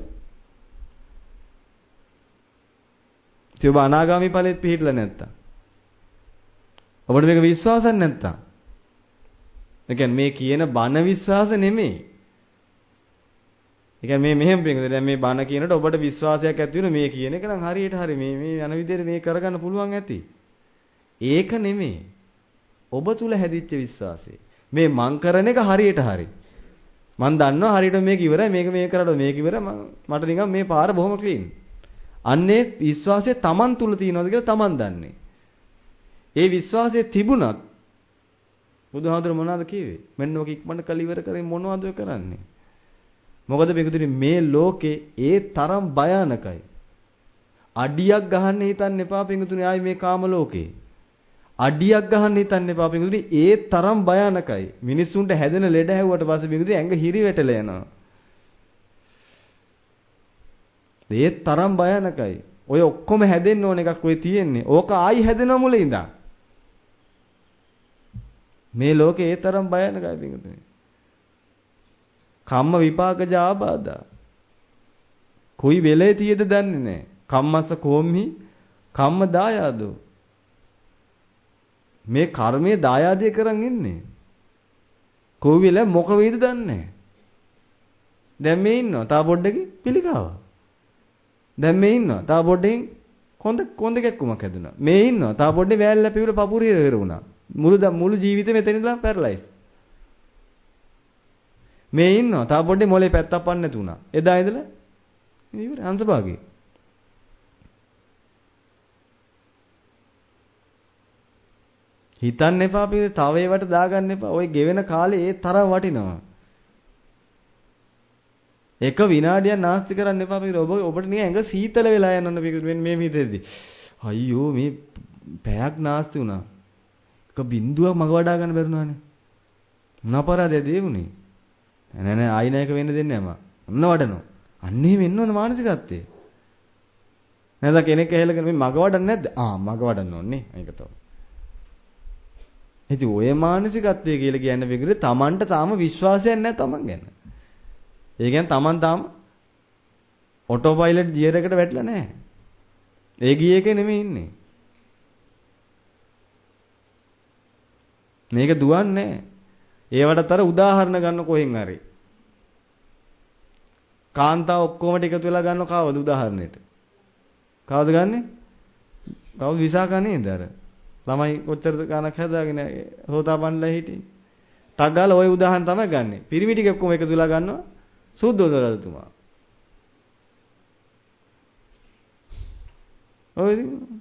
ඉතින් ඔබ අනාගාමී ඵලෙත් පිළිහිట్లా නැත්තම්. ඔබට මේක විශ්වාසයක් නැත්තම්. ඒ කියන්නේ මේ කියන බණ විශ්වාස නෙමෙයි. ඒ කියන්නේ මේ මෙහෙම පිළිගන්න. දැන් මේ බණ කියනකොට ඔබට විශ්වාසයක් ඇති වෙන මේ කියන එක නම් හරියට හරි මේ යන විදිහට මේ කරගන්න පුළුවන් ඇති. ඒක නෙමෙයි. ඔබ තුල හැදිච්ච විශ්වාසය. මේ මං කරන එක හරියට හරි. මං දන්නවා හරියට මේක ඉවරයි මේක කරලා මේක ඉවරයි මට නිකන් මේ පාර බොහොම ක්ලීන්. අන්නේ විශ්වාසය Taman තුල තියෙනවද කියලා Taman දන්නේ. ඒ විශ්වාසය තිබුණත් බුදුහාමුදුර මොනවද කිව්වේ? මෙන්න ඔක ඉක්මනට කළ ඉවර කරේ මොනවද කරන්නේ? මොකද මේ ලෝකේ ඒ තරම් භයානකයි. අඩියක් ගහන්න හිතන්න එපා පිටුතුනේ ආයි මේ කාම ලෝකේ. අඩියක් ගහන්න හිතන්න එපා පිටුතුනේ ඒ තරම් භයානකයි. මිනිස්සුන්ට හැදෙන ලෙඩ හැවුවට පස්සේ පිටුතුනේ ඇඟ හිරි වැටලා යනවා. ඒ තරම් භයානකයි. ඔය ඔක්කොම හැදෙන්න ඕන එකක් ඔය තියෙන්නේ. ඕක ආයි හැදෙනව මුලින් ඉඳන්. මේ ලෝකේ ඒ තරම් භයානකයි පිටුතුනේ. කම්ම විපාකජ ආබාධා. කොයි වෙලේ තියෙද දන්නේ නැහැ. කම්මස්ස කොම්හි කම්ම දායාදෝ. මේ කර්මයේ දායාදේ කරන් ඉන්නේ. කොයි වෙලේ මොක වේද දන්නේ නැහැ. දැන් මේ ඉන්නවා. තා පොඩ්ඩකින් පිළිකාව. දැන් මේ ඉන්නවා. තා පොඩ්ඩකින් කොන්ද කැක්කුමක් හැදුනා. මේ ඉන්නවා. තා පොඩ්ඩේ වෑල්ල පිවුල පපුරිය ඉවරුණා. මුළු ජීවිතේ මෙතන ඉඳලා පැරලයිස්. මේ ඉන්නවා. තා පොඩ්ඩේ මොලේ පැත්තක් පන්න නැතුණා. එදා ඉඳලා ඉවරයි අංශභාගී. හිතන්න එපා අපි තව ඒවට දාගන්න එපා. ওই ගෙවෙන කාලේ ඒ තරම් වටිනවා. එක විනාඩියක් නාස්ති කරන්න එපා. ඔබට නිකන් ඇඟ සීතල වෙලා යනවා මේ විදිහේදී. අයියෝ මේ පැයක් නාස්ති වුණා. එක බින්දුවක් මග වඩා ගන්න බැරුණානේ. මොන අපරාධයද ඒ වුනේ? නෑ ආයි නෑක වෙන්න දෙන්නේ නැහැ මම. ඔන්න වඩනවා. අන්න එහෙම එන්න ඕන මානසිකත්වය. නැත්නම් කෙනෙක් ඇහෙලගෙන මේ මග වඩන්නේ නැද්ද? මග වඩන්න ඕනේ. මේක තමයි. ඉතින් ඔය මානසිකත්වය කියලා කියන්නේ විග්‍රහ තමන්ට තාම විශ්වාසයක් නැහැ තමන් ගැන. ඒ කියන්නේ තමන් තාම ඔටෝ පයිලට් ගියර් එකට වැටලා නැහැ. ඒ ගිය එකේ නෙමෙයි ඉන්නේ. මේක දුවන්නේ නැහැ. ඒවටත් අර උදාහරණ ගන්න කොහෙන් හරි. කාන්තාව ඔක්කොම ටික එකතු වෙලා ගන්නව කවද උදාහරණයට? කවද ගන්නෙ? කවුද විසාකා නේද අර? ළමයි කොච්චර ගානක් හදාගෙන හොතාපන්ලා හිටියේ. ටක් ගාලා ওই උදාහරණ තමයි ගන්නෙ. පිරිමි ටික ඔක්කොම එකතු වෙලා ගන්නවා සුද්ධෝදන රජතුමා. ඔය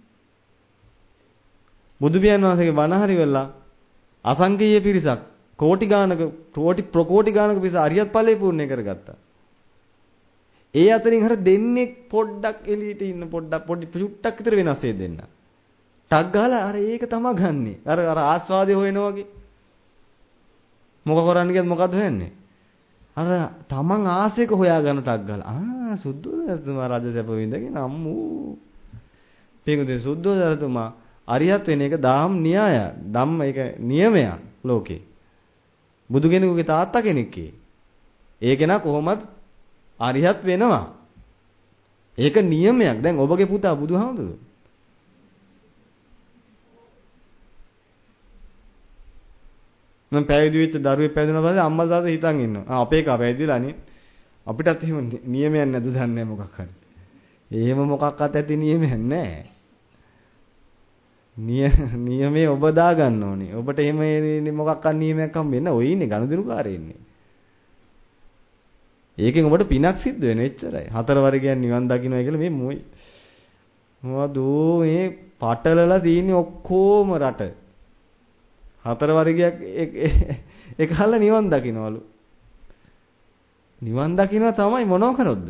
බුදු පියාණන් වහන්සේගේ බණ හරි වෙලා අසංකේය පිරිසක් කෝටි ගානක ප්‍රකෝටි ගානක පිරිස අරියත් ඵලයේ පූර්ණේ කරගත්තා. ඒ අතරින් හර දෙන්නේ පොඩ්ඩක් එළියට ඉන්න පොඩි චුට්ටක් විතර වෙනස් ඒ දෙන්න. ටක් ගාලා අර ඒක තමයි ගන්නෙ. අර ආස්වාදේ හොයනවා වගේ. මොක කරන්නේ කියද මොකද්ද හොයන්නේ? අර තමන් ආසයක හොයා ගන්න ටක් ගාලා. සුද්ධෝදනතුමා රජසැප විඳගෙන අම්මෝ. පිටුදේ සුද්ධෝදනතුමා අරියත් වෙන එක දහම් න්‍යාය. ධම්ම ඒක නියමයක් ලෝකේ. බුදු කෙනෙකුගේ තාත්තා කෙනෙක්ගේ. ඒක නා කොහොමද අරිහත් වෙනවා. ඒක නියමයක්. දැන් ඔබගේ පුතා බුදුහාමුදුරුවෝ. මම පැවිදි වෙච්ච දරුවෙක් පැවිදුණා පස්සේ අම්මලා තාත්තා හිතන් ඉන්නවා. අපේ කා පැවිදිලානේ. අපිටත් එහෙම නියමයක් නැද්ද දන්නේ මොකක් හරි. එහෙම මොකක්වත් ඇති නියමයක් නැහැ. නියමේ ඔබ දා ගන්න ඕනේ. ඔබට එහෙම මොකක්වත් නියමයක් හම්බෙන්නේ නැහැ. ඔය ඉන්නේ ගනුදෙනුකාරයෙ ඉන්නේ. ඒකෙන් ඔබට පිනක් සිද්ධ වෙන එච්චරයි. 4 වර්ගයන් නිවන් දකින්නයි කියලා මේ මොයි. මොකද මේ පටලලා තියෙන්නේ ඔක්කොම රට. 4 වර්ගයක් එකහල්ලා නිවන් දකින්නවලු. නිවන් දකින්න තමයි මොනව කරොත්ද?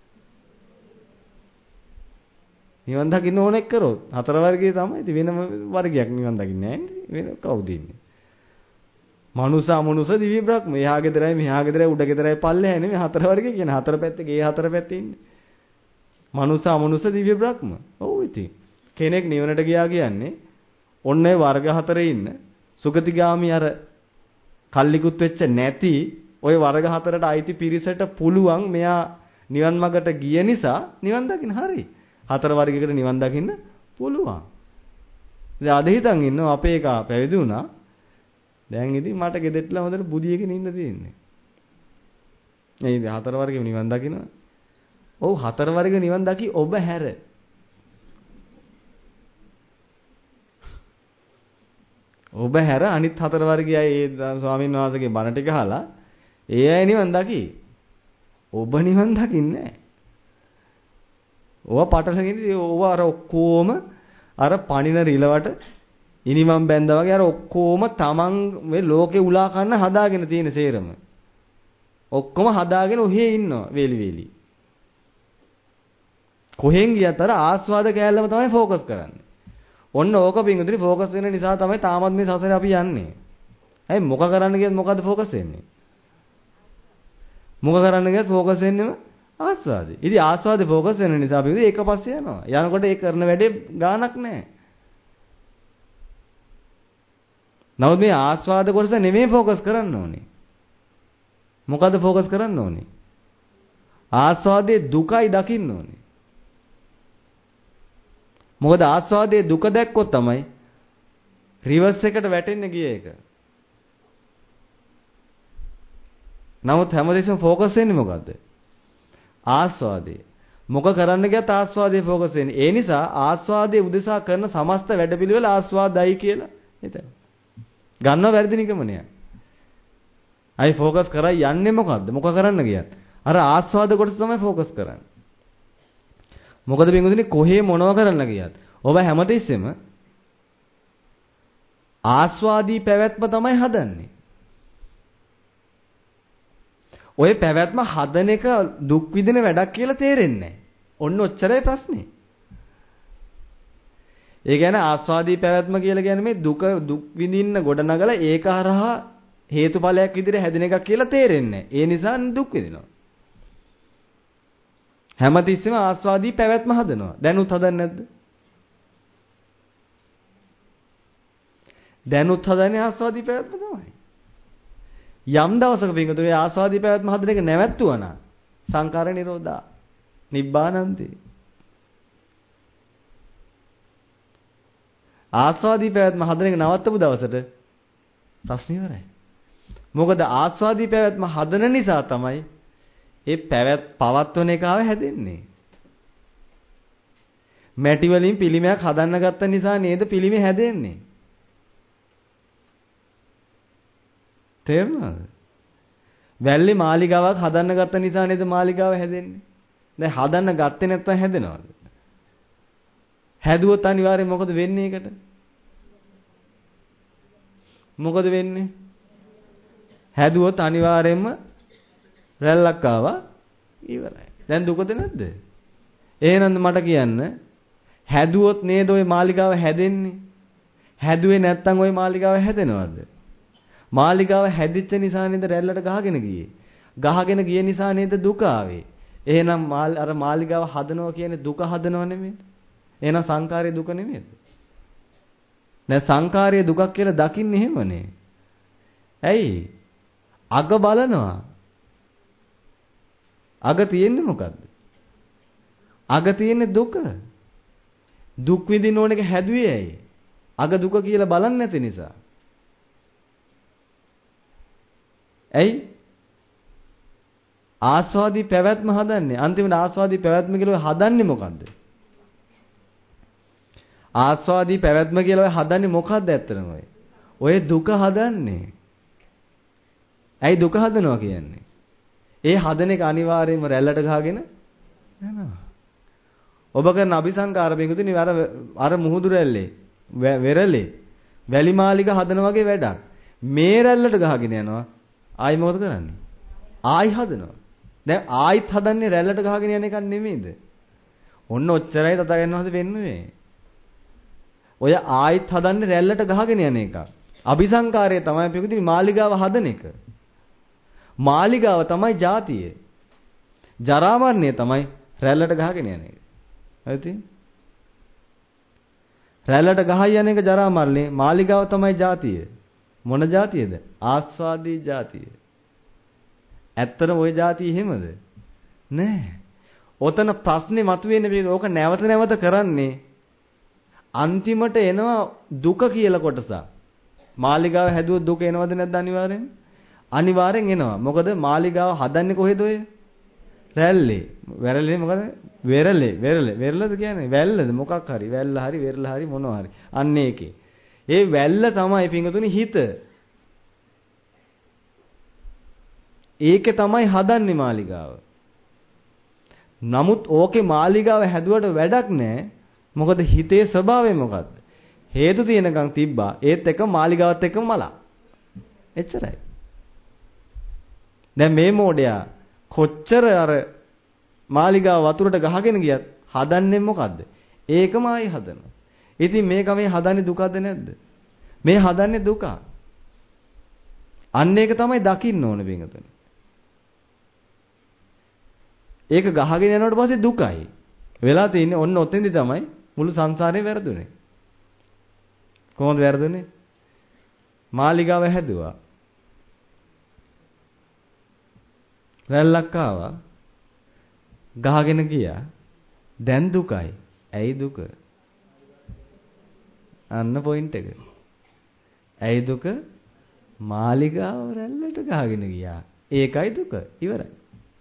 නිවන් දකින්න ඕනෙක් කරොත් 4 වර්ගයේ තමයි. ඉතින් වෙනම වර්ගයක් නිවන් දකින්නේ නැහැ. වෙන කවුද ඉන්නේ? මනුෂ්‍ය අමනුෂ්‍ය දිව්‍ය බ්‍රහ්ම. එහා ගෙදරයි මෙහා ගෙදරයි උඩ ගෙදරයි පල්ලෙහා නෙමෙයි 4 වර්ගය කියන්නේ 4 පැත්තේ ගේ 4 පැත්තේ ඉන්නේ. මනුෂ්‍ය අමනුෂ්‍ය දිව්‍ය බ්‍රහ්ම. ඔව් ඉතින් කෙනෙක් නිවනට ගියා කියන්නේ ඔන්න ඒ වර්ග 4 ඉන්න සුගතිගාමි අර කල්ලිකුත් වෙච්ච නැති ওই වර්ග 4ට අයිති පිරිසට පුළුවන් මෙයා නිවන් මාර්ගට ගිය නිසා නිවන් දකින්න හරි. 4 වර්ගයකට නිවන් දකින්න පුළුවන්. ඉතින් අද හිතන් ඉන්නවා අපේ එක පැවිදි වුණා. දැන් ඉතින් මට ගෙදෙට්ටලා හොඳට බුදියකින් ඉන්න තියෙන්නේ. ඒ ඉතින් 4 වර්ගෙම නිවන් දකින්න. ඔව් 4 වර්ග නිවන් දකි ඔබ හැර. ඔබ හැර අනිත් 4 වර්ගයයි ඒ ස්වාමීන් වහන්සේගේ බණ ටික අහලා ඒ අය නිවන් දකි. ඔබ නිවන් දකින්නේ නැහැ. ඔව පටලගෙන ඔව අර ඔක්කොම අර පණින රිලවට ඉනිමම් බැඳා වගේ අර ඔක්කොම තමන් මේ ලෝකේ උලා කන්න හදාගෙන තියෙන සේරම. ඔක්කොම හදාගෙන ඔහේ ඉන්නවා වේලි වේලි. කොහෙන් ගියත් අර ආස්වාද කෑල්ලම තමයි ફોකස් කරන්නේ. ඔන්න ඕක පිංගුතුනි ફોකස් වෙන නිසා තමයි තාමත් මේ සසරේ අපි යන්නේ. ඇයි මොක කරන්න ගියත් මොකද ફોකස් වෙන්නේ? මොක කරන්න ගියත් ફોකස් වෙන්නේම ආස්වාදේ. ඉතින් ආස්වාදේ ફોකස් වෙන නිසා අපි ඒක පස්සේ යනවා. යනකොට ඒ කරන වැඩේ ගාණක් නැහැ. නමුත් මේ ආස්වාද කොටස නෙමෙයි ફોකස් කරන්න ඕනේ. මොකද ફોකස් කරන්න ඕනේ? ආස්වාදයේ දුකයි දකින්න ඕනේ. මොකද ආස්වාදයේ දුක දැක්කොත් තමයි රිවර්ස් එකට වැටෙන්න ගිය එක. නමුත් හැමදෙස්සම ફોකස් වෙන්නේ මොකද්ද? ආස්වාදයේ. මොක කරන්න ගියත් ආස්වාදයේ ફોකස් වෙන්නේ. ඒ නිසා ආස්වාදයේ උදෙසා කරන සමස්ත වැඩපිළිවෙල ආස්වාදයි කියලා හිතන්න. ගන්නව වැරදි නිගමනයක්. අයි ફોකස් කරා යන්නේ මොකද්ද? මොක කරන්න ගියත් අර ආස්වාද කොටස තමයි ફોකස් කරන්නේ. මොකද බින්දුනේ කොහේ මොනව කරන්න ගියත් ඔබ හැමතිස්සෙම ආස්වාදී පැවැත්ම තමයි හදන්නේ. ඔය පැවැත්ම හදන එක දුක් විඳින වැඩක් කියලා තේරෙන්නේ නැහැ. ඔන්න ඔච්චරයි ප්‍රශ්නේ. ඒ කියන්නේ ආස්වාදී පැවැත්ම කියලා කියන්නේ මේ දුක් විඳින්න ගොඩනගලා ඒක හරහා හේතුඵලයක් විදිහට හැදෙන එකක් කියලා තේරෙන්නේ නැහැ. ඒ නිසා දුක් විඳිනවා. හැමතිස්සෙම ආස්වාදී පැවැත්ම හදනවා. දැනුත් හදන්නේ නැද්ද? දැනුත් හදන්නේ ආස්වාදී පැවැත්ම තමයි. යම් දවසක පින්වතුනි ආස්වාදී පැවැත්ම හදන එක නැවැත්තුවා නම් සංකාර නිරෝධා නිබ්බානන්තේ. ආස්වාදී පැවැත්ම හදන එක නවත්තපු දවසට ප්‍රශ්න ඉවරයි. මොකද ආස්වාදී පැවැත්ම හදන නිසා තමයි ඒ පවත්වන එකාව හැදෙන්නේ. මැටි වලින් පිළිමයක් හදන්න ගත්ත නිසා නේද පිළිමේ හැදෙන්නේ. තේරුණාද? වැල්ලේ මාලිගාවක් හදන්න ගත්ත නිසා නේද මාලිගාව හැදෙන්නේ. දැන් හදන්න ගත්තේ නැත්නම් හැදෙනවද? හැදුවොත් අනිවාර්යෙන් මොකද වෙන්නේ ඒකට? මොකද වෙන්නේ? හැදුවොත් අනිවාර්යෙන්ම රැල්ලක් ආවා ඉවරයි. දැන් දුකද නැද්ද? එහෙනම් මට කියන්න හැදුවොත් නේද ওই මාලිගාව හැදෙන්නේ? හැදුවේ නැත්නම් ওই මාලිගාව හැදෙනවද? මාලිගාව හැදිච්ච නිසා නේද රැල්ලට ගහගෙන ගියේ. ගහගෙන ගිය නිසා නේද දුක ආවේ. එහෙනම් අර මාලිගාව හදනවා කියන්නේ දුක හදනව නෙමෙයි. එහෙනම් සංකාරයේ දුක නෙමෙයිද? දැන් සංකාරයේ දුකක් කියලා දකින්නේ එහෙමනේ. ඇයි? අග බලනවා. අග තියෙන්නේ මොකද්ද? අග තියෙන්නේ දුක. දුක් විඳින්න ඕන එක හැදුවේ ඇයි? අග දුක කියලා බලන්නේ නැති නිසා. ඇයි? ආස්වාදී පැවැත්ම හදන්නේ. අන්තිමට ආස්වාදී පැවැත්ම කියලා හදන්නේ මොකද්ද? ආස්වාදී පැවැත්ම කියලා ඔය හදන්නේ මොකද්ද ඇත්තටම ඔය? ඔය දුක හදන්නේ. ඇයි දුක හදනවා කියන්නේ? ඒ හදන එක අනිවාර්යයෙන්ම රැල්ලට ගහගෙන යනවා. ඔබ කරන අபிසංකාර බිඟුතුනි අර මුහුදු රැල්ලේ වෙරළේ වැලිමාලික හදන වගේ වැඩක්. මේ රැල්ලට ගහගෙන යනවා. ආයි මොකද කරන්නේ? ආයි හදනවා. දැන් ආයිත් හදන්නේ රැල්ලට ගහගෙන යන එකක් නෙමෙයිද? ඔන්න ඔච්චරයි තථාගතයන් වහන්සේ පෙන්වුවේ. ඔය ආයිත් හදන්නේ රැල්ලට ගහගෙන යන එක. අபிසංකාරය තමයි පිටුදී මාලිගාව හදන එක. මාලිගාව තමයි ජාතිය. ජරා මරණය තමයි රැල්ලට ගහගෙන යන එක. හරිද? රැල්ලට ගහයි යන එක ජරා මරණය. මාලිගාව තමයි ජාතිය. මොන ජාතියද? ආස්වාදී ජාතිය. ඇත්තටම ওই ජාතිය එහෙමද? නෑ. ඔතන ප්‍රශ්නේ මතුවෙන්නේ මේක. ඕක නැවත නැවත කරන්නේ අන්තිමට එනවා දුක කියලා කොටස. මාලිගාව හැදුවොත් දුක එනවද නැද්ද අනිවාර්යෙන්? අනිවාර්යෙන් එනවා. මොකද මාලිගාව හදන්නේ කොහෙද ඔය? රැල්ලේ. වැරළේ මොකද? වෙරළද කියන්නේ වැල්ලද මොකක් හරි. වැල්ල හරි වෙරළ හරි මොනවා හරි. අන්න ඒකේ. ඒ වැල්ල තමයි පිංගුතුනි හිත. ඒකේ තමයි හදන්නේ මාලිගාව. නමුත් ඕකේ මාලිගාව හැදුවට වැඩක් නැහැ. මොකද හිතේ ස්වභාවය මොකද්ද? හේතු තියෙනකන් තිබ්බා. ඒත් එක මාලිගාවත් එක්කම මලා. එච්චරයි. දැන් මේ මෝඩයා කොච්චර අර මාලිගාව වතුරට ගහගෙන ගියත් හදන්නේ මොකද්ද? ඒකම ආයි හදනවා. ඉතින් මේක මේ හදන්නේ දුකද නැද්ද? මේ හදන්නේ දුක. අන්න ඒක තමයි දකින්න ඕනේ බින්ගතුනි. ඒක ගහගෙන යනකොට පස්සේ දුකයි. වෙලා තියෙන්නේ ඔන්න ඔතෙන්දි තමයි මුළු සංසාරේ වැරදුනේ. කොහොමද වැරදුනේ? මාලිගාව හැදුවා. රැල්ලක් ආවා. ගහගෙන ගියා. දැන් දුකයි. ඇයි දුක? අන්න පොයින්ට් එක. ඇයි දුක? මාලිගාව රැල්ලට ගහගෙන ගියා. ඒකයි දුක. ඉවරයි.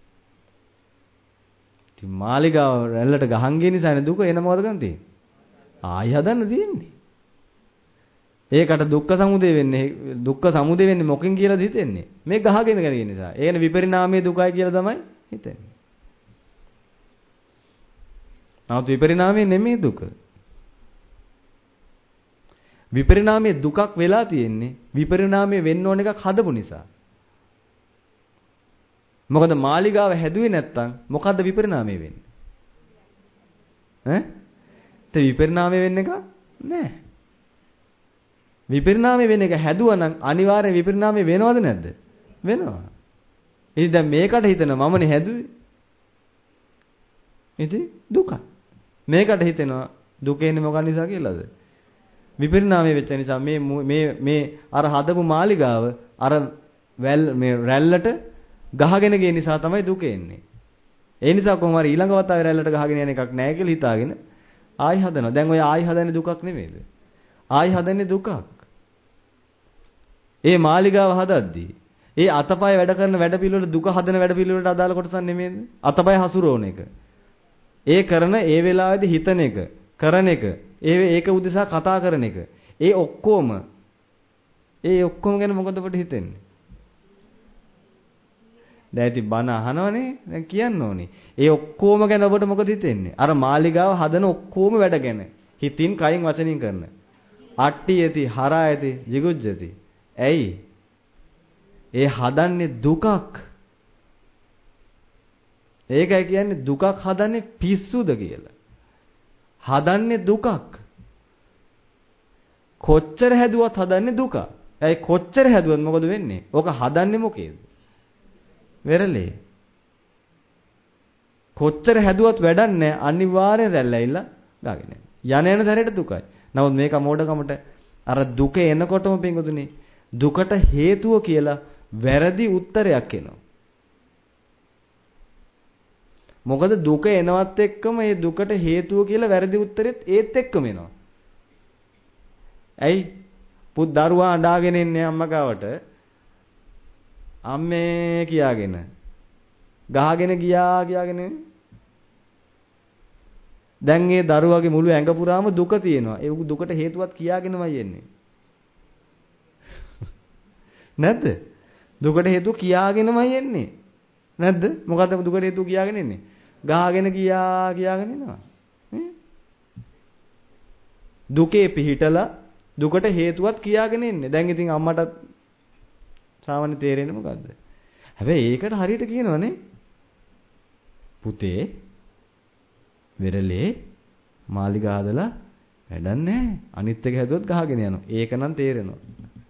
ඉතින් මාලිගාව රැල්ලට ගහන් ගිය නිසානේ දුක එන මොකද ගන්නේ? ආයි හදන්න තියෙන්නේ. ඒකට දුක්ඛ සමුදය වෙන්නේ දුක්ඛ සමුදය වෙන්නේ මොකෙන් කියලාද හිතෙන්නේ? මේ ගහගෙන ගිය නිසා. ඒකනේ විපරිණාමයේ දුකයි කියලා තමයි හිතෙන්නේ. නමුත් විපරිණාමයේ නෙමෙයි දුක. විපරිණාමයේ දුකක් වෙලා තියෙන්නේ විපරිණාමයේ වෙන්න ඕන එකක් හදපු නිසා. මොකද මාලිගාව හැදුවේ නැත්තම් මොකද්ද විපරිණාමය වෙන්නේ? ඈ? ඒ විපරිණාමය වෙන්න එක නෑ. විපරිණාමය වෙන එක හැදුවා නම් අනිවාර්යෙන් විපරිණාමය වෙනවද නැද්ද? වෙනවා. ඉතින් දැන් මේකට හිතන මමනේ හැදුවේ. ඉතින් දුකයි. මේකට හිතෙනවා දුක එන්නේ මොකක් නිසා කියලාද? විපරිණාමය වෙච්ච නිසා මේ අර හදපු මාලිගාව අර මේ රැල්ලට ගහගෙන ගිය නිසා තමයි දුක එන්නේ. ඒ නිසා කොහොම හරි ඊළඟ වතාවේ රැල්ලට ගහගෙන යන එකක් නැහැ කියලා හිතාගෙන ආයි හදනවා. දැන් ඔය ආයි හදන්නේ දුකක් නෙමෙයිද? ආයි හදන්නේ දුකක්. ඒ මාලිගාව හදද්දී ඒ අතපය වැඩ කරන වැඩ පිළිවෙල දුක හදන වැඩ පිළිවෙලට අදාළ කොටසක් නෙමෙයිද? අතපය හසුරවන එක. ඒ කරන ඒ වෙලාවේදී හිතන එක, කරන එක, ඒක උදෙසා කතා කරන එක. ඒ ඔක්කොම ගැන මොකද ඔබට හිතෙන්නේ? දැන් ඉතින් බන අහනවනේ දැන් කියන්න ඕනේ. ඒ ඔක්කොම ගැන ඔබට මොකද හිතෙන්නේ? අර මාලිගාව හදන ඔක්කොම වැඩ ගැන. හිතින්, කයින්, වචනින් කරන. අට්ටියති, හරායති, jigucchati. ඇයි? ඒ හදන්නේ දුකක්. ඒකයි කියන්නේ දුකක් හදන්නේ පිස්සුද කියලා. හදන්නේ දුකක්. කොච්චර හැදුවත් හදන්නේ දුක. ඇයි කොච්චර හැදුවත් මොකද වෙන්නේ? ඕක හදන්නේ මොකේද? වෙරළේ. කොච්චර හැදුවත් වැඩක් නැහැ. අනිවාර්යෙන් රැල්ල ඇවිල්ලා ගාගෙන යන තැනට දුකයි. නමුත් මේක මෝඩකමට අර දුක එනකොටම පින්වතුනි දුකට හේතුව කියලා වැරදි උත්තරයක් එනවා. මොකද දුක එනවත් එක්කම මේ දුකට හේතුව කියලා වැරදි උත්තරෙත් ඒත් එක්කම එනවා. ඇයි? පුත් දරුවා අඬාගෙන ඉන්නේ අම්මා ගාවට. අම්මේ කියාගෙන ගහගෙන ගියා කියාගෙන දැන් ඒ දරුවාගේ මුළු ඇඟ පුරාම දුක තියෙනවා. ඒ දුකට හේතුවත් කියාගෙනමයි එන්නේ. නැද්ද? දුකට හේතුව කියාගෙනමයි එන්නේ. නැද්ද? මොකද්ද දුකට හේතුව කියාගෙන එන්නේ? ගහගෙන ගියා කියාගෙන එනවා. දුකේ පිහිටලා දුකට හේතුවත් කියාගෙන එන්නේ. දැන් ඉතින් අම්මටත් සාමාන්‍ය තේරෙන්නේ මොකද්ද? හැබැයි ඒකට හරියට කියනවනේ. පුතේ වෙරළේ මාලිගා හදලා වැඩක් නැහැ. අනිත් එක හැදුවොත් ගහගෙන යනවා. ඒක නම් තේරෙනවා.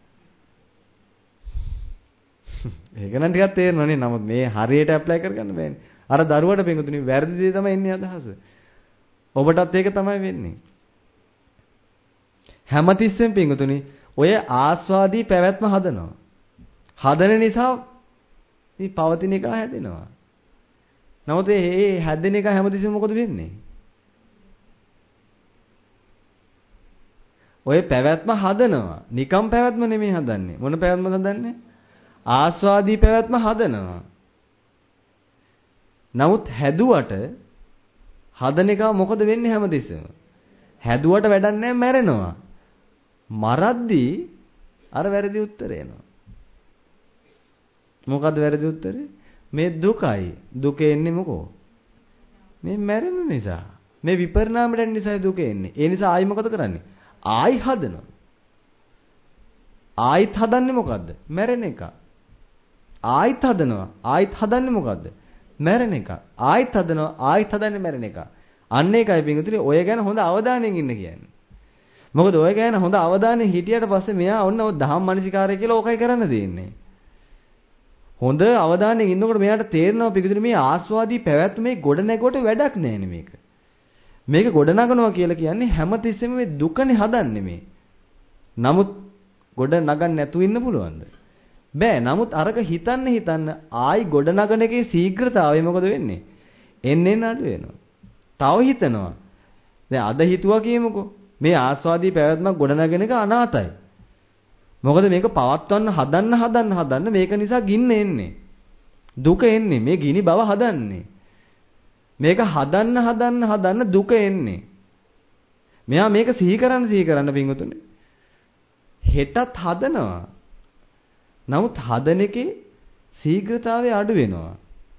ඒක නම් ටිකක් තේරෙනවනේ. නමුත් මේ හරියට ඇප්ලයි කරගන්න බෑනේ. අර දරුවට පිටුතුනි වැරදි දේ තමයි එන්නේ අදහස. ඔබටත් ඒක තමයි වෙන්නේ. හැමතිස්සෙම පිටුතුනි ඔය ආස්වාදී පැවැත්ම හදනවා. හදන නිසා මේ පවතින එක හැදෙනවා. නමුත් මේ හැදෙන එක හැමතිස්සෙම මොකද වෙන්නේ? ඔය පැවැත්ම හදනවා. නිකම් පැවැත්ම නෙමෙයි හදන්නේ. මොන පැවැත්මද හදන්නේ? ආස්වාදී පැවැත්ම හදනවා. නමුත් හැදුවට හදන එක මොකද වෙන්නේ හැමතිස්සෙම? හැදුවට වැඩක් නැහැ මැරෙනවා. මරද්දී අර වැරදි උත්තරේ එනවා. මොකද්ද වැරදි උත්තරේ? මේ දුකයි. දුක එන්නේ මොකෝ? මේ මැරෙන නිසා. මේ විපරිණාමයෙන් නිසා දුක එන්නේ. ඒ නිසා ආයි මොකද කරන්නේ? ආයි හදනවා. ආයිත් හදන්නේ මොකද්ද? මැරෙන එක. ආයිත් හදනවා. ආයිත් හදන්නේ මොකද්ද? මැරෙන එක. ආයිත් හදනවා. ආයිත් හදන්නේ මැරෙන එක. අන්න ඒකයි පිටුතුනි ඔය ගැන හොඳ අවධානයෙන් ඉන්න කියන්නේ. මොකද ඔය ගැන හොඳ අවධානයෙන් හිටියට පස්සේ මෙයා ඔන්න ඔය දහම් මනසිකාරය කියලා ඕකයි කරන්න දෙන්නේ. හොඳ අවධානයෙන් ඉන්නකොට මෙයාට තේරෙනවා පිටුතුනි මේ ආස්වාදී පැවැත්ම මේ ගොඩ නැගුවට වැඩක් නැහැ මේක. මේක ගොඩ නගනවා කියලා කියන්නේ හැමතිස්සෙම මේ දුකනේ හදන්නේ මේ. නමුත් ගොඩ නගන්න නැතුව ඉන්න පුළුවන්ද? බෑ. නමුත් අරක හිතන්න ආයි ගොඩ නගන එකේ ශීඝ්‍රතාවය මොකද වෙන්නේ? එන්නේ අඩු වෙනවා. තව හිතනවා. දැන් අද හිතුවා කියමුකෝ. මේ ආස්වාදී පැවැත්මක් ගොඩ නගන එක අනාතයි. මොකද මේක පවත්වන්න හදන්න මේක නිසා ගින්න එන්නේ. දුක එන්නේ. මේ ගිනි බව හදන්නේ. මේක හදන්න දුක එන්නේ. මෙයා මේක සිහි කරන්න පින්වතුනි. හෙටත් හදනවා. නමුත් හදන එකේ ශීඝ්‍රතාවය අඩු වෙනවා.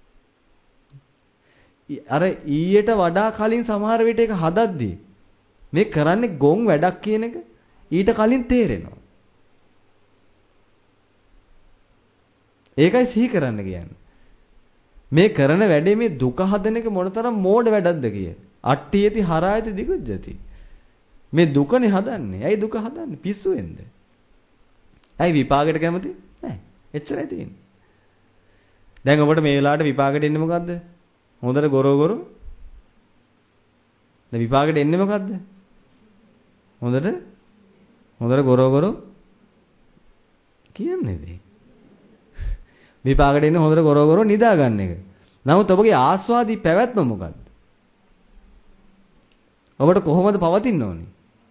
අර ඊයට වඩා කලින් සමහර විට ඒක හදද්දී මේ කරන්නේ ගොන් වැඩක් කියන එක ඊට කලින් තේරෙනවා. ඒකයි සිහි කරන්න කියන්නේ. මේ කරන වැඩේ මේ දුක හදන එක මොනතරම් මෝඩ වැඩක්ද කිය. අට්ටියති හරායති jigucchati. මේ දුකනේ හදන්නේ. ඇයි දුක හදන්නේ? පිස්සු වෙන්ද? ඇයි විපාකයට කැමති? නැහැ. එච්චරයි තියෙන්නේ. දැන් ඔබට මේ වෙලාවට විපාකෙට එන්නේ මොකද්ද? හොඳට ගොරෝ දැන් විපාකෙට එන්නේ මොකද්ද? හොඳට ගොරෝ කියන්නේ ඉතින්. විපාකෙට එන්නේ හොඳට ගොරෝ නිදා ගන්න එක. නමුත් ඔබගේ ආස්වාදී පැවැත්ම මොකද්ද? ඔබට කොහොමද පවතින්න ඕනේ?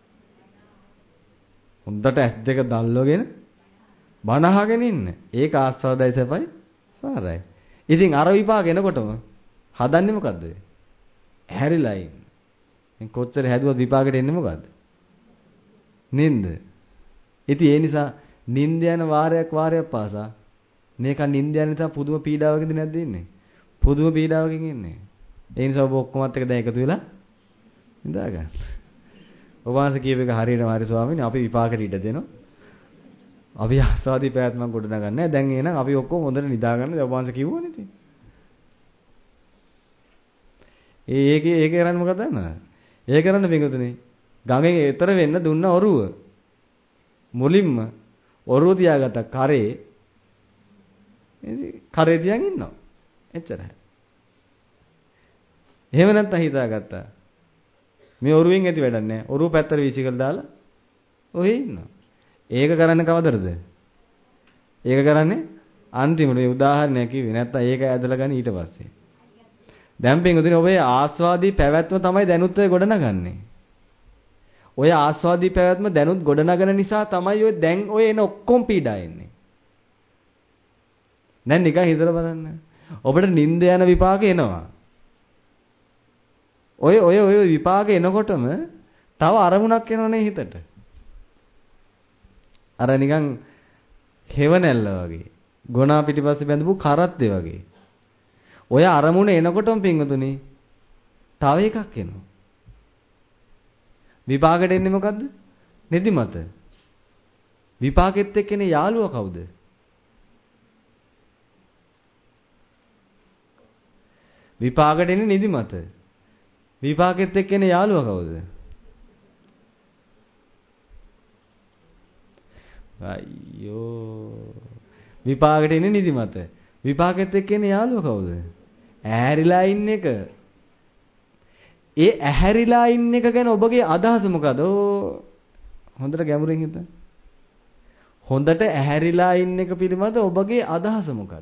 හොඳට ඇස් දෙක දල්වගෙන බණ අහගෙන ඉන්න. ඒක ආස්වාදයි සැපයි සාරයි. ඉතින් අර විපාක එනකොටම හදන්නේ මොකද්ද? ඇහැරිලා ඉන්න. මේ කොච්චර හැදුවත් විපාකෙට එන්නේ මොකද්ද? නින්ද. ඉතින් ඒ නිසා නින්ද යන වාරයක් පාසා මේක නින්ද යන නිසා පුදුම පීඩාවකින්ද නැද්ද ඉන්නේ? පුදුම පීඩාවකින් ඉන්නේ. ඒ නිසා ඔබ ඔක්කොමත් එක දැන් එකතු වෙලා නිදා ගන්න. ඔබ වහන්සේ කියව එක හරියටම හරි ස්වාමීනි අපි විපාකෙට ඉඩ දෙනවා. අපි ආස්වාදී පැවැත්මක් ගොඩ නගන්නේ නැහැ. දැන් එහෙනම් අපි ඔක්කොම හොඳට නිදා ගන්න. ඔබ වහන්සේ කිව්වනේ ඉතින්. ඒක කරන්නේ මොකද දන්නවද? ඒ කරන්න පිටුතුනේ. ගඟෙන් එතර වෙන්න දුන්න ඔරුව. මුලින්ම ඔරුව තියාගත්ත කරේ තියන් ඉන්නවා. එච්චරයි. එහෙම නැත්නම් හිතාගත්තා. මේ ඔරුවෙන් ඇති වැඩක් නැහැ. ඔරුව පැත්තට වීසිකල් දාලා ඔහේ ඉන්නවා. ඒක කරන්නේ කවදද? ඒක කරන්නේ අන්තිමට මේ උදාහරණයක් කිව්වේ. නැත්නම් ඒක ඇදලා ගන්න ඊට පස්සේ. දැන් පින්වතුනි ඔබේ ආස්වාදී පැවැත්ම තමයි දැනුත් ඔය ගොඩනගන්නේ. ඔය ආස්වාදී පැවැත්ම දැනුත් ගොඩනගන නිසා තමයි ඔය දැන් ඔය එන ඔක්කොම පීඩා එන්නේ. දැන් නිකන් හිතලා බලන්න. ඔබට නිින්ද යන විපාක එනවා. ඔය විපාක එනකොටම තව අරමුණක් එනවනේ හිතට. අර නිකන් හේවණැල්ල වගේ. ගොනා පිටිපස්සේ බැඳපු කරත්තේ වගේ. ඔය අරමුණ එනකොටම පින්වතුනි තව එකක් එනවා. විපාකෙට එන්නේ මොකද්ද? නිදිමත. විපාකෙත් එක්ක එන්නේ යාළුවා කවුද? විපාකෙට එන්නේ නිදිමත. විපාකෙත් එක්ක එන්නේ යාළුවා කවුද? අයියෝ. විපාකෙට එන්නේ නිදිමත. විපාකෙත් එක්ක එන්නේ යාළුවා කවුද? ඇහැරිලා ඉන්න එක. ඒ ඇහැරිලා ඉන්න එක ගැන ඔබගේ අදහස මොකද? හොඳට ගැඹුරින් හිතන්න. හොඳට ඇහැරිලා ඉන්න එක පිළිබඳ ඔබගේ අදහස මොකද්ද?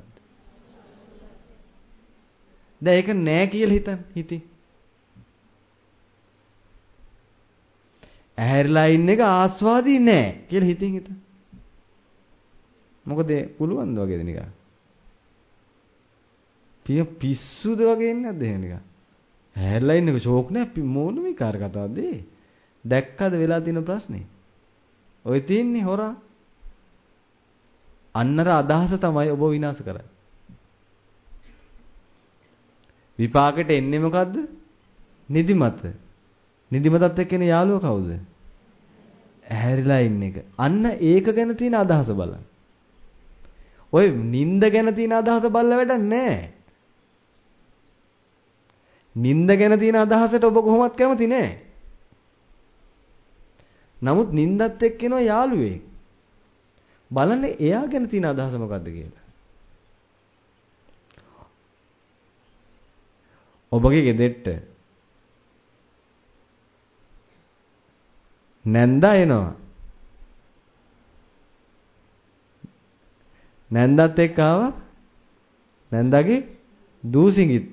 දැන් ඒක නෑ කියලා හිතන්. ඇහැරිලා ඉන්න එක ආස්වාදී නෑ කියලා හිතන්. මොකද පුළුවන්ද වගේද නිකන්? පිස්සුද වගේ ඉන්නේ නැද්ද එහෙම නිකන්? ඇහැරිලා ඉන්නක ෂෝක් නෑ මොන විකාර කතාවද ඒ? දැක්කද වෙලා තියෙන ප්‍රශ්නේ? ඔය තියන්නේ හොරා. අන්නර අදහස තමයි ඔබ විනාශ කරන්නේ. විපාකෙට එන්නේ මොකද්ද? නිදිමත. නිදිමතත් එක්ක එන යාළුවා කවුද? ඇහැරිලා ඉන්න එක. අන්න ඒක ගැන තියෙන අදහස බලන්න. ඔය නිින්ද ගැන තියෙන අදහස බලලා වැඩක් නැහැ. නිින්ද ගැන තියෙන අදහසට ඔබ කොහොමවත් කැමති නෑ. නමුත් නිින්දත් එක්ක එන යාළුවෙක්. බලන්න එයා ගැන තියෙන අදහස මොකද්ද කියලා. ඔබගේ ගෙදෙට්ට නැන්දා එනවා. නැන්දත් එක්ක ආවා නැන්දාගේ දූසිඟිත්ත.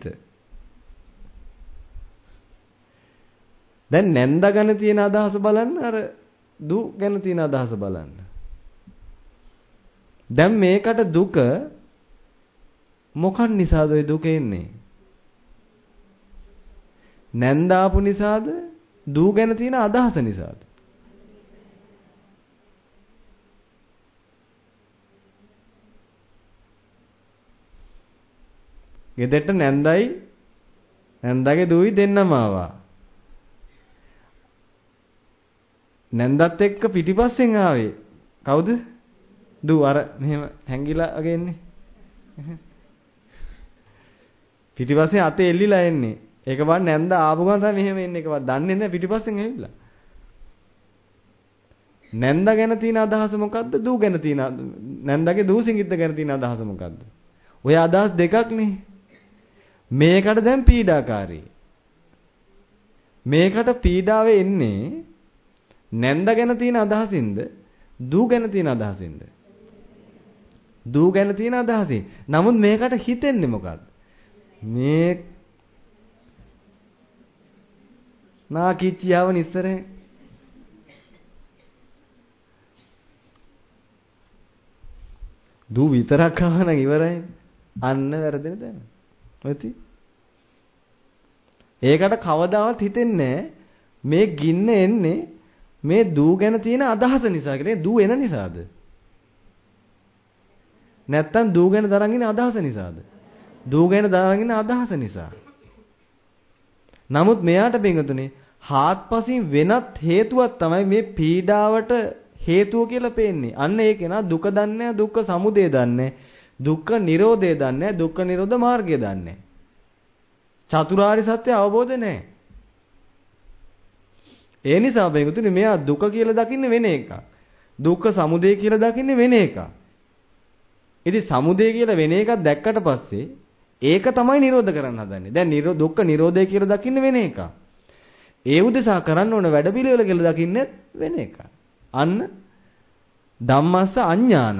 දැන් නැන්දා ගැන තියෙන අදහස බලන්න අර දූ ගැන තියෙන අදහස බලන්න. දැන් මේකට දුක මොකක් නිසාද ඔය දුක එන්නේ? නැන්දාපු නිසාද? දූ ගැන තියෙන අදහස නිසාද? ගෙදරට නැන්දාගේ දූයි දෙන්නම ආවා. නැන්දත් එක්ක පිටිපස්සෙන් ආවේ කවුද? දූ අර මෙහෙම හැංගිලා වගේ එන්නේ. පිටිපස්සෙන් අතේ එල්ලිලා එන්නේ. ඒක බලන්න නැන්දා ආපු ගමන් තමයි මෙහෙම එන්නේ. ඒකවත් දන්නේ නැහැ පිටිපස්සෙන් ඇවිල්ලා. නැන්දා ගැන තියෙන අදහස මොකද්ද? දූ ගැන තියෙන නැන්දාගේ දූ සිඟිත්ත ගැන තියෙන අදහස මොකද්ද? ඔය අදහස් දෙකක් නේ. මේකට දැන් පීඩාකාරී. මේකට පීඩාවේ එන්නේ නැන්ද ගැන තියෙන අදහසින්ද දූ ගැන තියෙන අදහසින්ද? දූ ගැන තියෙන අදහසින්. නමුත් මේකට හිතෙන්නේ මොකද්ද? මේ නාකිච්චියව නිස්සරේ දූ විතරක් ආවන ඉවරයි. අන්න වැරදෙන තැන. ඔයති. ඒකට කවදාවත් හිතෙන්නේ මේ ගින්න එන්නේ මේ දූ ගැන තියෙන අදහස නිසා කියලා. දූ එන නිසාද? නැත්තම් දූ ගැන තරන් ඉන්න අදහස නිසාද? දූ ගැන තරන් ඉන්න අදහස නිසා. නමුත් මෙයාට බෙන්ගතුනේ හාත්පසින් වෙනත් හේතුවක් තමයි මේ පීඩාවට හේතුව කියලා පේන්නේ. අන්න ඒක නා දුක දන්නේ දුක්ඛ සමුදය දන්නේ දුක්ඛ නිරෝධය දන්නේ දුක්ඛ නිරෝධ මාර්ගය දන්නේ. චතුරාර්ය සත්‍ය අවබෝධ නැහැ. ඒ නිසා බෙන්ගතුනේ මෙයා දුක කියලා දකින්නේ වෙන එකක්. දුක්ඛ සමුදය කියලා දකින්නේ වෙන එකක්. ඉතින් සමුදය කියලා වෙන එකක් දැක්කට පස්සේ ඒක තමයි නිරෝධ කරන්න හදන්නේ. දැන් දුක්ඛ නිරෝධය කියලා දකින්නේ වෙන එකක්. ඒ උදෙසා කරන්න ඕන වැඩ පිළිවෙල කියලා දකින්නේ වෙන එකක්. අන්න ධම්මස්ස අඥාන.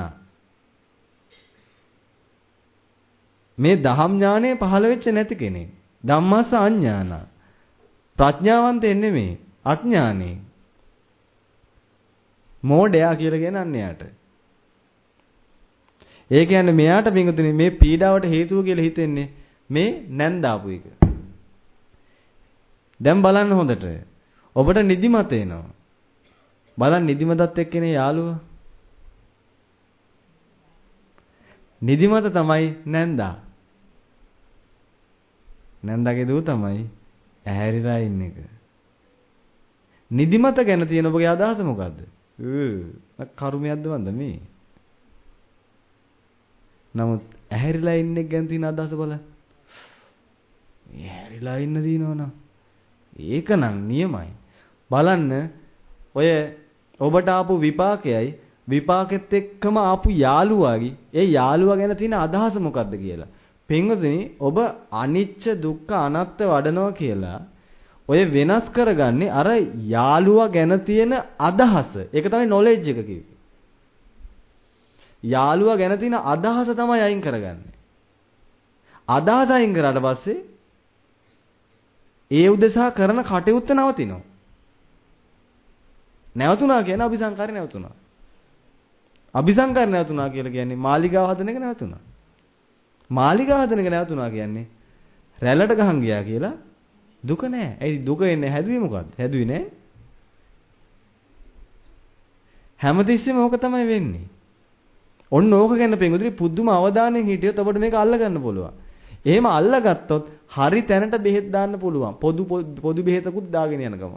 මේ දහම් ඥානය පහළ වෙච්ච නැති කෙනෙක්. ධම්මස්ස අඥාන. ප්‍රඥාවන්ත එන්නේ මේ අඥානේ. මෝඩයා කියලා කියන්නේ යාට. ඒ කියන්නේ මෙයාට පිඟුතුනේ මේ පීඩාවට හේතුව කියලා හිතෙන්නේ මේ නැන්දාපු එක. දැන් බලන්න හොඳට. ඔබට නිදිමත එනවා. බලන්න නිදිමතත් එක්කනේ යාළුවා. නිදිමත තමයි නැන්දා. නැන්දාගේ දූ තමයි ඇහැරිලා ඉන්න එක. නිදිමත ගැන තියෙන ඔබගේ අදහස මොකද්ද? කරුමයක්ද වන්ද මේ? නමුත් ඇහැරිලා ඉන්න එක ගැන තියෙන අදහස බලන්න. ඇහැරිලා ඉන්න දිනවනම් ඒක නම් නියමයි. බලන්න ඔය ඔබට ආපු විපාකයයි විපාකෙත් එක්කම ආපු යාළුවාගේ ඒ යාළුවා ගැන තියෙන අදහස මොකද්ද කියලා. පින්වතුනි ඔබ අනිච්ච දුක්ඛ අනාත්ත වඩනවා කියලා ඔය වෙනස් කරගන්නේ අර යාළුවා ගැන තියෙන අදහස. ඒක තමයි නොලෙජ් එක කිව්වේ. යාළුවා ගැන තියෙන අදහස තමයි අයින් කරගන්නේ. අදහස අයින් කරාට පස්සේ ඒ උදෙසා කරන කටයුත්ත නවතිනවා. නැවතුණා කියන්නේ අபிසංකාරය නැවතුණා. අபிසංකාරය නැවතුණා කියලා කියන්නේ මාලිගාව හදන එක නැවතුණා. මාලිගාව හදන එක නැවතුණා කියන්නේ රැළට ගහන් ගියා කියලා දුක නැහැ. ඒ දුක එන්නේ හැදුවේ මොකද්ද? හැදුවේ නැහැ. හැමතිස්සෙම ඕක තමයි වෙන්නේ. ඔන්න ඕක ගැන පෙන්ගුදුරි පුදුම අවධානයෙන් හිටියොත් අපිට මේක අල්ල ගන්න පුළුවන්. එහෙම අල්ලගත්තොත් හරි තැනට බෙහෙත් දාන්න පුළුවන්. පොදු බෙහෙතකුත් දාගෙන යන ගම.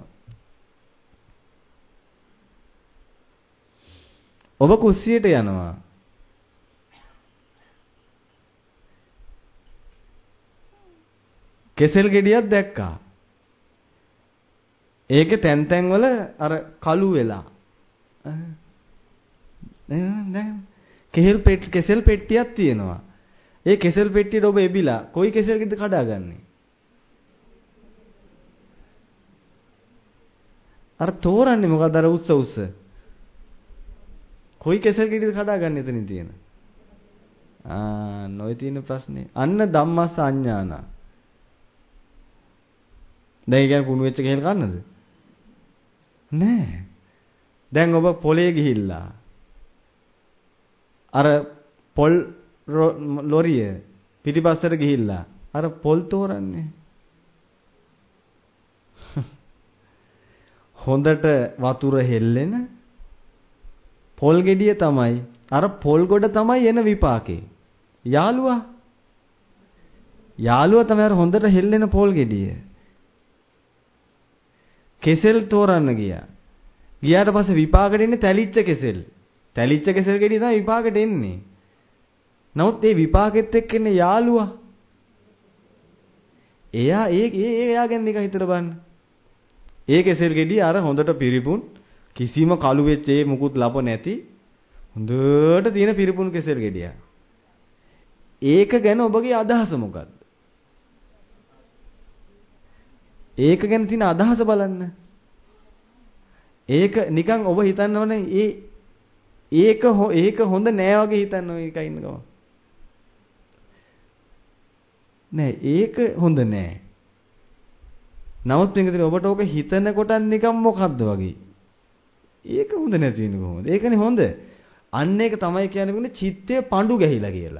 ඔබ කුස්සියට යනවා. කෙසෙල් ගෙඩියක් දැක්කා. ඒකේ තැන් තැන් වල අර කළු වෙලා. දැන් කෙසෙල් පෙට්ටියක් තියෙනවා. ඒ කෙසෙල් පෙට්ටියට ඔබ එබිලා කොයි කෙසෙල් ගෙඩිද කඩාගන්නේ? අර තෝරන්නේ මොකද අර උස්ස. කොයි කෙසෙල් ගෙඩිද කඩාගන්නේ එතනින් තියෙන? නොයි තියෙන ප්‍රශ්නේ. අන්න ධම්මස්ස අඥාන. දැන් ඒ කියන්නේ කුණු වෙච්ච කෙහෙල් කන්නද? නෑ. දැන් ඔබ පොලේ ගිහිල්ලා අර පොල් ලොරිය පිටිපස්සට ගිහිල්ලා අර පොල් තෝරන්නේ. හොඳට වතුර හෙල්ලෙන පොල් ගෙඩිය තමයි අර පොල් ගොඩ තමයි එන විපාකේ. යාළුවා තමයි අර හොඳට හෙල්ලෙන පොල් ගෙඩිය. කෙසෙල් තෝරන්න ගියා. ගියාට පස්සේ විපාකෙට එන්නේ තැලිච්ච කෙසෙල්. තැලිච්ච කෙසෙල් ගෙඩිය තමයි විපාකෙට එන්නේ. නමුත් ඒ විපාකෙත් එක්ක ඉන්නේ යාළුවා. එයා ගැන නිකන් හිතලා බලන්න. ඒ කෙසෙල් ගෙඩිය අර හොඳට පිරිපුන් කිසිම කළු වෙච්ච ඒ මුකුත් ලප නැති හොඳට තියෙන පිරිපුන් කෙසෙල් ගෙඩිය. ඒක ගැන ඔබගේ අදහස මොකක්ද? ඒක ගැන තියෙන අදහස බලන්න. ඒක නිකන් ඔබ හිතන්නවනේ ඒක හොඳ නෑ වගේ හිතන්න ඔය එක ඉන්න ගම. නෑ ඒක හොඳ නෑ. නමුත් මේකදී ඔබට ඕක හිතන කොට නිකන් මොකද්ද වගේ. ඒක හොඳ නැති වෙන්නේ කොහොමද? ඒකනේ හොඳ. අන්න ඒක තමයි කියන්නේ චිත්තේ පඳු ගැහිලා කියලා.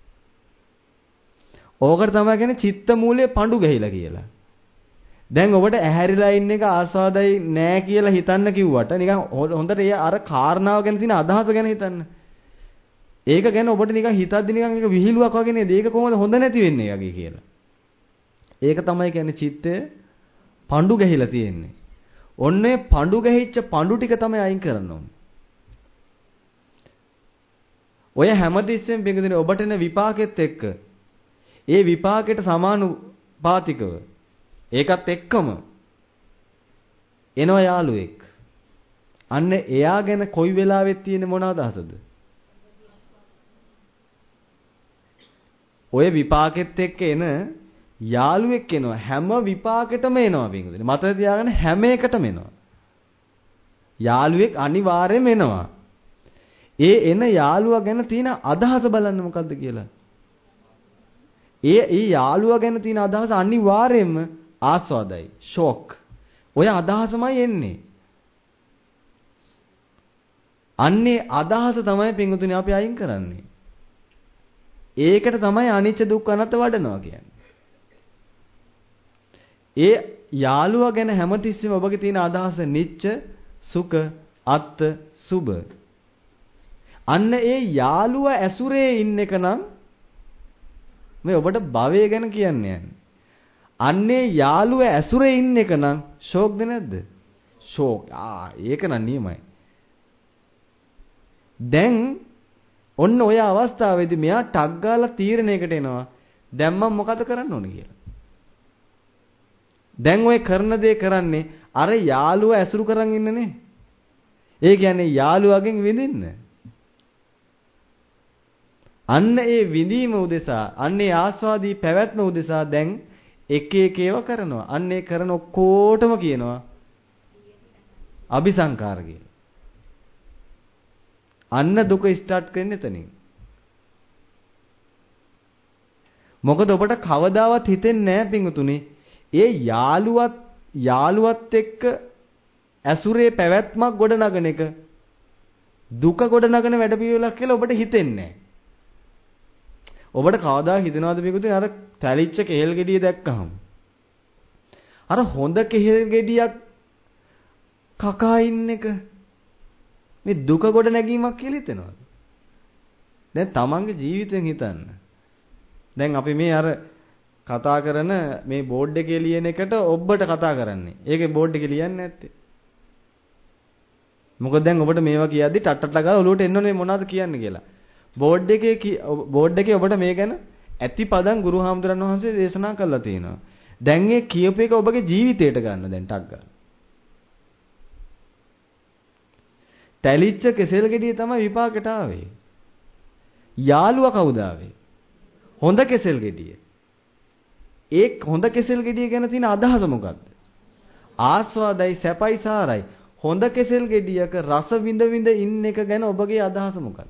ඕකට තමයි කියන්නේ චිත්ත මූලයේ පඳු ගැහිලා කියලා. දැන් ඔබට ඇහැරිලා ඉන්න එක ආස්වාදයි නෑ කියලා හිතන්න කිව්වට නිකන් හොඳට ඒ අර කාරණාව ගැන තියෙන අදහස ගැන හිතන්න. ඒක ගැන ඔබට නිකන් හිතද්දි නිකන් ඒක විහිළුවක් වගේ නේද? ඒක කොහොමද හොඳ නැති වෙන්නේ යගේ කියලා. ඒක තමයි කියන්නේ චිත්තය පඳු ගැහිලා තියෙන්නේ. ඔන්නේ පඳු ගැහිච්ච පඳු ටික තමයි අයින් කරන්න ඕනේ. ඔය හැමතිස්සෙම බෙගදිනේ ඔබට එන විපාකෙත් එක්ක ඒ විපාකයට සමානුපාතිකව ඒකත් එක්කම එනවා යාළුවෙක්. අන්න එයා ගැන කොයි වෙලාවෙත් තියෙන මොන අදහසද? ඔය විපාකෙත් එක්ක එන යාළුවෙක් එනවා. හැම විපාකෙටම එනවා බින්දුනේ. මතක තියාගන්න හැම එකටම එනවා. යාළුවෙක් අනිවාර්යයෙන්ම එනවා. ඒ එන යාළුවා ගැන තියෙන අදහස බලන්න මොකද්ද කියලා. ඒ යාළුවා ගැන තියෙන අදහස අනිවාර්යයෙන්ම ආස්වාදයි, ෂොක්. ඔය අදහසමයි එන්නේ. අන්නේ අදහස තමයි පින්වතුනි අපි අයින් කරන්නේ. ඒකට තමයි අනිච්ච දුක්ඛ අනාත්ම වඩනවා කියන්නේ. ඒ යාළුවා ගැන හැමතිස්සෙම ඔබගේ තියෙන අදහස නිච්ච, සුඛ, අත්ත්, සුභ. අන්න ඒ යාළුවා ඇසුරේ ඉන්න එක නම් මේ ඔබට භවය ගැන කියන්නේ යන්නේ. අන්නේ යාළුවා ඇසුරේ ඉන්න එක නම් ෂෝක්ද නැද්ද? ෂෝක්. ඒක නම් නියමයි. දැන් ඔන්න ඔය අවස්ථාවේදී මෙයා ටක් ගාලා තීරණයකට එනවා. දැන් මම මොකද කරන්න ඕනේ කියලා. දැන් ඔය කරන දේ කරන්නේ අර යාළුවා ඇසුරු කරන් ඉන්නනේ. ඒ කියන්නේ යාළුවාගෙන් විඳින්න. අන්න ඒ විඳීම උදෙසා, අන්න ඒ ආස්වාදී පැවැත්ම උදෙසා දැන් එක එක ඒවා කරනවා. අන්න ඒ කරන ඔක්කොටම කියනවා අபிසංකාර කියලා. අන්න දුක ස්ටාර්ට් කරන්නේ එතනින්. මොකද ඔබට කවදාවත් හිතෙන්නේ නැහැ පිංගුතුනි ඒ යාළුවත් එක්ක ඇසුරේ පැවැත්මක් ගොඩනගන එක දුක ගොඩනගන වැඩපිළිවෙලක් කියලා ඔබට හිතෙන්නේ නැහැ. ඔබට කවදා හිතනවාද මේකද අර තැලිච්ච කෙහෙල් ගෙඩිය දැක්කහම අර හොඳ කෙහෙල් ගෙඩියක් කකා ඉන්න එක මේ දුක ගොඩ නැගීමක් කියලා හිතනවාද? දැන් තමන්ගේ ජීවිතෙන් හිතන්න. දැන් අපි මේ අර කතා කරන මේ බෝඩ් එකේ ලියන එකට ඔබට කතා කරන්නේ. ඒකේ බෝඩ් එකේ ලියන්නේ නැත්තේ. මොකද දැන් ඔබට මේවා කියද්දි ටට්ටට ගාලා ඔලුවට එන්න ඕනේ මොනවද කියන්නේ කියලා. බෝඩ් එකේ ඔබට මේ ගැන ඇති පදන් ගුරු හාමුදුරන් වහන්සේ දේශනා කළා තියෙනවා. දැන් ඒ කියපු එක ඔබගේ ජීවිතයට ගන්න දැන් ටක් ගන්න. තැලිච්ච කෙසෙල් ගෙඩිය තමයි විපාකයට ආවේ. යාළුවා කවුද ආවේ? හොඳ කෙසෙල් ගෙඩිය. ඒ හොඳ කෙසෙල් ගෙඩිය ගැන තියෙන අදහස මොකක්ද? ආස්වාදයි, සැපයි, සාරයි. හොඳ කෙසෙල් ගෙඩියක රස විඳ විඳ ඉන්න එක ගැන ඔබගේ අදහස මොකක්ද?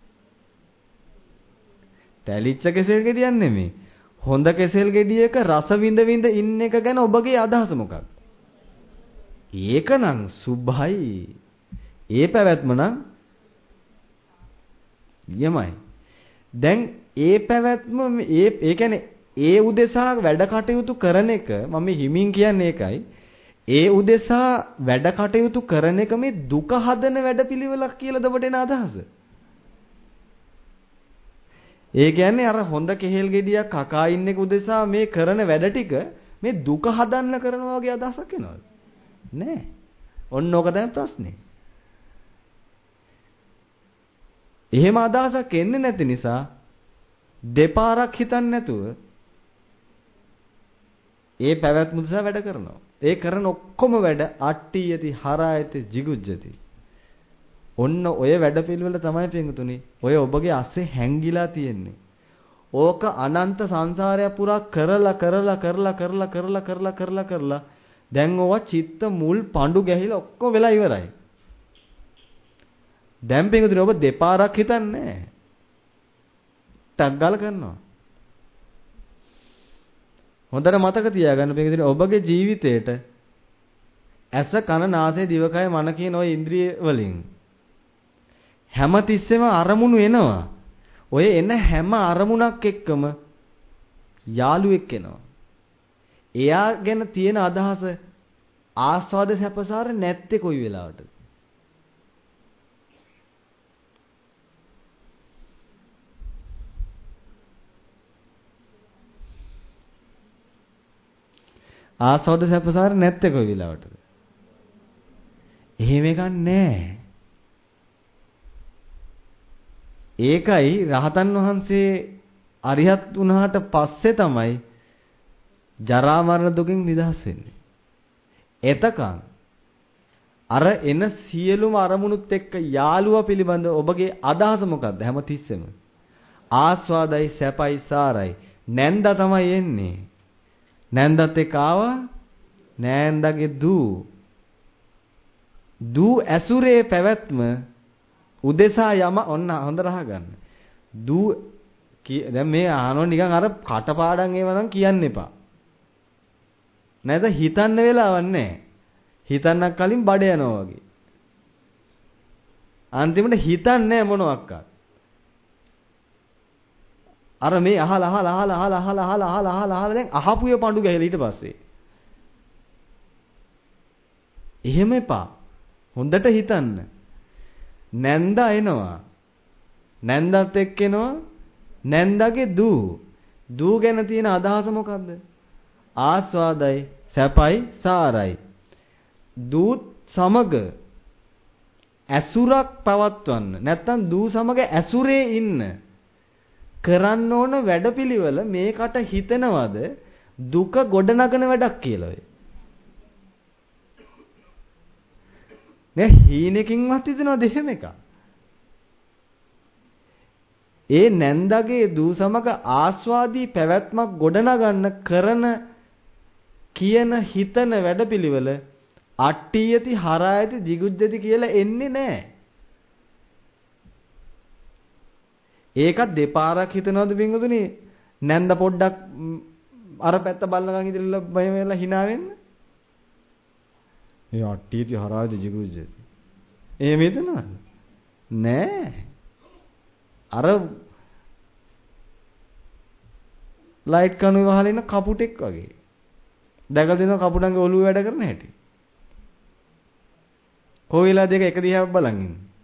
තැලිච්ච කෙසෙල් ගෙඩියක් නෙමෙයි. හොඳ කෙසෙල් ගෙඩියක රස විඳ විඳ ඉන්න එක ගැන ඔබගේ අදහස මොකක්ද? ඒකනම් සුභයි. ඒ පැවැත්ම නම් යමයි. දැන් ඒ පැවැත්ම ඒ කියන්නේ ඒ උදෙසා වැඩ කටයුතු කරන එක මම හිමින් කියන්නේ ඒකයි. ඒ උදෙසා වැඩ කටයුතු කරන එක මේ දුක හදන වැඩපිළිවෙලක් කියලාද ඔබට එන අදහස? ඒ කියන්නේ අර හොඳ කෙහෙල් ගෙඩියක් කකා ඉන්න එක උදෙසා මේ කරන වැඩ ටික මේ දුක හදන්න කරනවා වගේ අදහසක් එනවද? නෑ. ඔන්න ඕක තමයි ප්‍රශ්නේ. එහෙම අදහසක් එන්නේ නැති නිසා දෙපාරක් හිතන්නේ නැතුව ඒ පැවැත්ම උදෙසා වැඩ කරනවා. ඒ කරන ඔක්කොම වැඩ අට්ටියති හරායති jigucchati. ඔන්න ඔය වැඩපිළිවෙල තමයි පින්තුනි ඔය ඔබගේ අස්සේ හැංගිලා තියෙන්නේ. ඕක අනන්ත සංසාරය පුරා කරලා දැන් ඕවා චිත්ත මුල් පඳු ගැහිලා ඔක්කොම වෙලා ඉවරයි. දැන් පිටුදුනේ ඔබ දෙපාරක් හිතන්නේ නැහැ. ටක් ගාලා කරනවා. හොඳට මතක තියාගන්න පිටුදුනේ ඔබගේ ජීවිතේට ඇස කන නාසය දිවකය මන කියන ওই ඉන්ද්‍රිය වලින් හැම තිස්සෙම අරමුණු එනවා. ඔය එන හැම අරමුණක් එක්කම යාළුවෙක් එනවා. එයා ගැන තියෙන අදහස ආස්වාද සැපසාර නැත්තේ කොයි වෙලාවටද? ආස්වාද සැපසාර නැත්තේ කොයි වෙලාවටද? එහෙම එකක් නැහැ. ඒකයි රහතන් වහන්සේ අරිහත් වුණාට පස්සේ තමයි ජරා මරණ දුකින් නිදහස් වෙන්නේ. එතකන් අර එන සියලුම අරමුණුත් එක්ක යාළුවා පිළිබඳ ඔබගේ අදහස මොකද්ද? හැමතිස්සෙම ආස්වාදයි සැපයි සාරයි. නැන්දා තමයි එන්නේ. නැන්දත් එක්ක ආවා නෑන්දගේ දූ ඇසුරේ පැවැත්ම උදෙසා යම ඔන්න හොඳට අහගන්න. දැන් මේ අහනෝ නිකන් අර කටපාඩම් ඒවා නම් කියන්න එපා. නැද හිතන්න වෙලාවක් නැහැ. හිතන්නක් කලින් බඩ යනවා වගේ. අන්තිමට හිතන්නේ මොනවත්. අර මේ අහලා දැන් අහපුවේ පඳු ගහලා ඊට පස්සේ. එහෙම එපා. හොඳට හිතන්න. නැන්දා එනවා. නැන්දත් එක්ක එනවා. නැන්දාගේ දූ ගැන තියෙන අදහස මොකද්ද? ආස්වාදයි, සැපයි, සාරයි. දූත් සමග ඇසුරක් පවත්වන්න. නැත්තම් දූ සමග ඇසුරේ ඉන්න. කරන්න ඕන වැඩපිළිවෙල මේකට හිතනවද දුක ගොඩනගන වැඩක් කියලා ඔය. නේ හීනකින්වත් හිතනවද එහෙම එකක්? ඒ නැන්දගේ දූ සමග ආස්වාදී පැවැත්මක් ගොඩනගන්න කරන කියන හිතන වැඩපිළිවෙල අට්ටියති හරායති දිගුජ්ජති කියලා එන්නේ නැහැ. ඒකත් දෙපාරක් හිතනවද පින්වතුනි? නැන්ද පොඩ්ඩක් අර පැත්ත බලනකන් ඉතිරිලා බය වෙලා hina වෙන්න. ඒ අට්ටියති හරායති දිගුජ්ජති. එහෙම හිතනවද? නෑ. අර ලයිට් කණුවේ වහලා ඉන්න කපුටෙක් වගේ. දැකලා දෙනවා කපුටන්ගේ ඔළුව වැඩ කරන හැටි. කොවිලා දෙක එක දිහාවක් බලන්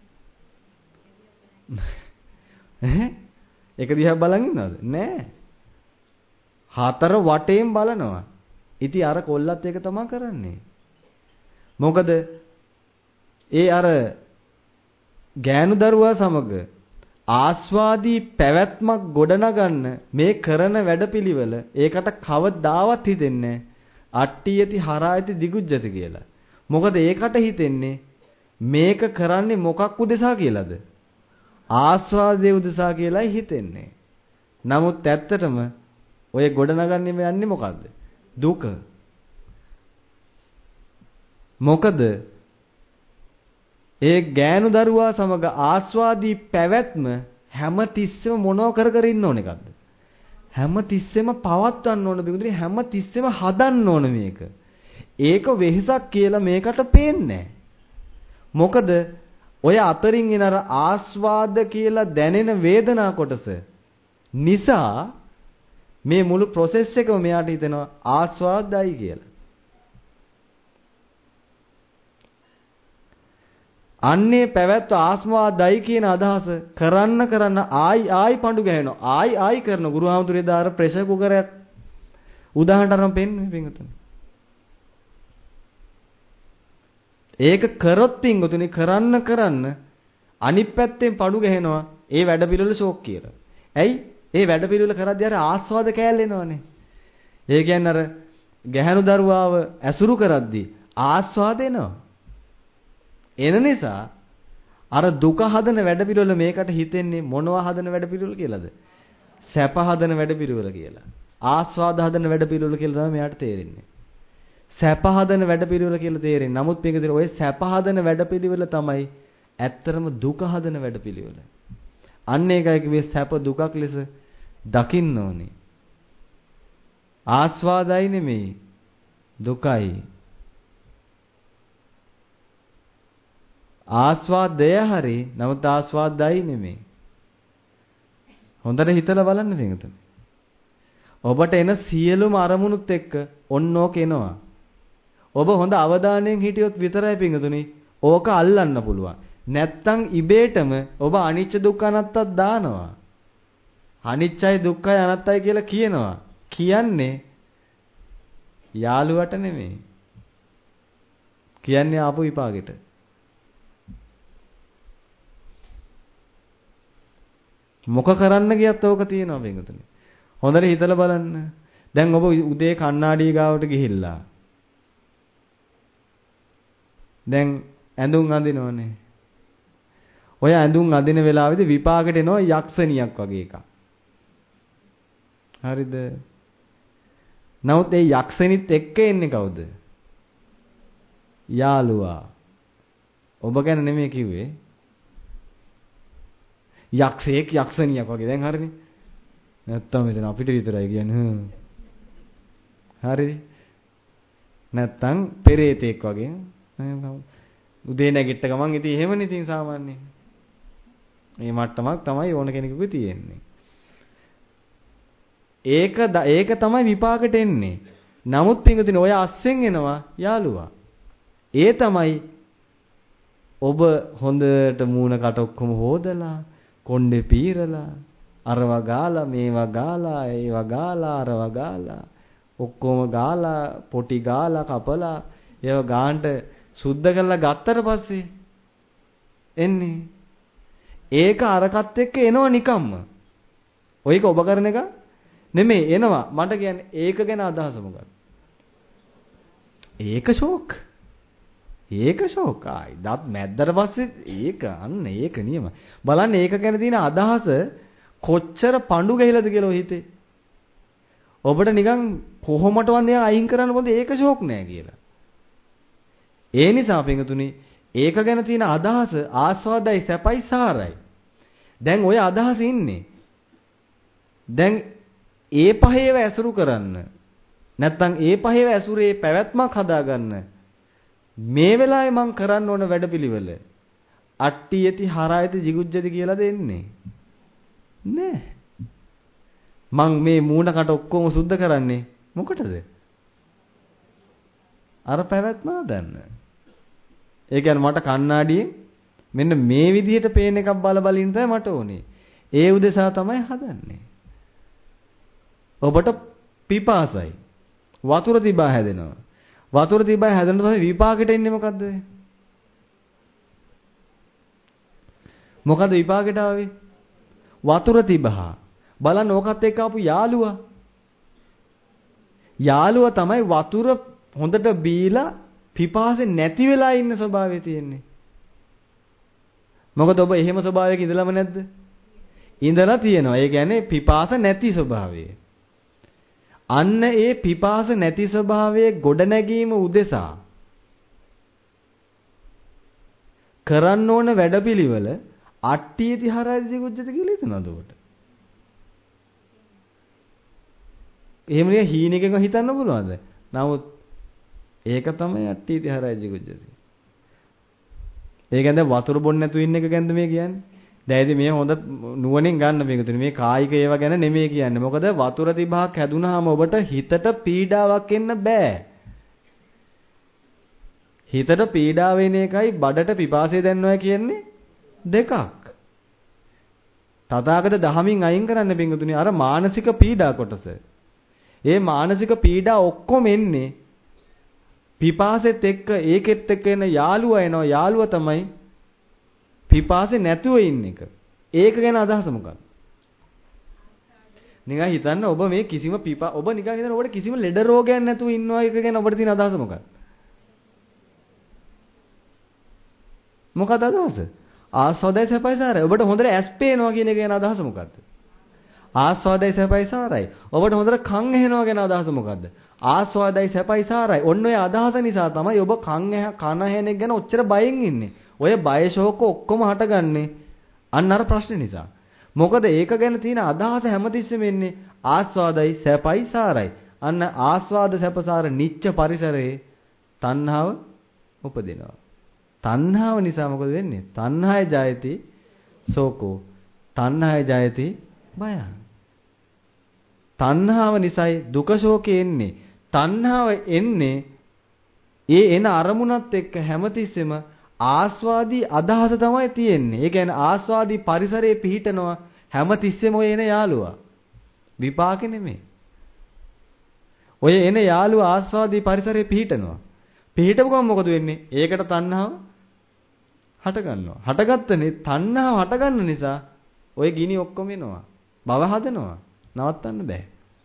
ඉන්න. එක දිහාවක් බලන් ඉන්නවද? නෑ. හතර වටේම බලනවා. ඉතින් අර කොල්ලත් ඒක තමයි කරන්නේ. මොකද ඒ අර ගෑනු දරුවා සමග ආස්වාදී පැවැත්මක් ගොඩනගන්න මේ කරන වැඩපිළිවෙල ඒකට කවදාවත් හිතෙන්නේ අට්ටියති හරායති දිගුජ්ජති කියලා. මොකද ඒකට හිතෙන්නේ මේක කරන්නේ මොකක් උදෙසා කියලාද? ආස්වාදයේ උදෙසා කියලායි හිතෙන්නේ. නමුත් ඇත්තටම ඔය ගොඩනගන්නේ යන්නේ මොකද්ද? දුක. මොකද ඒ ගෑනු දරුවා සමග ආස්වාදී පැවැත්ම හැම තිස්සෙම මොනව කර ඉන්න ඕන එකක්ද? හැම තිස්සෙම පවත්වන්න ඕන බිඳුරි හැම තිස්සෙම හදන්න ඕන මේක. ඒක වෙහසක් කියලා මේකට පේන්නේ මොකද ඔය අතරින් එන අර ආස්වාද කියලා දැනෙන වේදනා කොටස නිසා මේ මුළු process එකම මෙයාට හිතෙනවා ආස්වාදයි කියලා. අන්නේ පැවැත්ව ආස්වාදයි කියන අදහස කරන්න ආයි පඳු ගහනවා. ආයි කරන ගුරුහාමුදුරේ දාර ප්‍රෙෂර් කුකරයක් උදාහරණයක් අරන් පෙන්නන්නේ පින්වතුනි. ඒක කරොත් පින්වතුනි කරන්න අනිත් පැත්තෙන් පඳු ගහනවා ඒ වැඩ පිළිවෙල ෂෝක් කියලා. ඇයි? ඒ වැඩ පිළිවෙල කරද්දී අර ආස්වාද කෑල්ල එනවනේ. ඒ කියන්නේ අර ගැහැණු දරුවාව ඇසුරු කරද්දී ආස්වාද එනවා. එන නිසා අර දුක හදන වැඩ පිළිවෙල මේකට හිතෙන්නේ මොනවා හදන වැඩ පිළිවෙල කියලාද? සැප හදන වැඩපිළිවෙල කියලා. ආස්වාද හදන වැඩපිළිවෙල කියලා තමයි මෙයාට තේරෙන්නේ. සැප හදන වැඩපිළිවෙල කියලා තේරෙන්නේ. නමුත් මේක දින ඔය සැප හදන වැඩපිළිවෙල තමයි ඇත්තරම දුක හදන වැඩපිළිවෙල. අන්න ඒකයි කිව්වේ සැප දුකක් ලෙස දකින්න ඕනේ. ආස්වාදයි නෙමෙයි දුකයි. ආස්වාදය හරි නමුත් ආස්වාදයි නෙමෙයි. හොඳට හිතලා බලන්න පිටුතුනි. ඔබට එන සියලුම අරමුණුත් එක්ක ඔන්නෝක එනවා. ඔබ හොඳ අවධානයෙන් හිටියොත් විතරයි පිටුතුනි ඕක අල්ලන්න පුළුවන්. නැත්තම් ඉබේටම ඔබ අනිච්ච දුක්ඛ අනාත්තක් දානවා. අනිච්චයි දුක්ඛයි අනාත්තයි කියලා කියනවා. කියන්නේ යාළුවට නෙමෙයි. කියන්නේ ආපු විපාගෙට. මොක කරන්න ගියත් ඕක තියෙනවා පිටුතුනි. හොඳට හිතලා බලන්න. දැන් ඔබ උදේ කණ්ණාඩිය ගාවට ගිහිල්ලා. දැන් ඇඳුම් අඳිනවනේ. ඔය ඇඳුම් අඳින වෙලාවේදී විපාකෙට එනවා යක්ෂණියක් වගේ එකක්. හරිද? නමුත් ඒ යක්ෂණිත් එක්ක එන්නේ කවුද? යාළුවා. ඔබ ගැන නෙමෙයි කිව්වේ. යක්ෂයෙක් යක්ෂණියක් වගේ. දැන් හරිනේ. නැත්තම් මෙතන අපිට විතරයි කියන්නේ. හරි. නැත්තම් පෙරේතෙක් වගේ. උදේ නැගිට ගමන් ඉතින් එහෙමනේ ඉතින් සාමාන්‍යයෙන්. මේ මට්ටමක් තමයි ඕන කෙනෙකුගේ තියෙන්නේ. ඒක තමයි විපාකට එන්නේ. නමුත් පින්වතුනි ඔය අස්සෙන් එනවා යාළුවා. ඒ තමයි ඔබ හොඳට මූණ කට ඔක්කොම හොදලා කොණ්ඩේ පීරලා අරවා ගාලා මේවා ගාලා ඒවා ගාලා අරවා ගාලා ඔක්කොම ගාලා පොටි ගාලා කපලා ඒවා ගානට සුද්ධ කරලා ගත්තට පස්සේ එන්නේ ඒක අරකට එක්ක එනවා නිකම්ම. ඔයක ඔබ කරන එක නෙමෙයි එනවා. මට කියන්නේ ඒක ගැන අදහස මොකක්ද? ඒක ෂෝක්. ඒක ෂෝකයි. දත් මැද්දට පස්සේ ඒක අන්න ඒක නියම. බලන්න ඒක ගැන තියෙන අදහස කොච්චර පඳු ගහලාද කියලා හිතේ. ඔබට නිකන් කොහොමටවත් නිකන් අයින් කරන්න බොන්ද ඒක ෂෝක් නෑ කියලා. ඒ නිසා පින්තුනි ඒක ගැන තියෙන අදහස ආස්වාදයි සැපයි සාරයි. දැන් ඔය අදහස ඉන්නේ. දැන් ඒ පහේව ඇසුරු කරන්න. නැත්තම් ඒ පහේව ඇසුරේ පැවැත්මක් හදාගන්න. මේ වෙලාවේ මං කරන්න ඕන වැඩපිළිවෙල අට්ටි යති හරායති jigucchati කියලා දෙන්නේ නෑ. මං මේ මූණකට ඔක්කොම සුද්ධ කරන්නේ මොකටද? අර පැවැත්ම හදන්න. ඒ කියන්නේ මට කණ්ණාඩියෙන් මෙන්න මේ විදිහට පේන එකක් බල ඉන්න තමයි මට ඕනේ. ඒ උදෙසා තමයි හදන්නේ. ඔබට පිපාසයි. වතුර තිබා හැදෙනවා. වතුර තිබා හැදෙන තමයි විපාකෙට එන්නේ මොකද්ද? මොකද්ද විපාකෙට ආවේ? වතුර තිබහා. බලන්න ඕකත් එක්ක ආපු යාළුවා. යාළුවා තමයි වතුර හොඳට බීලා පිපාසෙ නැති වෙලා ඉන්න ස්වභාවය තියෙන්නේ. මොකද ඔබ එහෙම ස්වභාවයක ඉඳලම නැද්ද? ඉඳලා තියෙනවා. ඒ කියන්නේ පිපාස නැති ස්වභාවය. අන්න ඒ පිපාස නැති ස්වභාවයේ ගොඩනැගීම උදෙසා කරන්න ඕන වැඩපිළිවෙල අට්ටියති හරයි jigucchati කියලා හිතනවද ඔබට? එහෙම නේ හීනෙකම හිතන්න පුළුවන්ද? නමුත් ඒක තමයි අට්ටියති හරයි jigucchati. ඒ කියන්නේ වතුර බොන්න නැතුව ඉන්න එක ගැනද මේ කියන්නේ? දැන් ඉතින් මේ හොඳ නුවණින් ගන්න මේකතුනේ මේ කායික ඒවා ගැන නෙමෙයි කියන්නේ. මොකද වතුර තිබහක් හැදුනහම ඔබට හිතට පීඩාවක් එන්න බෑ. හිතට පීඩාව වෙන එකයි බඩට පිපාසය දැනනවා කියන්නේ දෙකක්. තථාගත දහමින් අයින් කරන්න බින්දුනේ අර මානසික පීඩා කොටස. ඒ මානසික පීඩා ඔක්කොම එන්නේ පිපාසෙත් එක්ක ඒකෙත් එක්ක එන යාළුවා එනවා. යාළුවා තමයි පිපාසෙ නැතුව ඉන්න එක. ඒක ගැන අදහස මොකක්ද? නිකන් හිතන්න ඔබ මේ කිසිම ඔබ නිකන් හිතන්න ඔබට කිසිම ලෙඩ රෝගයක් නැතුව ඉන්නවා එක ගැන ඔබට තියෙන අදහස මොකක්ද? මොකක්ද අදහස? ආස්වාදයි සැපයි සාරයි. ඔබට හොඳට ඇස් පේනවා කියන එක ගැන අදහස මොකක්ද? ආස්වාදයි සැපයි සාරයි. ඔබට හොඳට කන් ඇහෙනවා ගැන අදහස මොකද්ද? ආස්වාදයි සැපයි සාරයි. ඔන්න ඔය අදහස නිසා තමයි ඔබ කන ඇහෙන එක ගැන ඔච්චර බයෙන් ඉන්නේ. ඔය බය ශෝක ඔක්කොම හටගන්නේ අන්න අර ප්‍රශ්නේ නිසා. මොකද ඒක ගැන තියෙන අදහස හැමතිස්සෙම එන්නේ ආස්වාදයි සැපයි සාරයි. අන්න ආස්වාද සැපසාර නිච්ච පරිසරයේ තණ්හාව උපදිනවා. තණ්හාව නිසා මොකද වෙන්නේ? තණ්හාය ජයති සෝකෝ. තණ්හාය ජයති බය. තණ්හාව නිසායි දුක ශෝකේ එන්නේ. තණ්හාව එන්නේ ඒ එන අරමුණත් එක්ක හැමතිස්සෙම ආස්වාදී අදහස තමයි තියෙන්නේ. ඒ කියන්නේ ආස්වාදී පරිසරයේ පිහිටනවා හැමතිස්සෙම ඔය එන යාළුවා. විපාක නෙමෙයි. ඔය එන යාළුවා ආස්වාදී පරිසරයේ පිහිටනවා. පිහිටපු ගමන් මොකද වෙන්නේ? ඒකට තණ්හාව හට ගන්නවා. හටගත්තනේ තණ්හාව හට ගන්න නිසා ඔය ගිනි ඔක්කොම එනවා. භව හදනවා. නවත්තන්න බෑ.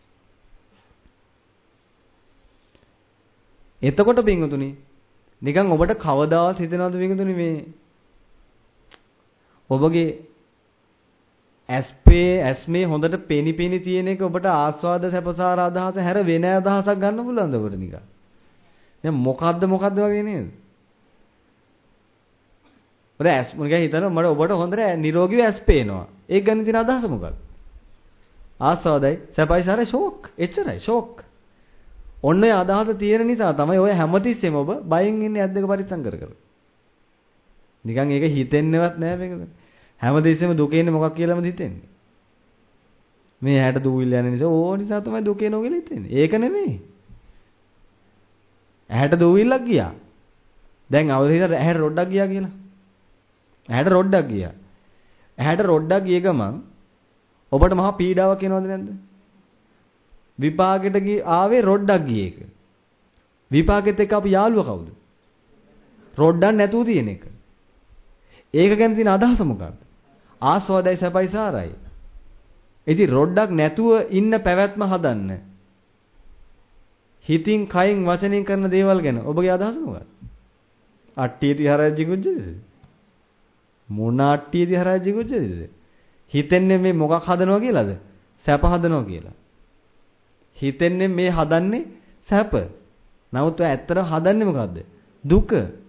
එතකොට පින්වතුනි නිකන් ඔබට කවදාවත් හිතෙනවද පින්වතුනි මේ ඔබගේ ඇස්මේ හොඳට පෙනි තියෙන එක ඔබට ආස්වාද සැපසාර අදහස හැර වෙන අදහසක් ගන්න පුළුවන්ද ඔබට නිකන්? දැන් මොකද්ද වගේ නේද? ඔබ ඇස් මොකද හිතනවා මට ඔබට හොඳට නිරෝගීව ඇස් පේනවා. ඒක ගැන තියෙන අදහස මොකක්ද? ආස්වාදයි සැපයි සාරයි ෂෝක්. එච්චරයි ෂෝක්. ඔන්න ඔය අදහස තියෙන නිසා තමයි ඔය හැමතිස්සෙම ඔබ බයෙන් ඉන්නේ ඇස් දෙක පරිස්සම් කර කර. නිකන් ඒක හිතෙන්නේවත් නෑ මේකද? හැමතිස්සෙම දුකේ ඉන්නේ මොකක් කියලාමද හිතෙන්නේ? මේ ඇහැට දූවිල්ල යන නිසා ඕ නිසා තමයි දුකේ නෝ කියලා හිතෙන්නේ. ඒක නෙමෙයි. ඇහැට දූවිල්ලක් ගියා. දැන් අවදිහිත ඇහැට රොඩක් ගියා කියලා. ඇහැට රොඩක් ගියා. ඇහැට රොඩක් ගිය ගමන් ඔබට මහා පීඩාවක් එනවද නැද්ද? විපාකෙට ආවේ රොඩක් ගිය එක. විපාකෙත් එක්ක අපි යාළුවා කවුද? රොඩක් නැතුව තියෙන එක. ඒක ගැන තියෙන අදහස මොකක්ද? ආස්වාදයි සැපයි සාරයි. ඉතින් රොඩක් නැතුව ඉන්න පැවැත්ම හදන්න. හිතින් කයින් වචනෙන් කරන දේවල් ගැන ඔබගේ අදහස මොකක්ද? අට්ටිය තිහරජ්ජි කුජ්ජද? මොන අට්ටිය තිහරජ්ජි කුජ්ජද? හිතෙන්නේ මේ මොකක් හදනවා කියලාද? සැප හදනවා කියලා. හිතෙන්නේ මේ හදන්නේ සැප. නමුත් ඔය ඇත්තට හදන්නේ මොකද්ද? දුක.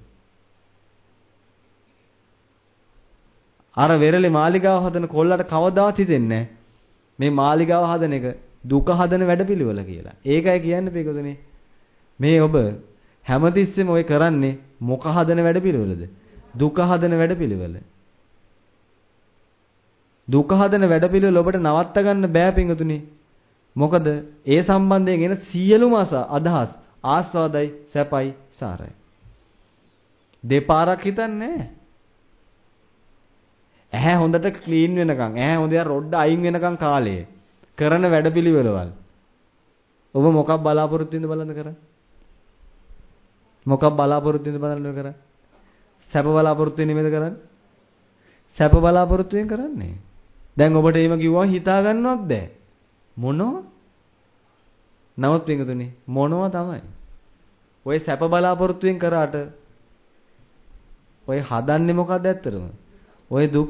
අර වෙරළේ මාලිගාව හදන කොල්ලට කවදාවත් හිතෙන්නේ මේ මාලිගාව හදන එක දුක හදන වැඩපිළිවෙල කියලා. ඒකයි කියන්නේ පිටුතුනේ. මේ ඔබ හැමතිස්සෙම ඔය කරන්නේ මොක හදන වැඩපිළිවෙලද? දුක හදන වැඩපිළිවෙල. දුක හදන වැඩපිළිවෙල ඔබට නවත්ත ගන්න බෑ පිටුතුනේ. මොකද ඒ සම්බන්ධයෙන් එන සියලුම අදහස් ආස්වාදයි සැපයි සාරයි. දෙපාරක් හිතන්නේ ඇහැ හොඳට ක්ලීන් වෙනකන් ඇහැ හොඳට රොඩ්ඩ අයින් වෙනකන් කාලේ කරන වැඩපිළිවෙලවල් ඔබ මොකක් බලාපොරොත්තු වෙනද බලන්න කරන්නේ? මොකක් බලාපොරොත්තු වෙනද බලන්න කරන්නේ? සැප බලාපොරොත්තු වෙන්නේ නේද කරන්නේ? සැප බලාපොරොත්තු වෙන කරන්නේ. දැන් ඔබට එහෙම කිව්වම හිතා ගන්නවත් බෑ. මොනවා? නමුත් පිටුතුනේ මොනවා තමයි. ඔය සැප බලාපොරොත්තුෙන් කරාට ඔය හදන්නේ මොකක්ද ඇත්තටම? ඔය දුක.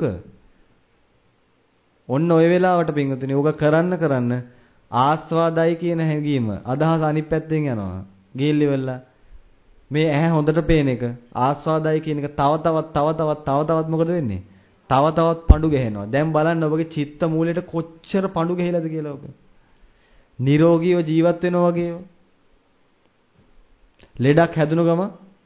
ඔන්න ඔය වෙලාවට පිටුතුනේ ඕක කරන්න ආස්වාදයි කියන හැඟීම අදහස අනිත් පැත්තෙන් යනවා. ගිහිල්ලි වෙලා මේ ඇහැ හොඳට පේන එක ආස්වාදයි කියන එක තව තවත් මොකද වෙන්නේ? තව තවත් පඳු ගහනවා. දැන් බලන්න ඔබගේ චිත්ත මූලයට කොච්චර පඳු ගහලාද කියලා ඔබ. නිරෝගීව ජීවත් වෙනවා වගේ. ලෙඩක් හැදුණු ගම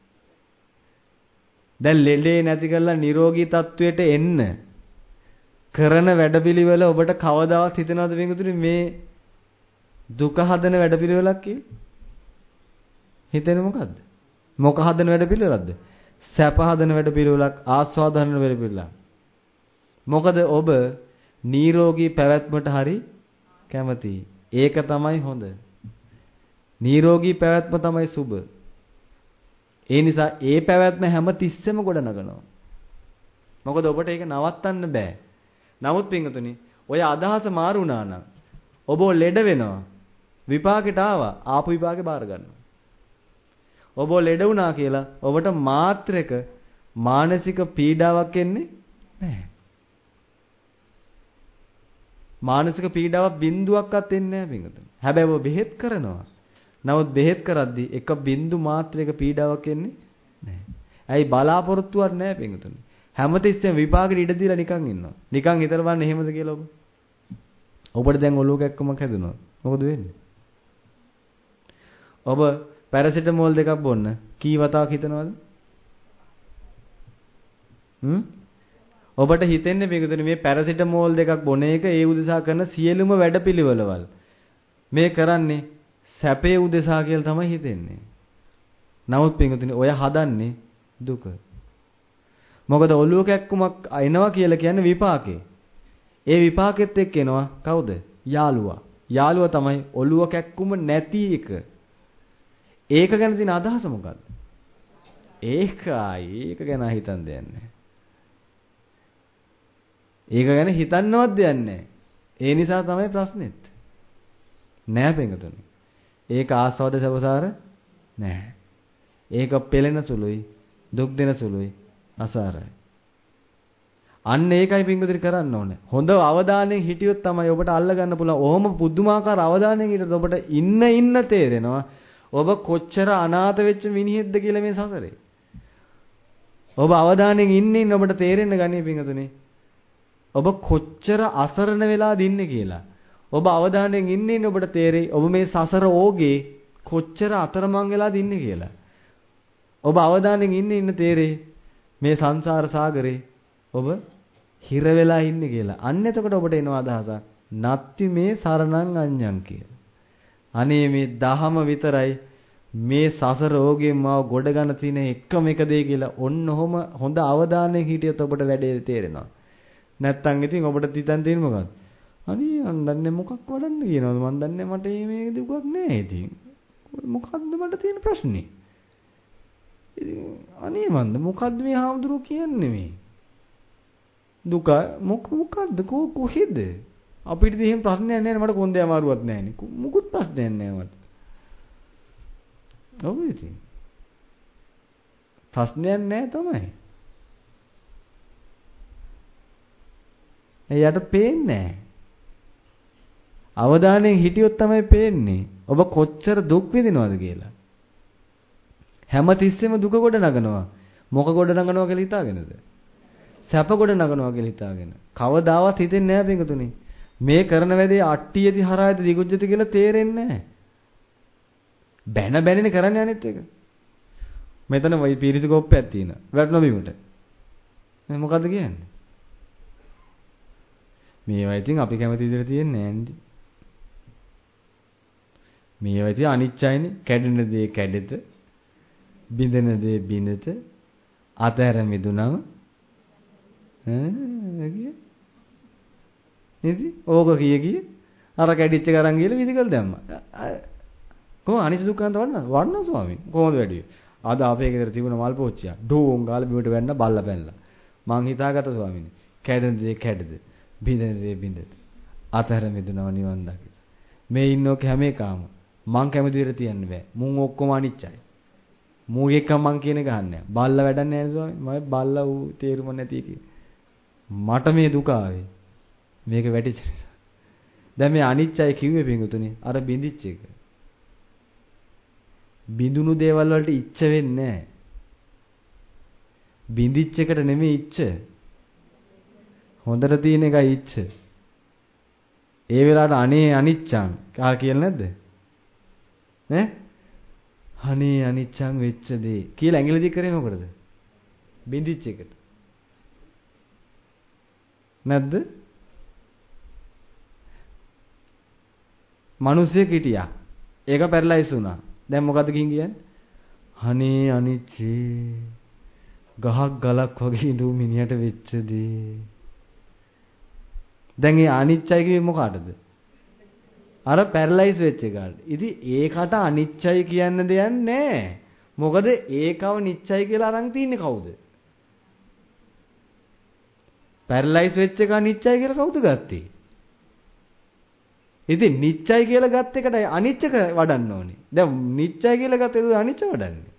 දැන් ලෙඩේ නැති කරලා නිරෝගී තත්වයට එන්න කරන වැඩපිළිවෙල ඔබට කවදාවත් හිතනවද මේකතුනේ මේ දුක හදන වැඩපිළිවෙලක් කියලා? හිතෙන්නේ මොකද්ද? මොක හදන වැඩපිළිවෙලක්ද? සැප හදන වැඩපිළිවෙලක්, ආස්වාද හදන වැඩපිළිවෙලක්. මොකද ඔබ නිරෝගී පැවැත්මට හරි කැමතියි. ඒක තමයි හොඳ. නිරෝගී පැවැත්ම තමයි සුබ. ඒ නිසා ඒ පැවැත්ම හැම තිස්සෙම ගොඩනගනවා. මොකද ඔබට ඒක නවත්තන්න බෑ. නමුත් පින්වතුනි, ඔය අදහස මාරු වුණා නම් ඔබ ලෙඩ වෙනවා. විපාකෙට ආවා. ආපු විපාකේ බාර ගන්නවා. ඔබ ලෙඩ වුණා කියලා ඔබට මාත්‍රක මානසික පීඩාවක් එන්නේ නැහැ. මානසික පීඩාවක් බිඳුවක්වත් එන්නේ නැහැ පින්වතුනි. හැබැයි ඔබ බෙහෙත් කරනවා. නමුත් බෙහෙත් කරද්දී එක බිඳු මාත්‍රයක පීඩාවක් එන්නේ නැහැ. ඇයි බලාපොරොත්තුවක් නැහැ පින්වතුනි. හැමතිස්සෙම විපාකෙට ඉඩ දීලා නිකන් ඉන්නවා. නිකන් හිතලා බලන්න එහෙමද කියලා ඔබ. ඔබට දැන් ඔලුව කැක්කමක් හැදුනොත් මොකද වෙන්නේ? ඔබ පැරසිටමෝල් දෙකක් බොන්න කී වතාවක් හිතනවද? ඔබට හිතෙන්නේ පිටුතුනේ මේ පැරසිටමෝල් දෙකක් බොන එක ඒ උදෙසා කරන සියලුම වැඩපිළිවෙළවල් මේ කරන්නේ සැපේ උදෙසා කියලා තමයි හිතෙන්නේ. නමුත් පිටුතුනේ ඔය හදන්නේ දුක. මොකද ඔලුව කැක්කුමක් එනවා කියලා කියන්නේ විපාකේ. ඒ විපාකෙත් එක්ක එනවා කවුද? යාළුවා. යාළුවා තමයි ඔලුව කැක්කුම නැති එක. ඒක ගැන තියෙන අදහස මොකද්ද? ඒක ගැන හිතන් දෙයක් නැහැ. ඒක ගැන හිතන්නවත් දෙයක් නැහැ. ඒ නිසා තමයි ප්‍රශ්නෙත්. නෑ පිටුතුනේ. ඒක ආස්වාද සබසාර නෑ. ඒක පෙළෙන සුළුයි, දුක් දෙන සුළුයි, අසාරයි. අන්න ඒකයි පිටුතුනේ කරන්න ඕනේ. හොඳ අවධානයෙන් හිටියොත් තමයි ඔබට අල්ල ගන්න පුළුවන්. ඔහොම පුදුමාකාර අවධානයෙන් හිටියොත් ඔබට ඉන්න තේරෙනවා. ඔබ කොච්චර අනාථ වෙච්ච මිනිහෙක්ද කියලා මේ සසරේ. ඔබ අවධානයෙන් ඉන්න ඔබට තේරෙන්න ගන්නේ පිටුතුනේ. ඔබ කොච්චර අසරණ වෙලාද ඉන්නේ කියලා. ඔබ අවධානයෙන් ඉන්න ඔබට තේරෙයි ඔබ මේ සසර ඕගේ කොච්චර අතරමං වෙලාද ඉන්නේ කියලා. ඔබ අවධානයෙන් ඉන්න තේරෙයි මේ සංසාර සාගරේ ඔබ හිර වෙලා ඉන්නේ කියලා. අන්න එතකොට ඔබට එනවා අදහසක්. නත්ති මේ සරණං අඤ්ඤං කියලා. අනේ මේ දහම විතරයි මේ සසර ඕගෙන් මාව ගොඩ ගන්න තියෙන එකම එක දේ කියලා. ඔන්න ඔහොම හොඳ අවධානයෙන් හිටියොත් ඔබට වැඩේ තේරෙනවා. නැත්තම් ඉතින් ඔබට හිතන් තියෙන්නේ මොකක්ද? අනේ මන් දන්නේ මොකක් වඩන්න කියනවද? මන් දන්නේ මට මේ දුකක් නෑ ඉතින්. මොකද්ද මට තියෙන ප්‍රශ්නේ? අනේ මන්ද මොකද්ද මේ හාමුදුරුවෝ කියන්නේ මේ? දුක මොකද්ද කොහෙද? අපිට එහෙම ප්‍රශ්නයක් නෑනේ මට කොන්දේ අමාරුවක් නෑනේ. මුකුත් ප්‍රශ්නයක් නෑ මට. ඔව් ඉතින්. ප්‍රශ්නයක් නෑ තමයි. එයාට පේන්නේ නැහැ. අවධානයෙන් හිටියොත් තමයි පේන්නේ. ඔබ කොච්චර දුක් විඳිනවද කියලා. හැමතිස්සෙම දුක ගොඩ නගනවා. මොක ගොඩ නගනවා කියලා හිතාගෙනද? සැප ගොඩ නගනවා කියලා හිතාගෙන. කවදාවත් හිතෙන්නේ නැහැ පිටුතුනේ. මේ කරන වැඩේ අට්ටියති හරායති දිගුජ්ජති කියලා තේරෙන්නේ නැහැ. බැනනේ කරන්නේ අනිත් එක. මෙතන වයි පීරිති කොප්පයක් තියෙනවා. වැටෙන බිමට. මොකද්ද කියන්නේ? මේවා ඉතින් අපි කැමති විදිහට තියෙන්නේ නෑන්දි. මේවා ඉතින් අනිච්චයිනේ. කැඩෙන දේ කැඩෙත. බිඳෙන දේ බිඳෙත. අතහැර මිදුනම නේද? ඕක කිය අර කැඩිච්ච ගරන් ගිහලා විසිකල් දැම්මා. කොහොම අනිච්ච දුක්ඛන්ත වන්න ස්වාමීන් කොහොමද වැඩි? අද අපේ ගෙදර තිබුණ මල් පෝච්චිය. ඩෝං ගාලා බිමට වැන්න බල්ලා පැනලා. මං හිතාගත්ත ස්වාමීන් කැඩෙන දේ කැඩෙද. බිඳෙන දේ බිඳෙත. අතහැර මිදුනව නිවන් දකිත. මේ ඉන්නෝක හැම එකම මං කැමති විදිහට තියන්න බෑ. මුන් ඔක්කොම අනිච්චයි. මූ එක මං කියන එක අහන්නේ. බල්ලා වැඩක් නැහැ ස්වාමීන්. මම බල්ලා ඌ තේරුම නැති එකේ. මට මේ දුක ආවේ. මේක වැටිච්ච නිසා. දැන් මේ අනිච්චයි කිව්වේ පිටුතුනේ අර බිඳිච්ච එක. බිඳුණු දේවල් වලට ඉච්ඡ වෙන්නේ නැහැ. බිඳිච්ච එකට නෙමෙයි ඉච්ඡ. හොඳට තියෙන එකයි ඉච්ඡ. ඒ වෙලාවට අනේ අනිච්චං කියලා නැද්ද? ඈ? අනේ අනිච්චං වෙච්ච දේ කියලා ඇඟිලි දික් කරේ මොකටද? බිඳිච්ච එකට. නැද්ද? මිනිස්සෙක් හිටියා. ඒක පැරලයිස් වුණා. දැන් මොකද්ද කියන්නේ? අනේ අනිච්චේ ගහක් ගලක් වගේ ඉඳු මිනිහට වෙච්ච දේ. දැන් ඒ අනිච්චයි කිව්වේ මොකටද? අර පැරලයිස් වෙච්ච එකට. ඉතින් ඒකට අනිච්චයි කියන්න දෙයක් නැහැ. මොකද ඒකව නිච්චයි කියලා අරන් තින්නේ කවුද? පැරලයිස් වෙච්ච එක නිච්චයි කියලා කවුද ගත්තේ? ඉතින් නිච්චයි කියලා ගත්ත එකට අනිච්චක වඩන්න ඕනේ. දැන් නිච්චයි කියලා ගත්ත එක අනිච්ච වඩන්නේ.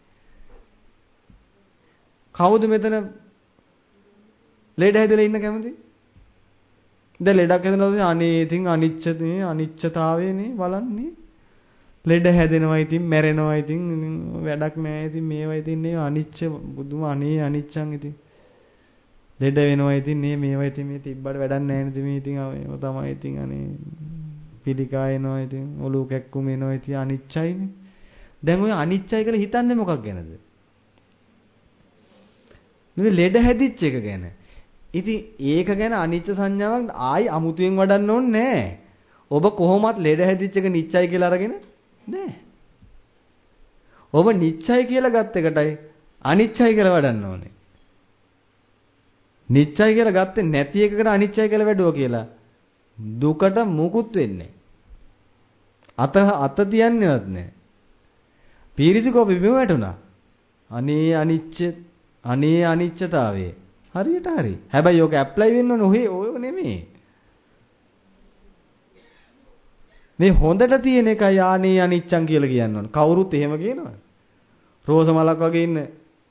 කවුද මෙතන ලේඩ හැදලා ඉන්න කැමති? දැන් ලෙඩක් හැදෙනවද අනේ ඉතින් අනිච්චතාවයනේ බලන්නේ. ලෙඩ හැදෙනවා ඉතින් මැරෙනවා ඉතින් වැඩක් නැහැ ඉතින් මේවා ඉතින් නේ අනිච්ච බුදුම අනේ අනිච්චන් ඉතින්. ලෙඩ වෙනවා ඉතින් මේවා ඉතින් මේ තිබ්බට වැඩක් නැහැ නේද මේ ඉතින් ඒව තමයි ඉතින් අනේ පිළිකා එනවා ඉතින් ඔලුව කැක්කුම එනවා ඉතින් අනිච්චයිනේ. දැන් ඔය අනිච්චයි කියලා හිතන්නේ මොකක් ගැනද? මේ ලෙඩ හැදිච්ච එක ගැන. ඉතින් ඒක ගැන අනිච්ච සංඥාවක් ආයි අමුතුවෙන් වඩන්න ඕනේ නැහැ. ඔබ කොහොමත් ලෙඩ හැදිච්ච එක නිච්චයි කියලා අරගෙන නැහැ. ඔබ නිච්චයි කියලා ගත් එකටයි අනිච්චයි කියලා වඩන්න ඕනේ. නිච්චයි කියලා ගත්තේ නැති එකකට අනිච්චයි කියලා වැඩුවා කියලා දුකට මුකුත් වෙන්නේ නැහැ. අත තියන්නේවත් නැහැ. පීරිසිකෝ බිම වැටුණා. අනේ අනිච්චතාවය. හරියට හරි. හැබැයි ඕක ඇප්ලයි වෙන්න ඕනේ ඔය නෙමෙයි. මේ හොඳට තියෙන එකයි ආනේ අනිච්චං කියලා කියන්න ඕනේ. කවුරුත් එහෙම කියනවද? රෝස මලක් වගේ ඉන්න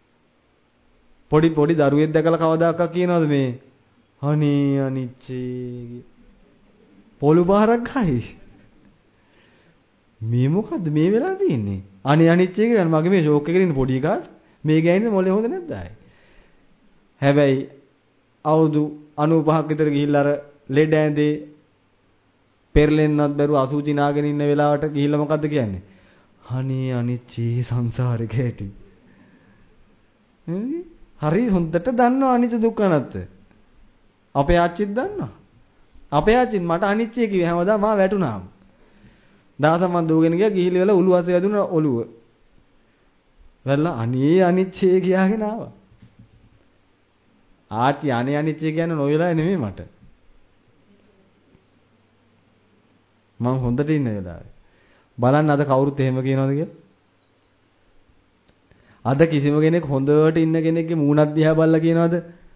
පොඩි දරුවෙක් දැකලා කවදාකවත් කියනවද මේ අනේ අනිච්චේ පොළු බාරක් ගහයි. මේ මොකද්ද මේ වෙලා තියෙන්නේ? අනේ අනිච්චේ කියන්නේ මගේ මේ ෂෝක් එකේ ඉන්න පොඩි එකාට මේ ගෑනිද මොලේ හොඳ නැද්ද ආයේ? හැබැයි අවුරුදු 95ක් විතර ගිහිල්ලා අර ලෙඩ ඇඳේ පෙරලෙන්නත් බැරුව අසුචි නාගෙන ඉන්න වෙලාවට ගිහිල්ලා මොකද්ද කියන්නේ? අනේ අනිච්චේ සංසාරේ කැටි. හරි හොඳට දන්නවා අනිච්ච දුක්ඛ අනාත්ත. අපේ ආච්චිත් දන්නවා. අපේ ආච්චිත් මට අනිච්චය කිව්වේ හැමදාම මා වැටුණාම. දවසක් මම දුවගෙන ගියා ගිහිලි වෙලා උළු අසේ වැදුණා ඔළුව. වැල්ලා අනේ අනිච්චය කියාගෙන ආවා. ආච්චි අනේ අනිච්චය කියන්නේ නො වෙලාවේ නෙමෙයි මට. මං හොඳට ඉන්න වෙලාවේ. බලන්න අද කවුරුත් එහෙම කියනවද කියලා? අද කිසිම කෙනෙක් හොඳට ඉන්න කෙනෙක්ගේ මූණක් දිහා බලලා කියනවද?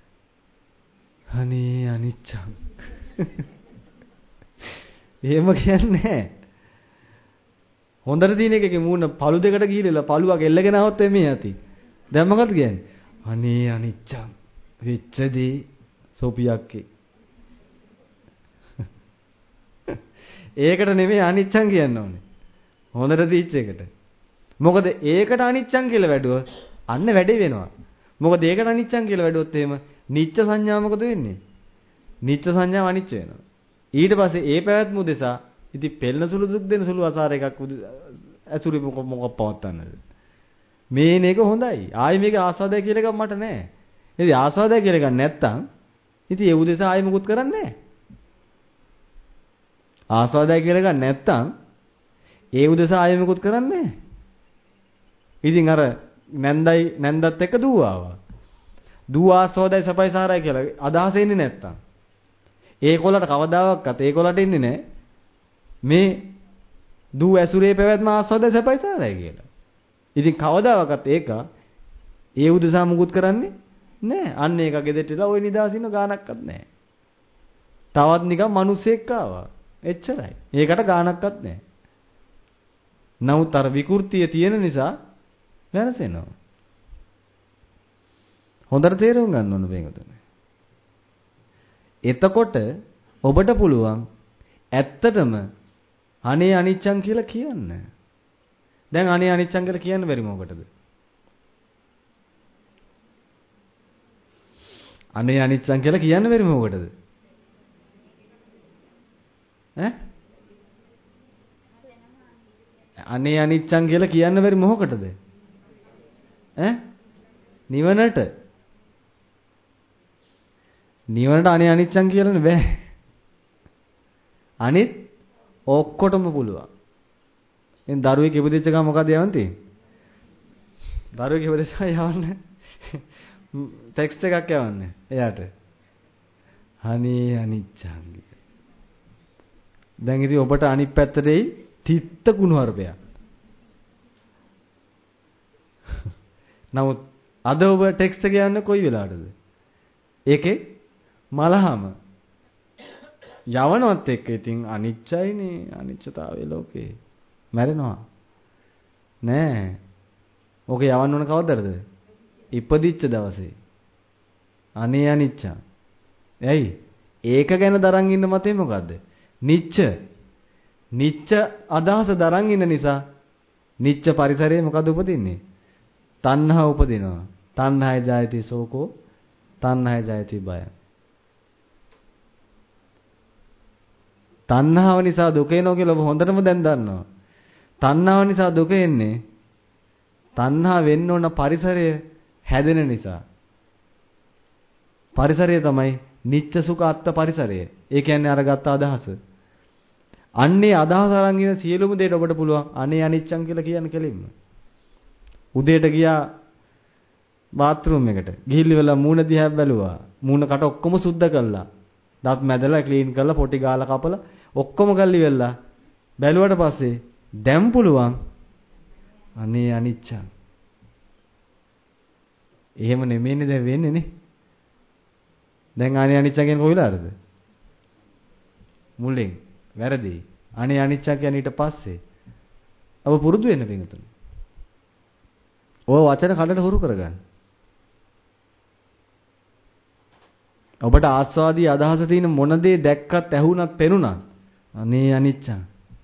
අනේ අනිච්චං. එහෙම කියන්නේ නැහැ. හොඳට තියෙන එකේ මූණ පළු දෙකට ගිහිල්ලා පළුවක් එල්ලගෙන આવොත් එමේ ඇති. දැන් මොකද කියන්නේ? අනේ අනිච්චං. වෙච්චදී සෝපියක්කේ. ඒකට නෙමෙයි අනිච්චං කියන්න ඕනේ. හොඳට දීච්ච එකට. මොකද ඒකට අනිච්චං කියලා වැඩුවොත් අන්න වැඩේ වෙනවා. මොකද ඒකට අනිච්චං කියලා වැඩුවොත් එහෙම නිච්ච සංඥා මොකද වෙන්නේ? නිච්ච සංඥාව අනිච්ච වෙනවා. ඊට පස්සේ ඒ පැවැත්ම උදෙසා ඉතින් පෙළන සුළු දුක් දෙන සුළු අසාර එකක් ඇසුරේ මොකක් පවත්තන්නද? මේන එක හොඳයි. ආයි මේක ආස්වාදය කියලා එකක් මට නැහැ. ඉතින් ආස්වාදය කියලා එකක් නැත්තම් ඉතින් ඒ උදෙසා ආයි මොකුත් කරන්නේ නැහැ. ආස්වාදය කියලා එකක් නැත්තම් ඒ උදෙසා ආයෙ මොකුත් කරන්නේ නැහැ. ඉතින් අර නැන්දත් එක්ක දුව ආවා. දුව ආස්වාදයි සපයි සාරයි කියලා අදහස එන්නේ නැත්තම් ඒකොලට කවදාවත් ඒකොලට ඉන්නේ නැහැ. මේ දුව ඇසුරේ පැවැත්ම ආස්වාදයි සපයි සාරයි කියලා. ඉතින් කවදාවත් ඒක ඒ උදෙසා මොකුත් කරන්නේ නැහැ. අන්න ඒක ගෙදෙට්ටලා ওই නිදාසින්න ගානක්වත් නැහැ. තවත් නිකන් මිනිස්සෙක් ආවා. එච්චරයි. ඒකට ගානක්වත් නැහැ. නමුත් අර විකෘතිය තියෙන නිසා වෙනසෙනවා. හොඳට තේරුම් ගන්න ඕන මේකතනේ. එතකොට ඔබට පුළුවන් ඇත්තටම අනේ අනිච්චං කියලා කියන්න. දැන් අනේ අනිච්චං කියලා කියන්න බැරි මොකටද? අනේ අනිච්චං කියලා කියන්න බැරි මොකටද? අනේ අනිච්චං කියලා කියන්න බැරි මොකටද? නිවනට. නිවනට අනේ අනිච්චං කියලානේ බෑ. අනිත් ඔක්කොටම පුළුවන්. එන් දරුවෙක් ඉපදිච්ච ගමන් මොකද යවන්නේ? දරුවෙක් ඉපදිච්ච යවන්නේ ටෙක්ස්ට් එකක් යවන්නේ එයාට. අනේ අනිච්චං. දැන් ඉතින් ඔබට අනිත් පැත්තට එයි තිත්ත කුණු හර්පයක්. නමුත් අද ඔබ ටෙක්ස්ට් එක යන්නේ කොයි වෙලාවටද? ඒකේ මලහම යවනවත් එක්ක ඉතින් අනිච්චයිනේ අනිච්චතාවයේ ලෝකේ මැරෙනවා නෑ. ඕක යවන්න ඕන කවදද? ඉපදිච්ච දවසේ. අනේ අනිච්ච. ඇයි? ඒක ගැන දරන් ඉන්න මතේ මොකද්ද? නිච්ච. නිච්ච අදහස දරන් ඉන්න නිසා නිච්ච පරිසරයේ මොකද උපදින්නේ? තණ්හා උපදිනවා. තණ්හාය ජායති සෝකෝ, තණ්හාය ජායති බය. තණ්හාව නිසා දුක එනවා කියලා ඔබ හොඳටම දැන් දන්නවා. තණ්හාව නිසා දුක එන්නේ තණ්හා වෙන්න ඕන පරිසරය හැදෙන නිසා. පරිසරය තමයි නිච්ච සුඛ අත්ත පරිසරය. ඒ කියන්නේ අරගත්ත අදහස. අන්නේ අදහස අරන් ඉන්න සියලුම දේට ඔබට පුළුවන් අනේ අනිච්චං කියලා කියන්න කෙලින්ම. උදේට ගියා බාත්රූම් එකට. ගිහිල්ලා මූණ දිහා බැලුවා. මූණ කට ඔක්කොම සුද්ධ කළා. දත් මැදලා ක්ලීන් කරලා පොටි ගාලා කපලා ඔක්කොම කල්ලි වෙලා බැලුවට පස්සේ දැන් පුළුවන් අනේ අනිච්චං. එහෙම නෙමෙයිනේ දැන් වෙන්නේ නේ. දැන් අනේ අනිච්චං කියන්නේ කොයිලාද? මුලින් වැරදි. අනේ අනිච්චං කියන්නේ ඊට පස්සේ. අප පුරුදු වෙන්න පිටුතුනි. ඔය වචන කඩට හුරු කරගන්න. ඔබට ආස්වාදී අදහස තියෙන මොන දේ දැක්කත් ඇහුණත් පෙනුණත් අනේ අනිච්චං.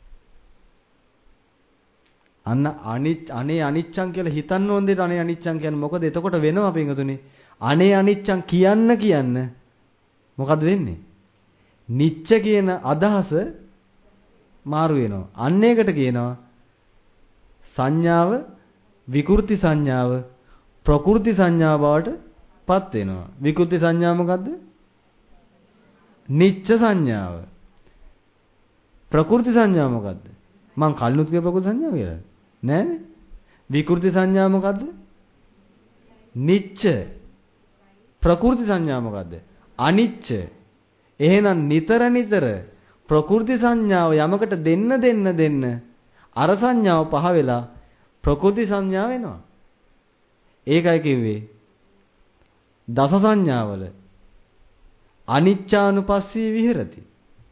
අනේ අනිච්චං කියලා හිතන්න ඕන දෙයට අනේ අනිච්චං කියන්නේ මොකද? එතකොට වෙනවා පිටුතුනි. අනේ අනිච්චං කියන්න මොකද වෙන්නේ? නිච්ච කියන අදහස මාරු වෙනවා. අන්න ඒකට කියනවා සංඥාව විකෘති සංඥාව ප්‍රකෘති සංඥාව බවට පත් වෙනවා. විකෘති සංඥාව මොකද්ද? නිච්ච සංඥාව. ප්‍රකෘති සංඥාව මොකද්ද? මං කල්නුත් කිය ප්‍රකෘති සංඥාව කියලා. නෑනේ. විකෘති සංඥාව මොකද්ද? නිච්ච. ප්‍රකෘති සංඥාව මොකද්ද? අනිච්ච. එහෙනම් නිතර ප්‍රකෘති සංඥාව යමකට දෙන්න අර සංඥාව පහ වෙලා ප්‍රකෘති සංඥාව එනවා. ඒකයි කිව්වේ දස සංඥාවල අනිච්චානුපස්සී විහෙරති.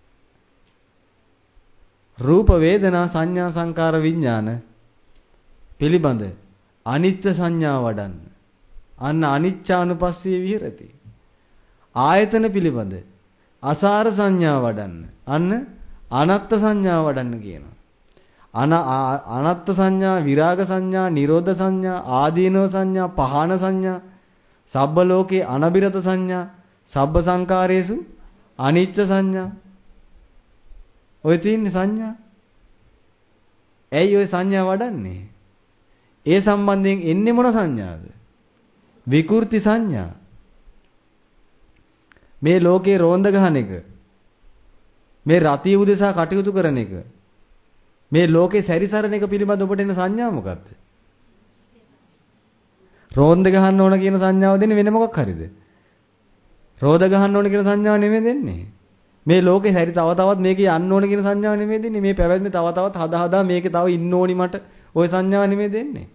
රූප වේදනා සංඥා සංකාර විඥාන පිළිබඳ අනිත්‍ය සංඥාව වඩන්න. අන්න අනිච්චානුපස්සී විහෙරති. ආයතන පිළිබඳ අසාර සංඥාව වඩන්න. අන්න අනත්ත් සංඥාව වඩන්න කියනවා. අනත්ත් සංඥා, විරාග සංඥා, නිරෝධ සංඥා, ආදීනව සංඥා, පහාන සංඥා, සබ්බ ලෝකේ අනබිරත සංඥා, සබ්බ සංකාරේසු අනිච්ච සංඥා. ඔය තියෙන්නේ සංඥා. ඇයි ඔය සංඥා වඩන්නේ? ඒ සම්බන්ධයෙන් එන්නේ මොන සංඥාද? විකෘති සංඥා. මේ ලෝකේ රෝන්ද ගහන එක, මේ රතිය උදෙසා කටයුතු කරන එක, මේ ලෝකේ සැරිසරන එක පිළිබඳ ඔබට එන සංඥා මොකක්ද? රෝන්ද ගහන්න ඕන කියන සංඥාව දෙන්නේ වෙන මොකක් හරිද? රෝද ගහන්න ඕන කියන සංඥාව නෙමෙයි දෙන්නේ. මේ ලෝකේ හැරි තව තවත් මේකේ යන්න ඕන කියන සංඥාව නෙමෙයි දෙන්නේ. මේ පැවැත්මේ තව තවත් හදා මේකේ තව ඉන්න ඕනි මට ওই සංඥාව නෙමෙයි දෙන්නේ.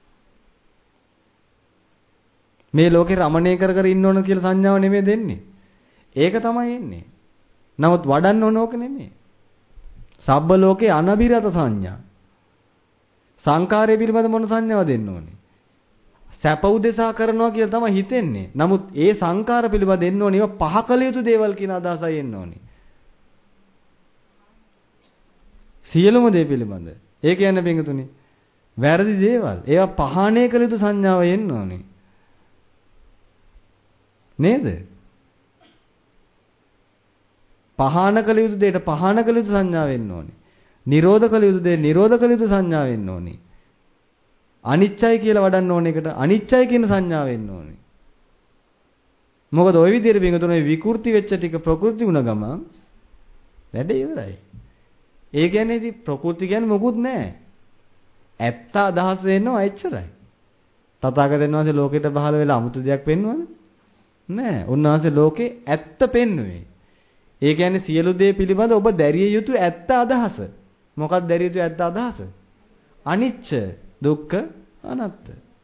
මේ ලෝකේ රමණය කර ඉන්න ඕන කියලා සංඥාව නෙමෙයි දෙන්නේ. ඒක තමයි එන්නේ. නමුත් වඩන්න ඕන ඕක නෙමෙයි. සබ්බ ලෝකේ අනබිරත සංඥා. සංකාරය පිළිබඳ මොන සංඥාව දෙන්න ඕනේ? සැප උදෙසා කරනවා කියලා තමයි හිතෙන්නේ. නමුත් ඒ සංකාර පිළිබඳ එන්න ඕනේ ඒවා පහ කළ යුතු දේවල් කියන අදහසයි එන්න ඕනේ. සියලුම දේ පිළිබඳ. ඒ කියන්නේ පින්තුනි වැරදි දේවල්. ඒවා පහාණය කළ යුතු සංඥාව එන්න ඕනේ. නේද? පහාන කළ යුතු දෙයට පහාන කළ යුතු සංඥාව එන්න ඕනේ. නිරෝධ කළ යුතු දෙයට නිරෝධ කළ යුතු සංඥාව එන්න ඕනේ. අනිච්චයි කියලා වඩන්න ඕන එකට අනිච්චයි කියන සංඥාව එන්න ඕනේ. මොකද ওই විදිහට බින්දුනේ විකෘති වෙච්ච ටික ප්‍රകൃති වුණ ගමන් වැඩ ඉවරයි. ඒ කියන්නේ ඉතින් ප්‍රകൃති කියන්නේ මොකුත් නැහැ. ඇත්ත අදහස එනවා එච්චරයි. තථාගතයන් වහන්සේ ලෝකෙට පහළ වෙලා 아무තු දෙයක් පෙන්වන්නේ නැහැ. උන්වහන්සේ ලෝකේ ඇත්ත පෙන්වුවේ. ඒ කියන්නේ සියලු දේ පිළිබඳ ඔබ දැරිය යුතු ඇත්ත අදහස. මොකක්ද දැරිය යුතු ඇත්ත අදහස? අනිච්ච, දුක්ඛ, අනාත්ත.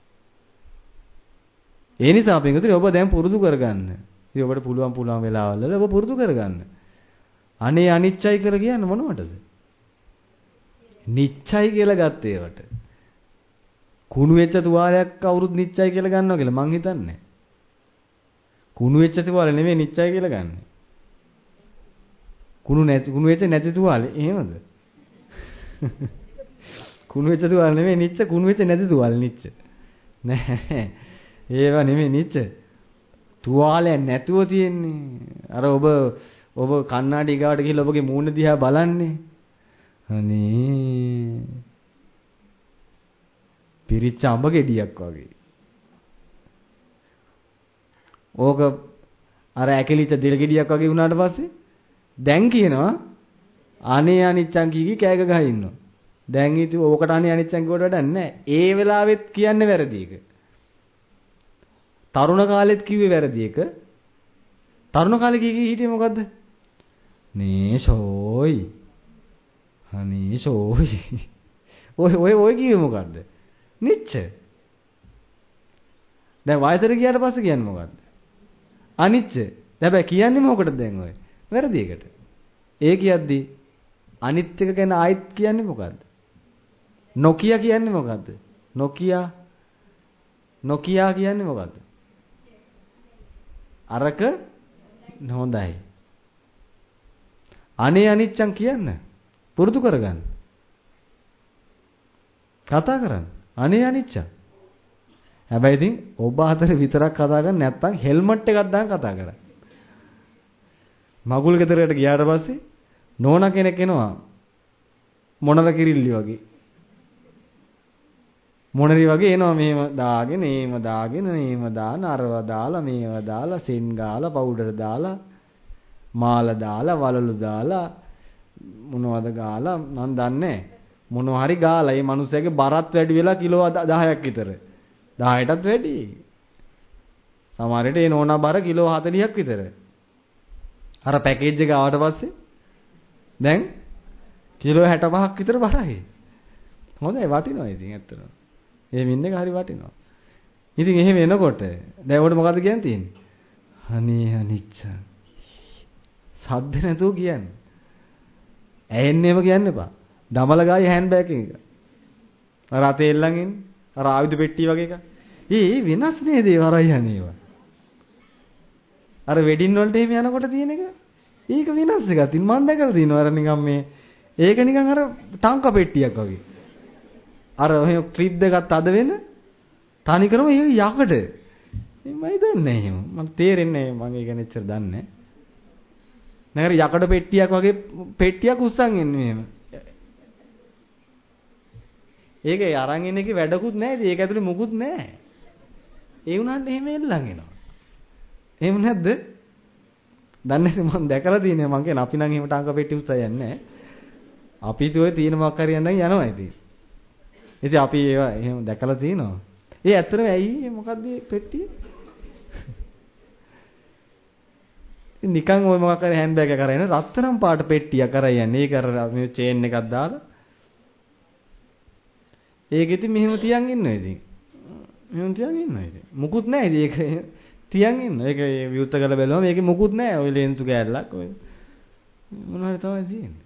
ඒ නිසා පින්වතුනි ඔබ දැන් පුරුදු කරගන්න. ඉතින් ඔබට පුළුවන් වෙලාවල් ඔබ පුරුදු කරගන්න. අනේ අනිච්චයි කියලා කියන්නේ මොනවටද? නිච්චයි කියලා ගත්තේ ඒවට. කුණු වෙච්ච තුවාලයක් කවුරුත් නිච්චයි කියලා ගන්නවා කියලා මං හිතන්නේ. කුණු වෙච්ච තුවාල නෙමෙයි නිච්චයි කියලා ගන්නෙ. කුණු වෙච්ච නැති තුවාලේ. එහෙමද? කුණු වෙච්ච තුවාල නෙමෙයි නිච්ච කුණු වෙච්ච නැති තුවාල නිච්ච. නෑ. ඒවා නෙමෙයි නිච්ච. තුවාලයක් නැතුව තියෙන්නේ. අර ඔබ කණ්ණාඩි ගාවට ගිහලා ඔබගේ මූණ දිහා බලන්නේ. අනේ. පිරිච්ච අඹ ගෙඩියක් වගේ. ඕක අර ඇකිලිච්ච දෙල් ගෙඩියක් වගේ වුණාට පස්සේ දැන් කියනවා අනේ අනිච්චං කීකී කෑග ගහ ඉන්නවා. දැන් ඉතින් ඕකට අනේ අනිච්චං කිව්වට වැඩක් නැහැ. ඒ වෙලාවෙත් කියන්නේ වැරදි එක. තරුණ කාලෙත් කිව්වේ වැරදි එක. තරුණ කාලේ කී හිටියේ මොකද්ද? නේ ෂෝයි. අනේ ෂෝයි. ඔය කිව්වේ මොකද්ද? නිච්ච. දැන් වයසට ගියාට පස්සේ කියන්නේ මොකද්ද? අනිච්ච. හැබැයි කියන්නේ මොකටද දැන් ඔය? වැරදි එකට. ඒ කියද්දි අනිත් එක ගැන ආයිත් කියන්නේ මොකද්ද? නොකිය කියන්නේ මොකද්ද? නොකියා කියන්නේ මොකද්ද? අරක හොඳයි. අනේ අනිච්චං කියන්න. පුරුදු කරගන්න. කතා කරන්න. අනේ අනිච්චං. හැබැයි ඉතින් ඔබ අතර විතරක් කතා කරන්නේ නැත්නම් හෙල්මට් එකක් දාන් කතා කරා. මගුල් ගෙදරකට ගියාට පස්සේ නෝනා කෙනෙක් එනවා මොනව කිරිල්ලි වගේ. මොනරි වගේ එනවා මෙහෙම දාගෙන මේම දාන අරව දාලා මේව දාලා සෙන් ගාලා පවුඩර් දාලා මාල දාලා වලලු දාලා මොනවද ගාලා මන් දන්නේ මොනවා හරි ගාලා මේ මිනිස්සයාගේ බරත් වැඩි වෙලා කිලෝ 10ක් විතර 10ටත් වැඩි සමහර විට ඒ නෝනා බර කිලෝ 40ක් විතර අර පැකේජ් එක ආවට පස්සේ දැන් කිලෝ 65ක් විතර බරයි හොඳයි වටිනවා ඉතින් ඇත්තටම ඒ මින් එක හරි වටිනවා. ඉතින් එහෙම එනකොට දැන් උඩ මොකද්ද කියන්න තියෙන්නේ? අනේ අනිච්ච. සද්ද නැතුව කියන්නේ. ඇහෙන්නේම කියන්න එපා. දමල ගායි හෑන්ඩ් බෑග් එක. අර අතේ එල්ලන් ඉන්නේ. අර ආයුධ පෙට්ටිය වගේ එකක්. ඒ වෙනස් නේද ඒ වරයන් ඒවා. අර වෙඩින් වලට එහෙම යනකොට තියෙන එක. ඒක වෙනස් එකක්. ඉතින් මම දැකලා තියෙනවා අර නිකන් මේ ඒක නිකන් අර ටංක පෙට්ටියක් වගේ. අර ඔය ක්ලිප් දෙකක් අද වෙන තනි කරම ඒ යකඩ මම දන්නේ එහෙම මම තේරෙන්නේ මම ඒක නෙච්චර දන්නේ නැහැ යකඩ පෙට්ටියක් වගේ පෙට්ටියක් උස්සන් එන්නේ මෙහෙම ඒකේ අරන් ඉන්න එකේ වැඩකුත් නැහැ ඒක ඇතුලේ මුකුත් නැහැ ඒ වුණාට එහෙම එල්ලන් එනවා එහෙම නැද්ද දන්නේ මම දැකලා තියෙනවා මං කියන අපි නම් එහෙම ටංක පෙට්ටි උස්සා යන්නේ නැහැ අපි තුවේ තියෙන මොකක් හරි යන්න යනවා ඉතින් ඉතින් අපි ඒවා එහෙම දැකලා තිනවා. ඒ ඇත්තටම ඇයි මොකද්ද මේ පෙට්ටිය? නිකන් ඔය මොකක් හරි හෑන්ඩ් බෑග් එකක් අරගෙන රත්තරන් පාට පෙට්ටියක් අරන් යන්නේ. ඒක අර මේ චේන් එකක් දාලා. ඒක ඉතින් මෙහෙම තියන් ඉන්නවා ඉතින්. මෙහෙම තියන් ඉන්නවා ඉතින්. මුකුත් නැහැ ඉතින් ඒක තියන් ඉන්නවා. ඒක විවුර්ත කරලා බැලුවම මේකේ මුකුත් නැහැ. ඔය ලේන්සු කෑල්ලක් ඔය මොනවද තමයි තියෙන්නේ.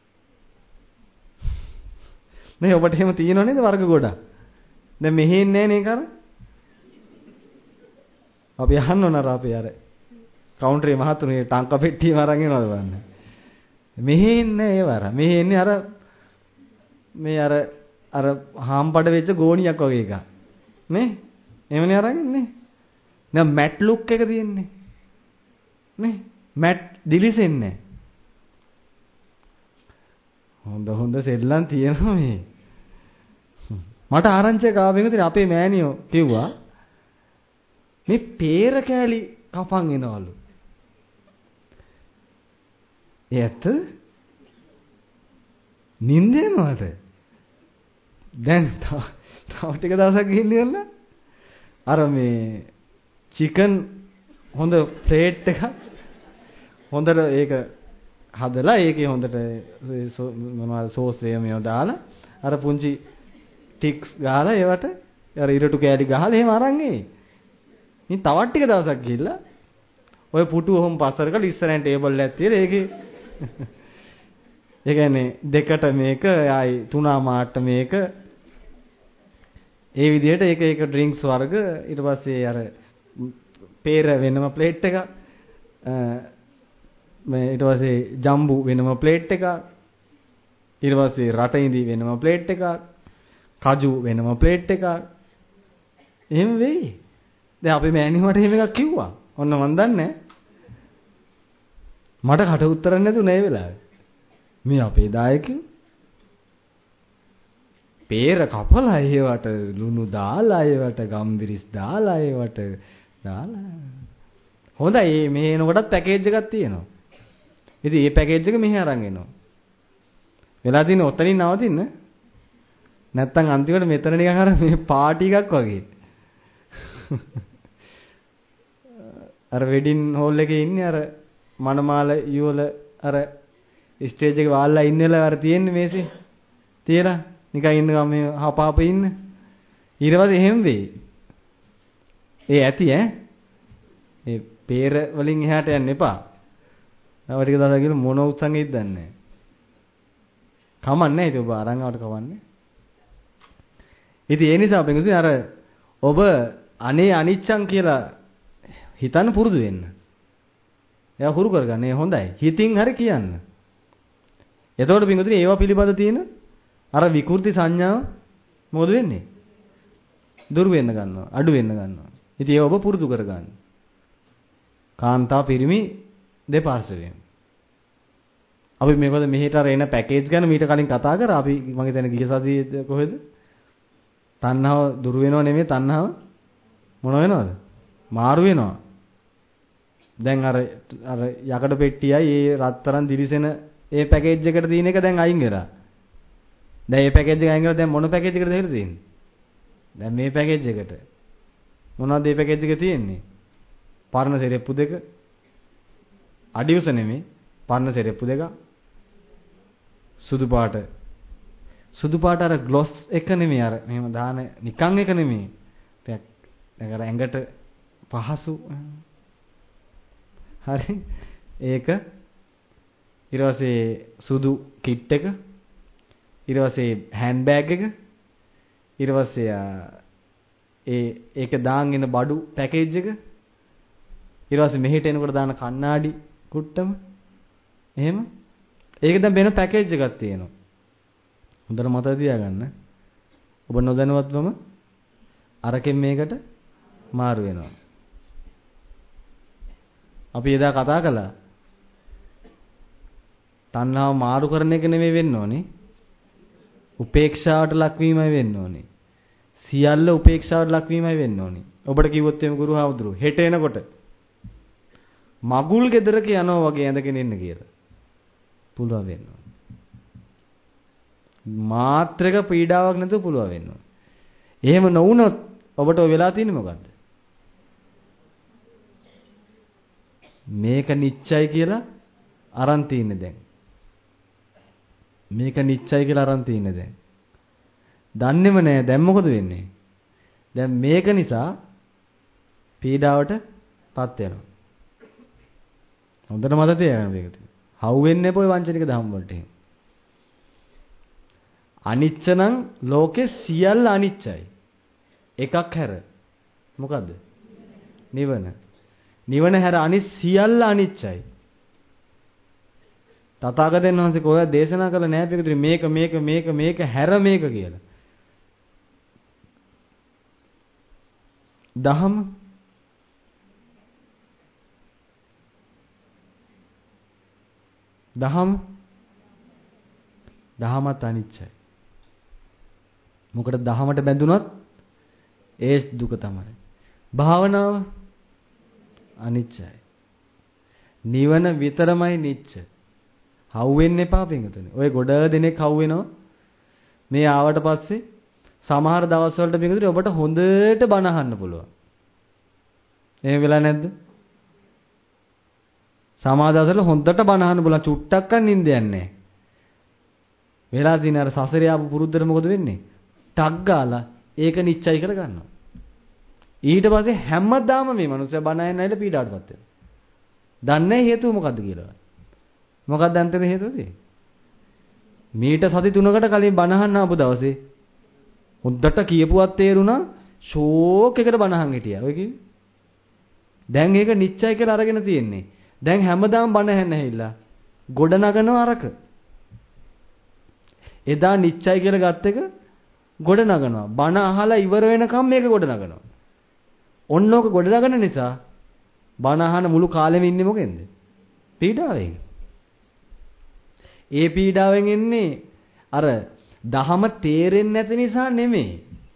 නේ ඔබට එහෙම තියෙනව නේද වර්ග ගොඩක්. දැන් මෙහෙ ඉන්නේ නේ කර. අපි අහන්න ඕන අර අපේ අර කවුන්ටරේ මහතුනේ ටංක පෙට්ටියම අරන් එනවද බලන්න. මෙහෙ ඉන්නේ ඒ වර. මෙහෙ ඉන්නේ අර මේ අර හාම්පඩ වෙච්ච ගෝණියක් වගේ එකක්. නේ? එමනේ අරන් ඉන්නේ. දැන් මැට් ලුක් එක තියෙන්නේ. නේ? මැට් දිලිසෙන්නේ. හොඳ සෙල්ලම් තියෙනවා මේ. මට ආරංචියක් ආවෙ ඉතින් අපේ මෑණියෝ කිව්වා මේ peer කෑලි කපන් එනවලු. ඒ ඇත්ත? නින්දේනවද? දැන් තව ටික දවසක් ගිහින් ඉවරලා අර මේ චිකන් හොඳ ප්ලේට් එකක් හොඳට ඒක හදලා ඒකේ හොඳට මොනවද සෝස් මේව දාලා අර පුංචි ටික්ස් ගහලා ඒවට අර ඉරටු කෑලි ගහලා එහෙම අරන් එයි. ඉතින් තවත් ටික දවසක් ගිහිල්ලා ඔය පුටු ඔහොම පස්සර කරලා ඉස්සරහින් ටේබල් එකක් තියලා ඒකේ ඒ කියන්නේ දෙකට මේක ආයි තුනා මාට්ට මේක ඒ විදිහට එක ඩ්‍රින්ක්ස් වර්ග ඊට පස්සේ අර peer වෙනම ප්ලේට් එක මේ ඊට පස්සේ ජම්බු වෙනම ප්ලේට් එකක්. ඊට පස්සේ රටින්දි වෙනම ප්ලේට් එකක්. කජු වෙනම ප්ලේට් එකක්. එහෙම වෙයි. දැන් අපි මෑණිවට එහෙම එකක් කිව්වා. ඔන්න මන් දන්නේ මට කට උත්තරන්නේ නැතු නේ වෙලාවේ. මේ අපේ දායකයෝ peer කපලා ඒවට ලුණු දාලා ඒවට ගම්බිරිස් දාලා ඒවට දාලා හොඳයි මේ එනකොටත් පැකේජ් එකක් තියෙනවා. ඉතින් මේ පැකේජ් එක මෙහි අරන් එනවා. වෙලා තියෙන ඔතනින් නවතින්න. නැත්තම් අන්තිමට මෙතන නිකන් අර මේ පාටි එකක් වගේ. අර වෙඩින් හෝල් එකේ ඉන්නේ අර මනමාල යුවල අර ස්ටේජ් එකේ වාල්ලා ඉන්නලා අර තියෙන්නේ මේසේ. තියලා නිකන් ඉන්න ගම මේ හපාප ඉන්න. ඊට පස්සේ එහෙම වෙයි. ඒ ඇති ඒ peer වලින් එහාට යන්න එපා. තව ටික දවසක් ගිහලා මොන උත්සංගෙයිද දන්නේ නැහැ. කමන්නේ ඒක ඔබ අරන් ආවට කවන්නේ. ඉතින් ඒ නිසා බෙන්ගුසි අර ඔබ අනේ අනිච්චං කියලා හිතන්න පුරුදු වෙන්න. එයා හුරු කරගන්න. ඒ හොඳයි. හිතින් හරි කියන්න. එතකොට බෙන්ගුසි ඒවා පිළිබඳ තියෙන අර විකෘති සංඥාව මොකද වෙන්නේ? දුරු වෙන්න ගන්නවා. අඩු වෙන්න ගන්නවා. ඉතින් ඒක ඔබ පුරුදු කරගන්න. කාන්තා පිරිමි දෙපාර්ශ්වයෙන්. අපි මේකද මෙහෙට අර එන පැකේජ් ගැන මීට කලින් කතා කරා. අපි මම හිතන්නේ ගිය සතියේ කොහෙද? තණ්හාව දුරු වෙනව නෙමෙයි තණ්හාව මොන වෙනවද? මාරු වෙනවා. දැන් අර යකඩ පෙට්ටියයි ඒ රත්තරන් දිලිසෙන ඒ පැකේජ් එකට තියෙන එක දැන් අයින් වෙලා. දැන් මේ පැකේජ් එක අයින් කරලා දැන් මොන පැකේජ් එකකටද එහෙලා තියෙන්නේ? දැන් මේ පැකේජ් එකට. මොනවද මේ පැකේජ් එකේ තියෙන්නේ? පරණ සෙරෙප්පු දෙක. අඩියුස නෙමෙයි. පරණ සෙරෙප්පු දෙක. සුදු පාට. සුදු පාට අර ග්ලොස් එක නෙමෙයි අර මෙහෙම දාන නිකන් එක නෙමෙයි. ටිකක් අර ඇඟට පහසු. හරි. ඒක ඊට පස්සේ සුදු කිට් එක. ඊට පස්සේ හෑන්ඩ් බෑග් එක. ඊට පස්සේ ඒක දාන් එන බඩු පැකේජ් එක. ඊට පස්සේ මෙහෙට එනකොට දාන කණ්ණාඩි කුට්ටම. එහෙම. ඒක දැන් වෙන පැකේජ් එකක් තියෙනවා. හොඳට මතක තියාගන්න. ඔබ නොදැනුවත්වම අරකින් මේකට මාරු වෙනවා. අපි එදා කතා කළා. තණ්හාව මාරු කරන එක නෙමෙයි වෙන්න ඕනේ. උපේක්ෂාවට ලක්වීමයි වෙන්න ඕනේ. සියල්ල උපේක්ෂාවට ලක්වීමයි වෙන්න ඕනේ. ඔබට කිව්වොත් එimhe ගුරු හාමුදුරුවෝ හෙට එනකොට මගුල් ගෙදරක යනවා වගේ ඇඳගෙන ඉන්න කියලා. පුළුවන් වෙන්න ඕනේ. මාත්‍රක පීඩාවක් නැතුව පුළුවන් වෙන්න ඕනේ. එහෙම නොවුනොත් ඔබට ඔය වෙලා තියෙන්නේ මොකද්ද? මේක නිච්චයි කියලා අරන් තින්නේ දැන්. මේක නිච්චයි කියලා අරන් තින්නේ දැන්. දන්නේම නැහැ දැන් මොකද වෙන්නේ? දැන් මේක නිසා පීඩාවටපත් වෙනවා. හොඳට මතක තියාගන්න මේක. හවු වෙන්නේ නැපොයි වංචනික ධම්ම වලට එහෙම. අනිච්ච නම් ලෝකේ සියල්ල අනිච්චයි. එකක් හැර. මොකද්ද? නිවන. නිවන හැර අනිත් සියල්ල අනිච්චයි. තථාගතයන් වහන්සේ කොහොමද දේශනා කළ නැහැ පිටුතුනි මේක හැර මේක කියලා. දහම දහමත් අනිච්චයි. මොකද දහමට බැඳුනොත් ඒ දුක තමයි. භාවනාව අනිච්චයි. නිවන විතරමයි නිච්ච. හවු වෙන්න එපා පිටුතුනි. ඔය ගොඩ දෙනෙක් හවු වෙනවා. මේ ආවට පස්සේ සමහර දවස් වලට පිටුතුනි ඔබට හොඳට බණ අහන්න පුළුවන්. එහෙම වෙලා නැද්ද? සමහර දවස්වල හොඳට බණ අහන්න පුළුවන්. චුට්ටක්වත් නිින්ද යන්නේ නැහැ. වෙලා දින අර සසරේ ආපු පුරුද්දට මොකද වෙන්නේ? ටක් ගාලා ඒක නිච්චයි කර ගන්නවා. ඊට පස්සේ හැමදාම මේ මනුස්සයා බණ අහන්න ඇවිල්ලා පීඩාවටපත් වෙනවා. දන්නේ හේතුව මොකද්ද කියලා. මොකක්ද අන්තිම හේතුව තියෙන්නේ? මීට සති 3කට කලින් බණ අහන්න ආපු දවසේ හොද්දට කියපුවත් තේරුණා ෂෝක් එකට බණ අහන් හිටියා. ඔය කිව්වේ. දැන් ඒක නිච්චයි කියලා අරගෙන තියෙන්නේ. දැන් හැමදාම බණ ඇහෙන්නහිලා ගොඩ නගනවා අරක. එදා නිච්චයි කියලා ගත් එක ගොඩ නගනවා. බණ අහලා ඉවර වෙනකම් මේක ගොඩ නගනවා. ඔන්නෝක ගොඩ නගන නිසා බණ අහන මුළු කාලෙම ඉන්නේ මොකෙන්ද? පීඩාවෙන්. ඒ පීඩාවෙන් එන්නේ අර දහම තේරෙන්නේ නැති නිසා නෙමෙයි.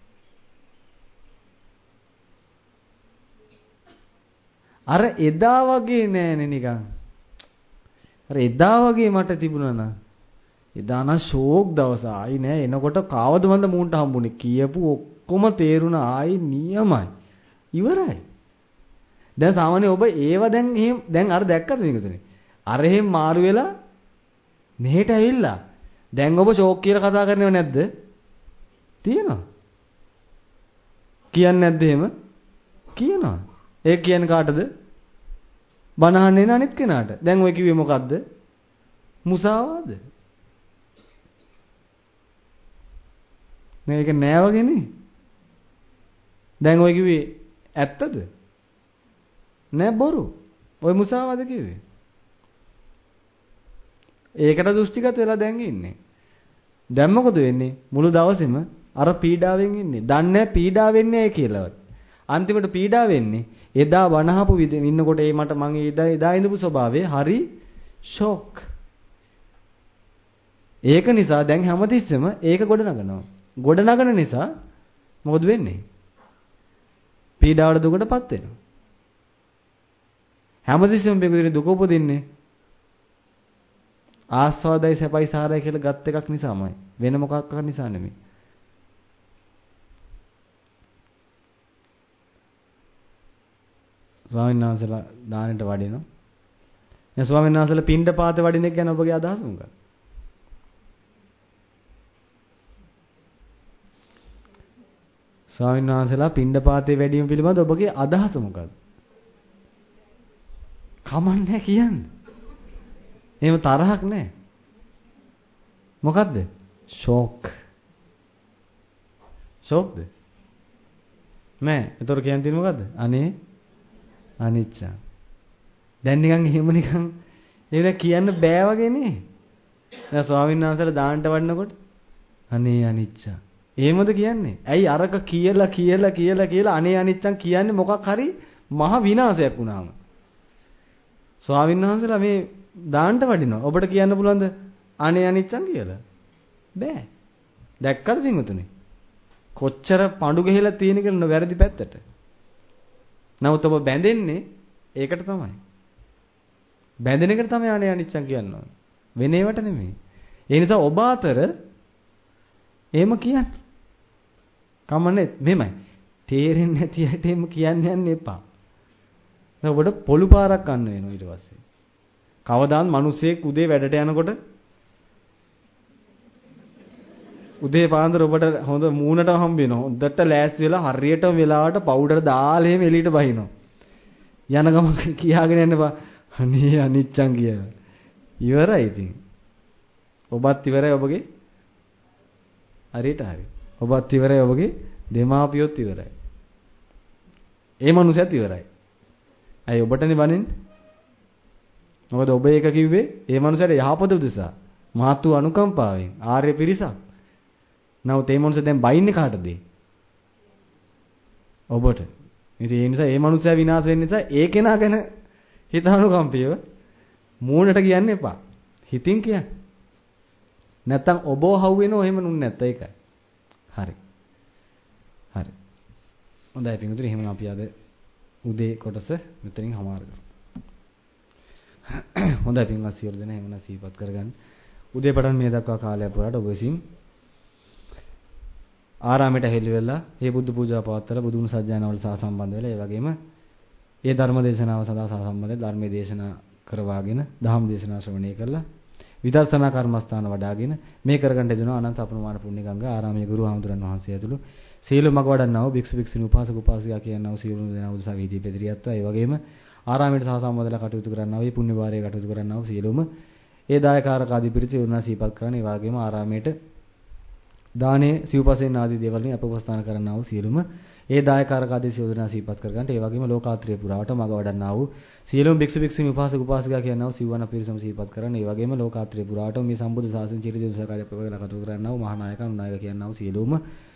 අර එදා වගේ නෑනේ නිකන්. අර එදා වගේ මට තිබුණා නම් එදා නම් ෂෝක් දවස ආයි නෑ එනකොට කාවද මන්ද මූන්ට හම්බුනේ කියපු ඔක්කොම තේරුණා ආයි නියමයි. ඉවරයි. දැන් සාමාන්‍ය ඔබ ඒව දැන් අර දැක්කද මේකනේ? අර එහෙම මාරු වෙලා මෙහෙට ඇවිල්ලා දැන් ඔබ ෂෝක් කියලා කතා කරනව නැද්ද? තියෙනවා. කියන්නේ නැද්ද එහෙම? කියනවා. ඒ කියන්නේ කාටද? බණ අහන්නේ අනිත් කෙනාට. දැන් ඔය කිව්වේ මොකද්ද? මුසාවාද. මේක නෑ වගේනේ. දැන් ඔය කිව්වේ ඇත්තද? නෑ බොරු. ඔය මුසාවාද කිව්වේ. ඒකට දෘෂ්ටිගත වෙලා දැන් ඉන්නේ. දැන් මොකද වෙන්නේ? මුළු දවසෙම අර පීඩාවෙන් ඉන්නේ. දන්නේ නැහැ පීඩාව වෙන්නේ ඇයි කියලාවත්. අන්තිමට පීඩාව වෙන්නේ එදා වනහපු ඉන්නකොට මට මං එදා ඉඳපු ස්වභාවය හරි ෂොක්. ඒක නිසා දැන් හැමතිස්සෙම ඒක ගොඩ නගනවා. ගොඩ නගන නිසා මොකද වෙන්නේ? පීඩාවට දුකටපත් වෙනවා. හැමතිස්සෙම මේක දුක උපදින්නේ ආස්වාදයි සැපයි සාරයි කියලා ගත් එකක් නිසාමයි. වෙන මොකක්ක නිසා නෙමෙයි. ස්වාමීන් වහන්සේලා දානෙට වඩිනවා. දැන් ස්වාමීන් වහන්සේලා පින්ඩ පාතේ වඩින එක ගැන ඔබගේ අදහස මොකක්ද? ස්වාමීන් වහන්සේලා පින්ඩ පාතේ වැඩිම පිළිබඳ ඔබගේ අදහස මොකක්ද? කමන්නේ කියන්නේ. එහෙම තරහක් නැහැ. මොකද්ද? ෂොක්. ෂොක්ද? නෑ. ඒතර කියන්නේ මොකද්ද? අනේ අනිච්ච. දැන් නිකන් එහෙම නිකන් ඒක කියන්න බෑ වගේ නේ. දැන් ස්වාමීන් වහන්සේලා දාන්නට වඩනකොට අනේ අනිච්ච. එහෙමද කියන්නේ? ඇයි අරක කියලා අනේ අනිච්චන් කියන්නේ මොකක් හරි මහ විනාශයක් වුණාම. ස්වාමීන් වහන්සේලා මේ දාන්නට වඩිනවා. ඔබට කියන්න පුළුවන්ද අනේ අනිච්චන් කියලා? බෑ. දැක්කද පින්වතුනි? කොච්චර පඳු ගහලා තියෙන කියලා වැරදි පැත්තට. නමුත් ඔබ බැඳෙන්නේ ඒකට තමයි. බැඳෙන එකට තමයි අනේ අනිච්චන් කියන්නේ. වෙන ඒවට නෙමෙයි. ඒ නිසා ඔබ අතර එහෙම කියන්නේ. කමන්නේ මෙමය. තේරෙන්නේ නැති අයට එහෙම කියන්න යන්න එපා. දැන් ඔබට පොළු පාරක් ගන්න වෙනවා ඊට පස්සේ. කවදාත් මිනිස්සෙක් උදේ වැඩට යනකොට උදේ පාන්දර ඔබට හොඳ මූණට හම්බ වෙනවා. හොඳට ලෑස්ති වෙලා හරියටම වෙලාවට පවුඩර් දාලා එහෙම එළියට බහිනවා. යන ගමන් කියාගෙන යන්න බා. අනේ අනිච්චන් කියලා. ඉවරයි ඉතින්. ඔබත් ඉවරයි ඔබගේ. හරියට හරි. ඔබත් ඉවරයි ඔබගේ දෙමාපියොත් ඉවරයි. ඒ මනුස්සයත් ඉවරයි. ඇයි ඔබටනේ බනින්නේ? මොකද ඔබ ඒක කිව්වේ ඒ මනුස්සයාට යහපත උදෙසා. මාතු අනුකම්පාවෙන් ආර්ය පිරිසක්. නමුත් ඒ මනුස්සයා දැන් බයින්නේ කාටද? ඔබට. ඉතින් ඒ නිසා ඒ මනුස්සයා විනාශ වෙන්න නිසා ඒ කෙනා ගැන හිතානුකම්පියව මූණට කියන්න එපා. හිතින් කියන්න. නැත්තම් ඔබව හවු වෙනව එහෙම නුන්නේ නැත්ත ඒකයි. හරි. හරි. හොඳයි පිටුතුනි එහෙනම් අපි අද උදේ කොටස මෙතනින් හමාර කරමු. හොඳයි පින්වත් සියලු දෙනා එහෙනම් සිහිපත් කරගන්න. උදේ පටන් මේ දක්වා කාලය පුරාට ඔබ විසින් ආරාමයට හෙළි වෙලා මේ බුද්ධ පූජා පවත්වලා බුදුන් සජ්ජායනාවල සහ සම්බන්ධ වෙලා ඒ වගේම ඒ ධර්ම දේශනාව සඳහා සම්බන්ධ ධර්මයේ දේශනා කරවාගෙන ධම්ම දේශනා ශ්‍රවණය කළා විදර්ශනා කර්මස්ථාන වඩාගෙන මේ කරගන්න දෙනවා අනන්ත අප්‍රමාණ පුණ්‍ය ගංගා ආරාමයේ ගුරු හාමුදුරන් වහන්සේ ඇතුළු සීල මග වඩන්නා වූ භික්ෂු භික්ෂුණී උපාසක උපාසිකා කියනවා සියලු දෙනා උදෙසා වීදී පෙදිරියත්වා ඒ වගේම ආරාමයට සහ සම්බන්ධලා කටයුතු කරන්නා වූ පුණ්‍ය භාරයේ කටයුතු කරන්නා වූ සියලුම ඒ දායකාරක ආදී පිරිස වුණා සීපත් කරන ඒ වගේම ආරාමයට දානේ සිව්පසෙන් ආදී දේවල් වලින් අපවස්ථාන කරන්නා වූ සියලුම ඒ දායකාරක ආදී සියලු දෙනා සිහිපත් කරගන්න. ඒ වගේම ලෝකාත්‍රය පුරාවට මඟ වඩන්නා වූ සියලුම භික්ෂු භික්ෂුණී උපාසක උපාසිකා කියනවා වූ සිව්වන පිරිසම සිහිපත් කරගන්න. ඒ වගේම ලෝකාත්‍රය පුරාවට මේ සම්බුද්ධ ශාසන චිරජීවන සහකාරය ප්‍රවේල කටයුතු කරන්නා වූ මහා නායක අනුනායක කියනවා වූ සියලුම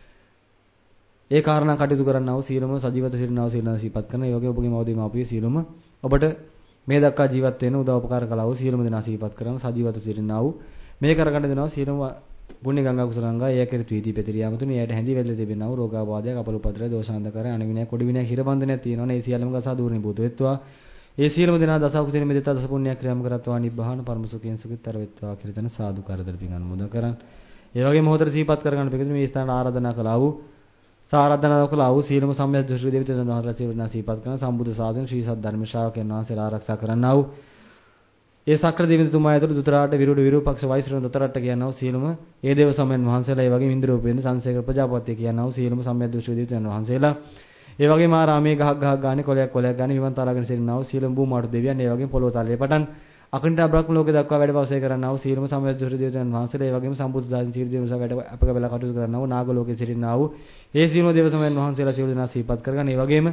ඒ කාරණා කටයුතු කරන්නා වූ සියලුම සජීවත සිටිනා වූ සියලුම සිහිපත් කරන. ඒ වගේ ඔබගේ මවදී මාපිය සියලුම ඔබට මේ දක්වා ජීවත් වෙන උදව් උපකාර කළා වූ සියලුම දෙනා සිහිපත් කරන සජීවත සිටිනා වූ මේ කරගන්න දෙනවා සියලුම පුණ්‍ය ගංගා කුසල ගංගා ඒකෙරි ත්‍විදී පෙතිරිය යමතුනි එයට හැඳි වැදලා තිබෙනා වූ රෝගාබාධය කපල උපද්‍රය දෝෂාන්තකරය අනවිනය කොඩි විනය හිරබන්ධනයක් තියෙනවනේ ඒ සියල්ලම ගසා දූරණි භූත වෙත්වා ඒ සියලුම දෙනා දස කුසල මෙදිත දස පුණ්‍ය ක්‍රියාම කරත්වා නිබ්බහන පරම සුඛයෙන් සුඛිතර වෙත්වා කියලා තන සාදු කරදර පින් අනුමෝදන් කරන් ඒ වගේම මොහොතට සිහිපත් කරගන්න පිළිතුරු මේ ස්ථානට ආරාධනා කළා වූ සාරාධනා කළා වූ සියලුම සම්‍යක් දෘෂ්ටි දේවිතන් වහන්සේලා සියලුම සිහිපත් කරන සම්බුද්ධ ශාසන ශ්‍රී සත් ධර්ම ශ්‍රාවකයන් වහන්සේලා ආරක්ෂා කරන්නා වූ ඒ සක්‍ර දෙවිතුමා ඇතුළු දුතරාට විරුද්ධ විරූපක්ෂ වෛශ්‍රව දොතරට කියනවා සියලුම ඒ දේව සමයන් වහන්සේලා ඒ වගේම ඉන්ද්‍රෝපේන්ද්‍ර සංසේකර ප්‍රජාපති කියනවා සියලුම සම්‍යක් දෘෂ්ටි දේවිතන් වහන්සේලා ඒ වගේම ආරාමයේ ගහක් ගානේ කොලයක් ගානේ විමන්තාලාගෙන සිටිනවා සියලුම භූමාට දෙවියන් ඒ වගේම පොළොව තලයේ පටන් අකණ්ඩ බ්‍රහ්ම ලෝකේ දක්වා වැඩ වාසය කරන්නා වූ සියලුම සම්‍යක් දෘෂ්ටි දේවිතන් වහන්සේලා ඒ වගේම සම්බුද්ධ දාන චීර දේවසා වැඩ අපක බල කටයුතු කරන්නා වූ නාග ලෝකේ සිටිනා වූ ඒ සියලුම දේව සමයන් වහන්සේලා සියලු දෙනා සිහිපත් කරගන්න ඒ වගේම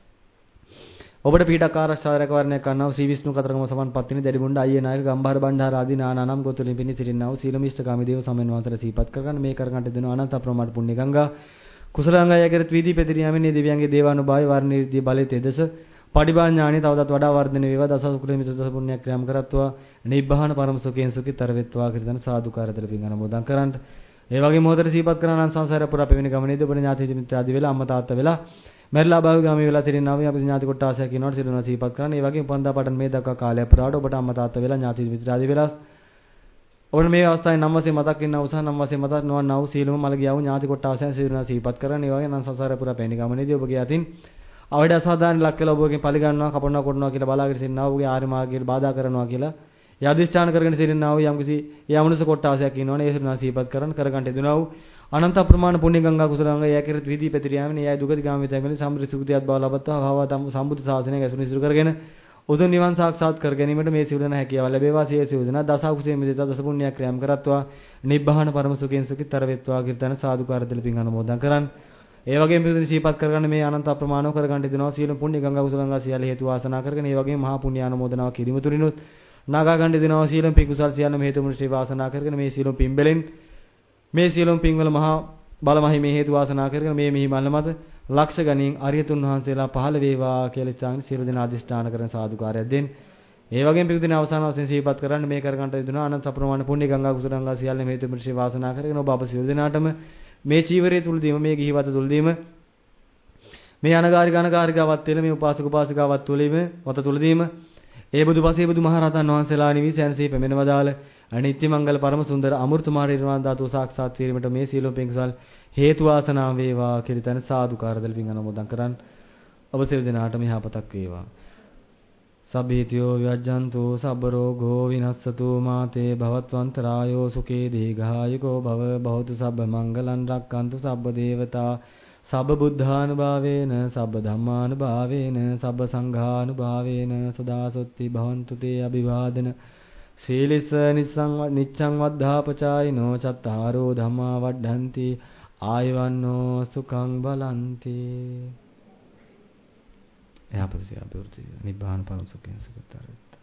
ඔබට පීඩක ආරක්ෂාවරක වර්ණය කරනවා සී විෂ්ණු කතරගම සමන්පත්තිනි දැඩිමුණ්ඩ අයියේ නායක ගම්බාර බණ්ඩාර ආදී නානානම් ගොතුලින් පිණි සිටිනා වූ සීලම ඉෂ්ඨකාමී දේව සමයන් වහන්සේලා සිහිපත් කරගන්න මේ කරගන්නට දෙන අනන්ත අප්‍රමාණ පුණ්‍ය ගංගා කුසල ගංගා යකරත් වීදී පෙදිරියාමිනේ දෙවියන්ගේ දේවානුභාවය වර්ණීර්දී බලයේ තෙදස පටිභා ඥානෙ තවදත් වඩා වර්ධනය වේවා දස සුකුල මිත දස පුණ්‍ය ක්‍රියාම් කරත්වා නිබ්බහන පරම සුඛයෙන් සුඛිතර වෙත්වා කියලා තන සාදුකාරතර පින් අනුමෝදන් කරන්ට ඒ වගේ මොහොතට සිහිපත් කරන අනන්ත සංසාර පුරා පෙවෙන ගමනේදී ඔබ ඥාති මිත්‍ර ආදී වෙලා අම්මා තාත්තා වෙලා මැරිලා භාවි ගාමී වෙලා තිරිනවා අපි ඥාති කොටාසය කියනවාට සිදුවන සිහිපත් කරන ඒ වගේම පන්දා පටන් මේ දක්වා කාලය පුරාවට ඔබට අම්මා තාත්තා වෙලා ඥාති මිත්‍ර ආදී වෙලා ඔබට මේ අවස්ථාවේ නම් වශයෙන් මතක් වෙන උසහ නම් වශයෙන් මතක් නොවන වූ සීලම මල ගියා වූ ඥාති කොටාසයන් සිදුවන සිහිපත් කරන ඒ වගේ නම් සංසාර පුරා පෙවෙන ගමනේදී ඔබගේ අතින් අවඩ අසාධාරණ ලක් වෙලා ඔබගෙන් පරිගන්නවා කපනවා කොටනවා කියලා බලාගෙන සිටිනවා ඔබගේ ආර්ය මාර්ගයට බාධා කරනවා කියලා යදිෂ්ඨාන කරගෙන සිටිනවා වූ යම්කිසි යමනුස කොටාසයක් ඉන්නවනේ ඒ සිදුවන සිහිපත් කරගන්න යදුනා වූ අනන්ත අප්‍රමාණ පුණ්‍ය ගංගා කුසල ගංගා යකිරත් විදී පැතිරියාමිනේ යයි දුගති ගාමිතය වෙන සම්ප්‍රි සුගතියත් බව ලබත්තා භවතම් සම්බුද්ධ ශාසනය ඇසුරු ඉසුරු කරගෙන උතුම් නිවන් සාක්ෂාත් කර ගැනීමට මේ සිව් දෙනා හැකියාව ලැබේවා සිය සිව් දෙනා දස කුසල මෙදිත දස පුණ්‍ය ක්‍රියාම් කරත්වා නිබ්බහන පරම සුඛයෙන් සුඛිතර වෙත්වා කියලා සාදුකාර දෙල පින් අනුමෝදන් කරන් ඒ වගේම පිළිතුරු සිහිපත් කරගන්න මේ අනන්ත අප්‍රමාණව කරගන්න දෙනවා සියලු පුණ්‍ය ගංගා කුසල ගංගා සියල්ල හේතු වාසනා කරගෙන ඒ වගේම මහා පුණ්‍ය ආනුමෝදනාව කිරීම තුලිනුත් නාගා ගන්න දෙනවා සියලු පින් කුසල් සියල්ලම හේතු මුනි ශ්‍රී වාසනා කරගෙන මේ සියලු පින්බලෙන් මේ සියලු පින්වල මහා බලමහි මේ හේතු වාසනා කරගෙන මේ මිහි මල්ල මත ලක්ෂ ගණන් අරියතුන් වහන්සේලා පහළ වේවා කියලා ඉස්සන් සියලු දෙනා අධිෂ්ඨාන කරන සාදුකාරයක් දෙන්න. ඒ වගේම පිටුදින අවසාන වශයෙන් සිහිපත් කරන්න මේ කරගන්න යුතුනා අනන්ත අප්‍රමාණ පුණ්‍ය ගංගා කුසල ගංගා සියල්ලම හේතු මුනි ශ්‍රී වාසනා කරගෙන ඔබ අප සියලු දෙනාටම මේ චීවරයේ තුලදීම මේ ගිහිවත තුලදීම මේ අනගාരികാවත් වෙල මේ උපාසක උපාසිකාවත් තුලීම වත තුලදීම ඒ බුදුපසේ බුදුමහරහතන් වහන්සේලා නිවි සැනසී පැමිණවදාල අනිත්‍ය මංගල පරම සුන්දර අමෘත මාර්ග නිර්වාණ ධාතුව සාක්ෂාත් කිරීමට මේ සීලෝ පිංසල් හේතු වාසනා වේවා කියලා තන සාදුකාර දල පින් අනුමෝදන් කරන් ඔබ සියලු දෙනාටම යහපතක් වේවා. සබ්බීතියෝ විජ්ජන්තු සබ්බ රෝගෝ විනස්සතු මාතේ භවත්වන්තරායෝ සුඛේ දීඝායුකෝ භව බහුතු සබ්බ මංගලං රක්칸තු සබ්බ දේවතා සබ්බ බුද්ධානුභාවේන සබ්බ ධම්මානුභාවේන සබ්බ සංඝානුභාවේන සදාසොත්ති භවන්තු තේ අභිවාදන සීලිස නිච්ඡං වද්ධාපචායිනෝ චත්තාරෝ ධම්මා වඩ්ඩಂತಿ ආයවන්නෝ සුඛං බලಂತಿ යහපත සිය අභිවෘද්ධි නිබ්බාන පරම සුඛයෙන් සුඛතරත්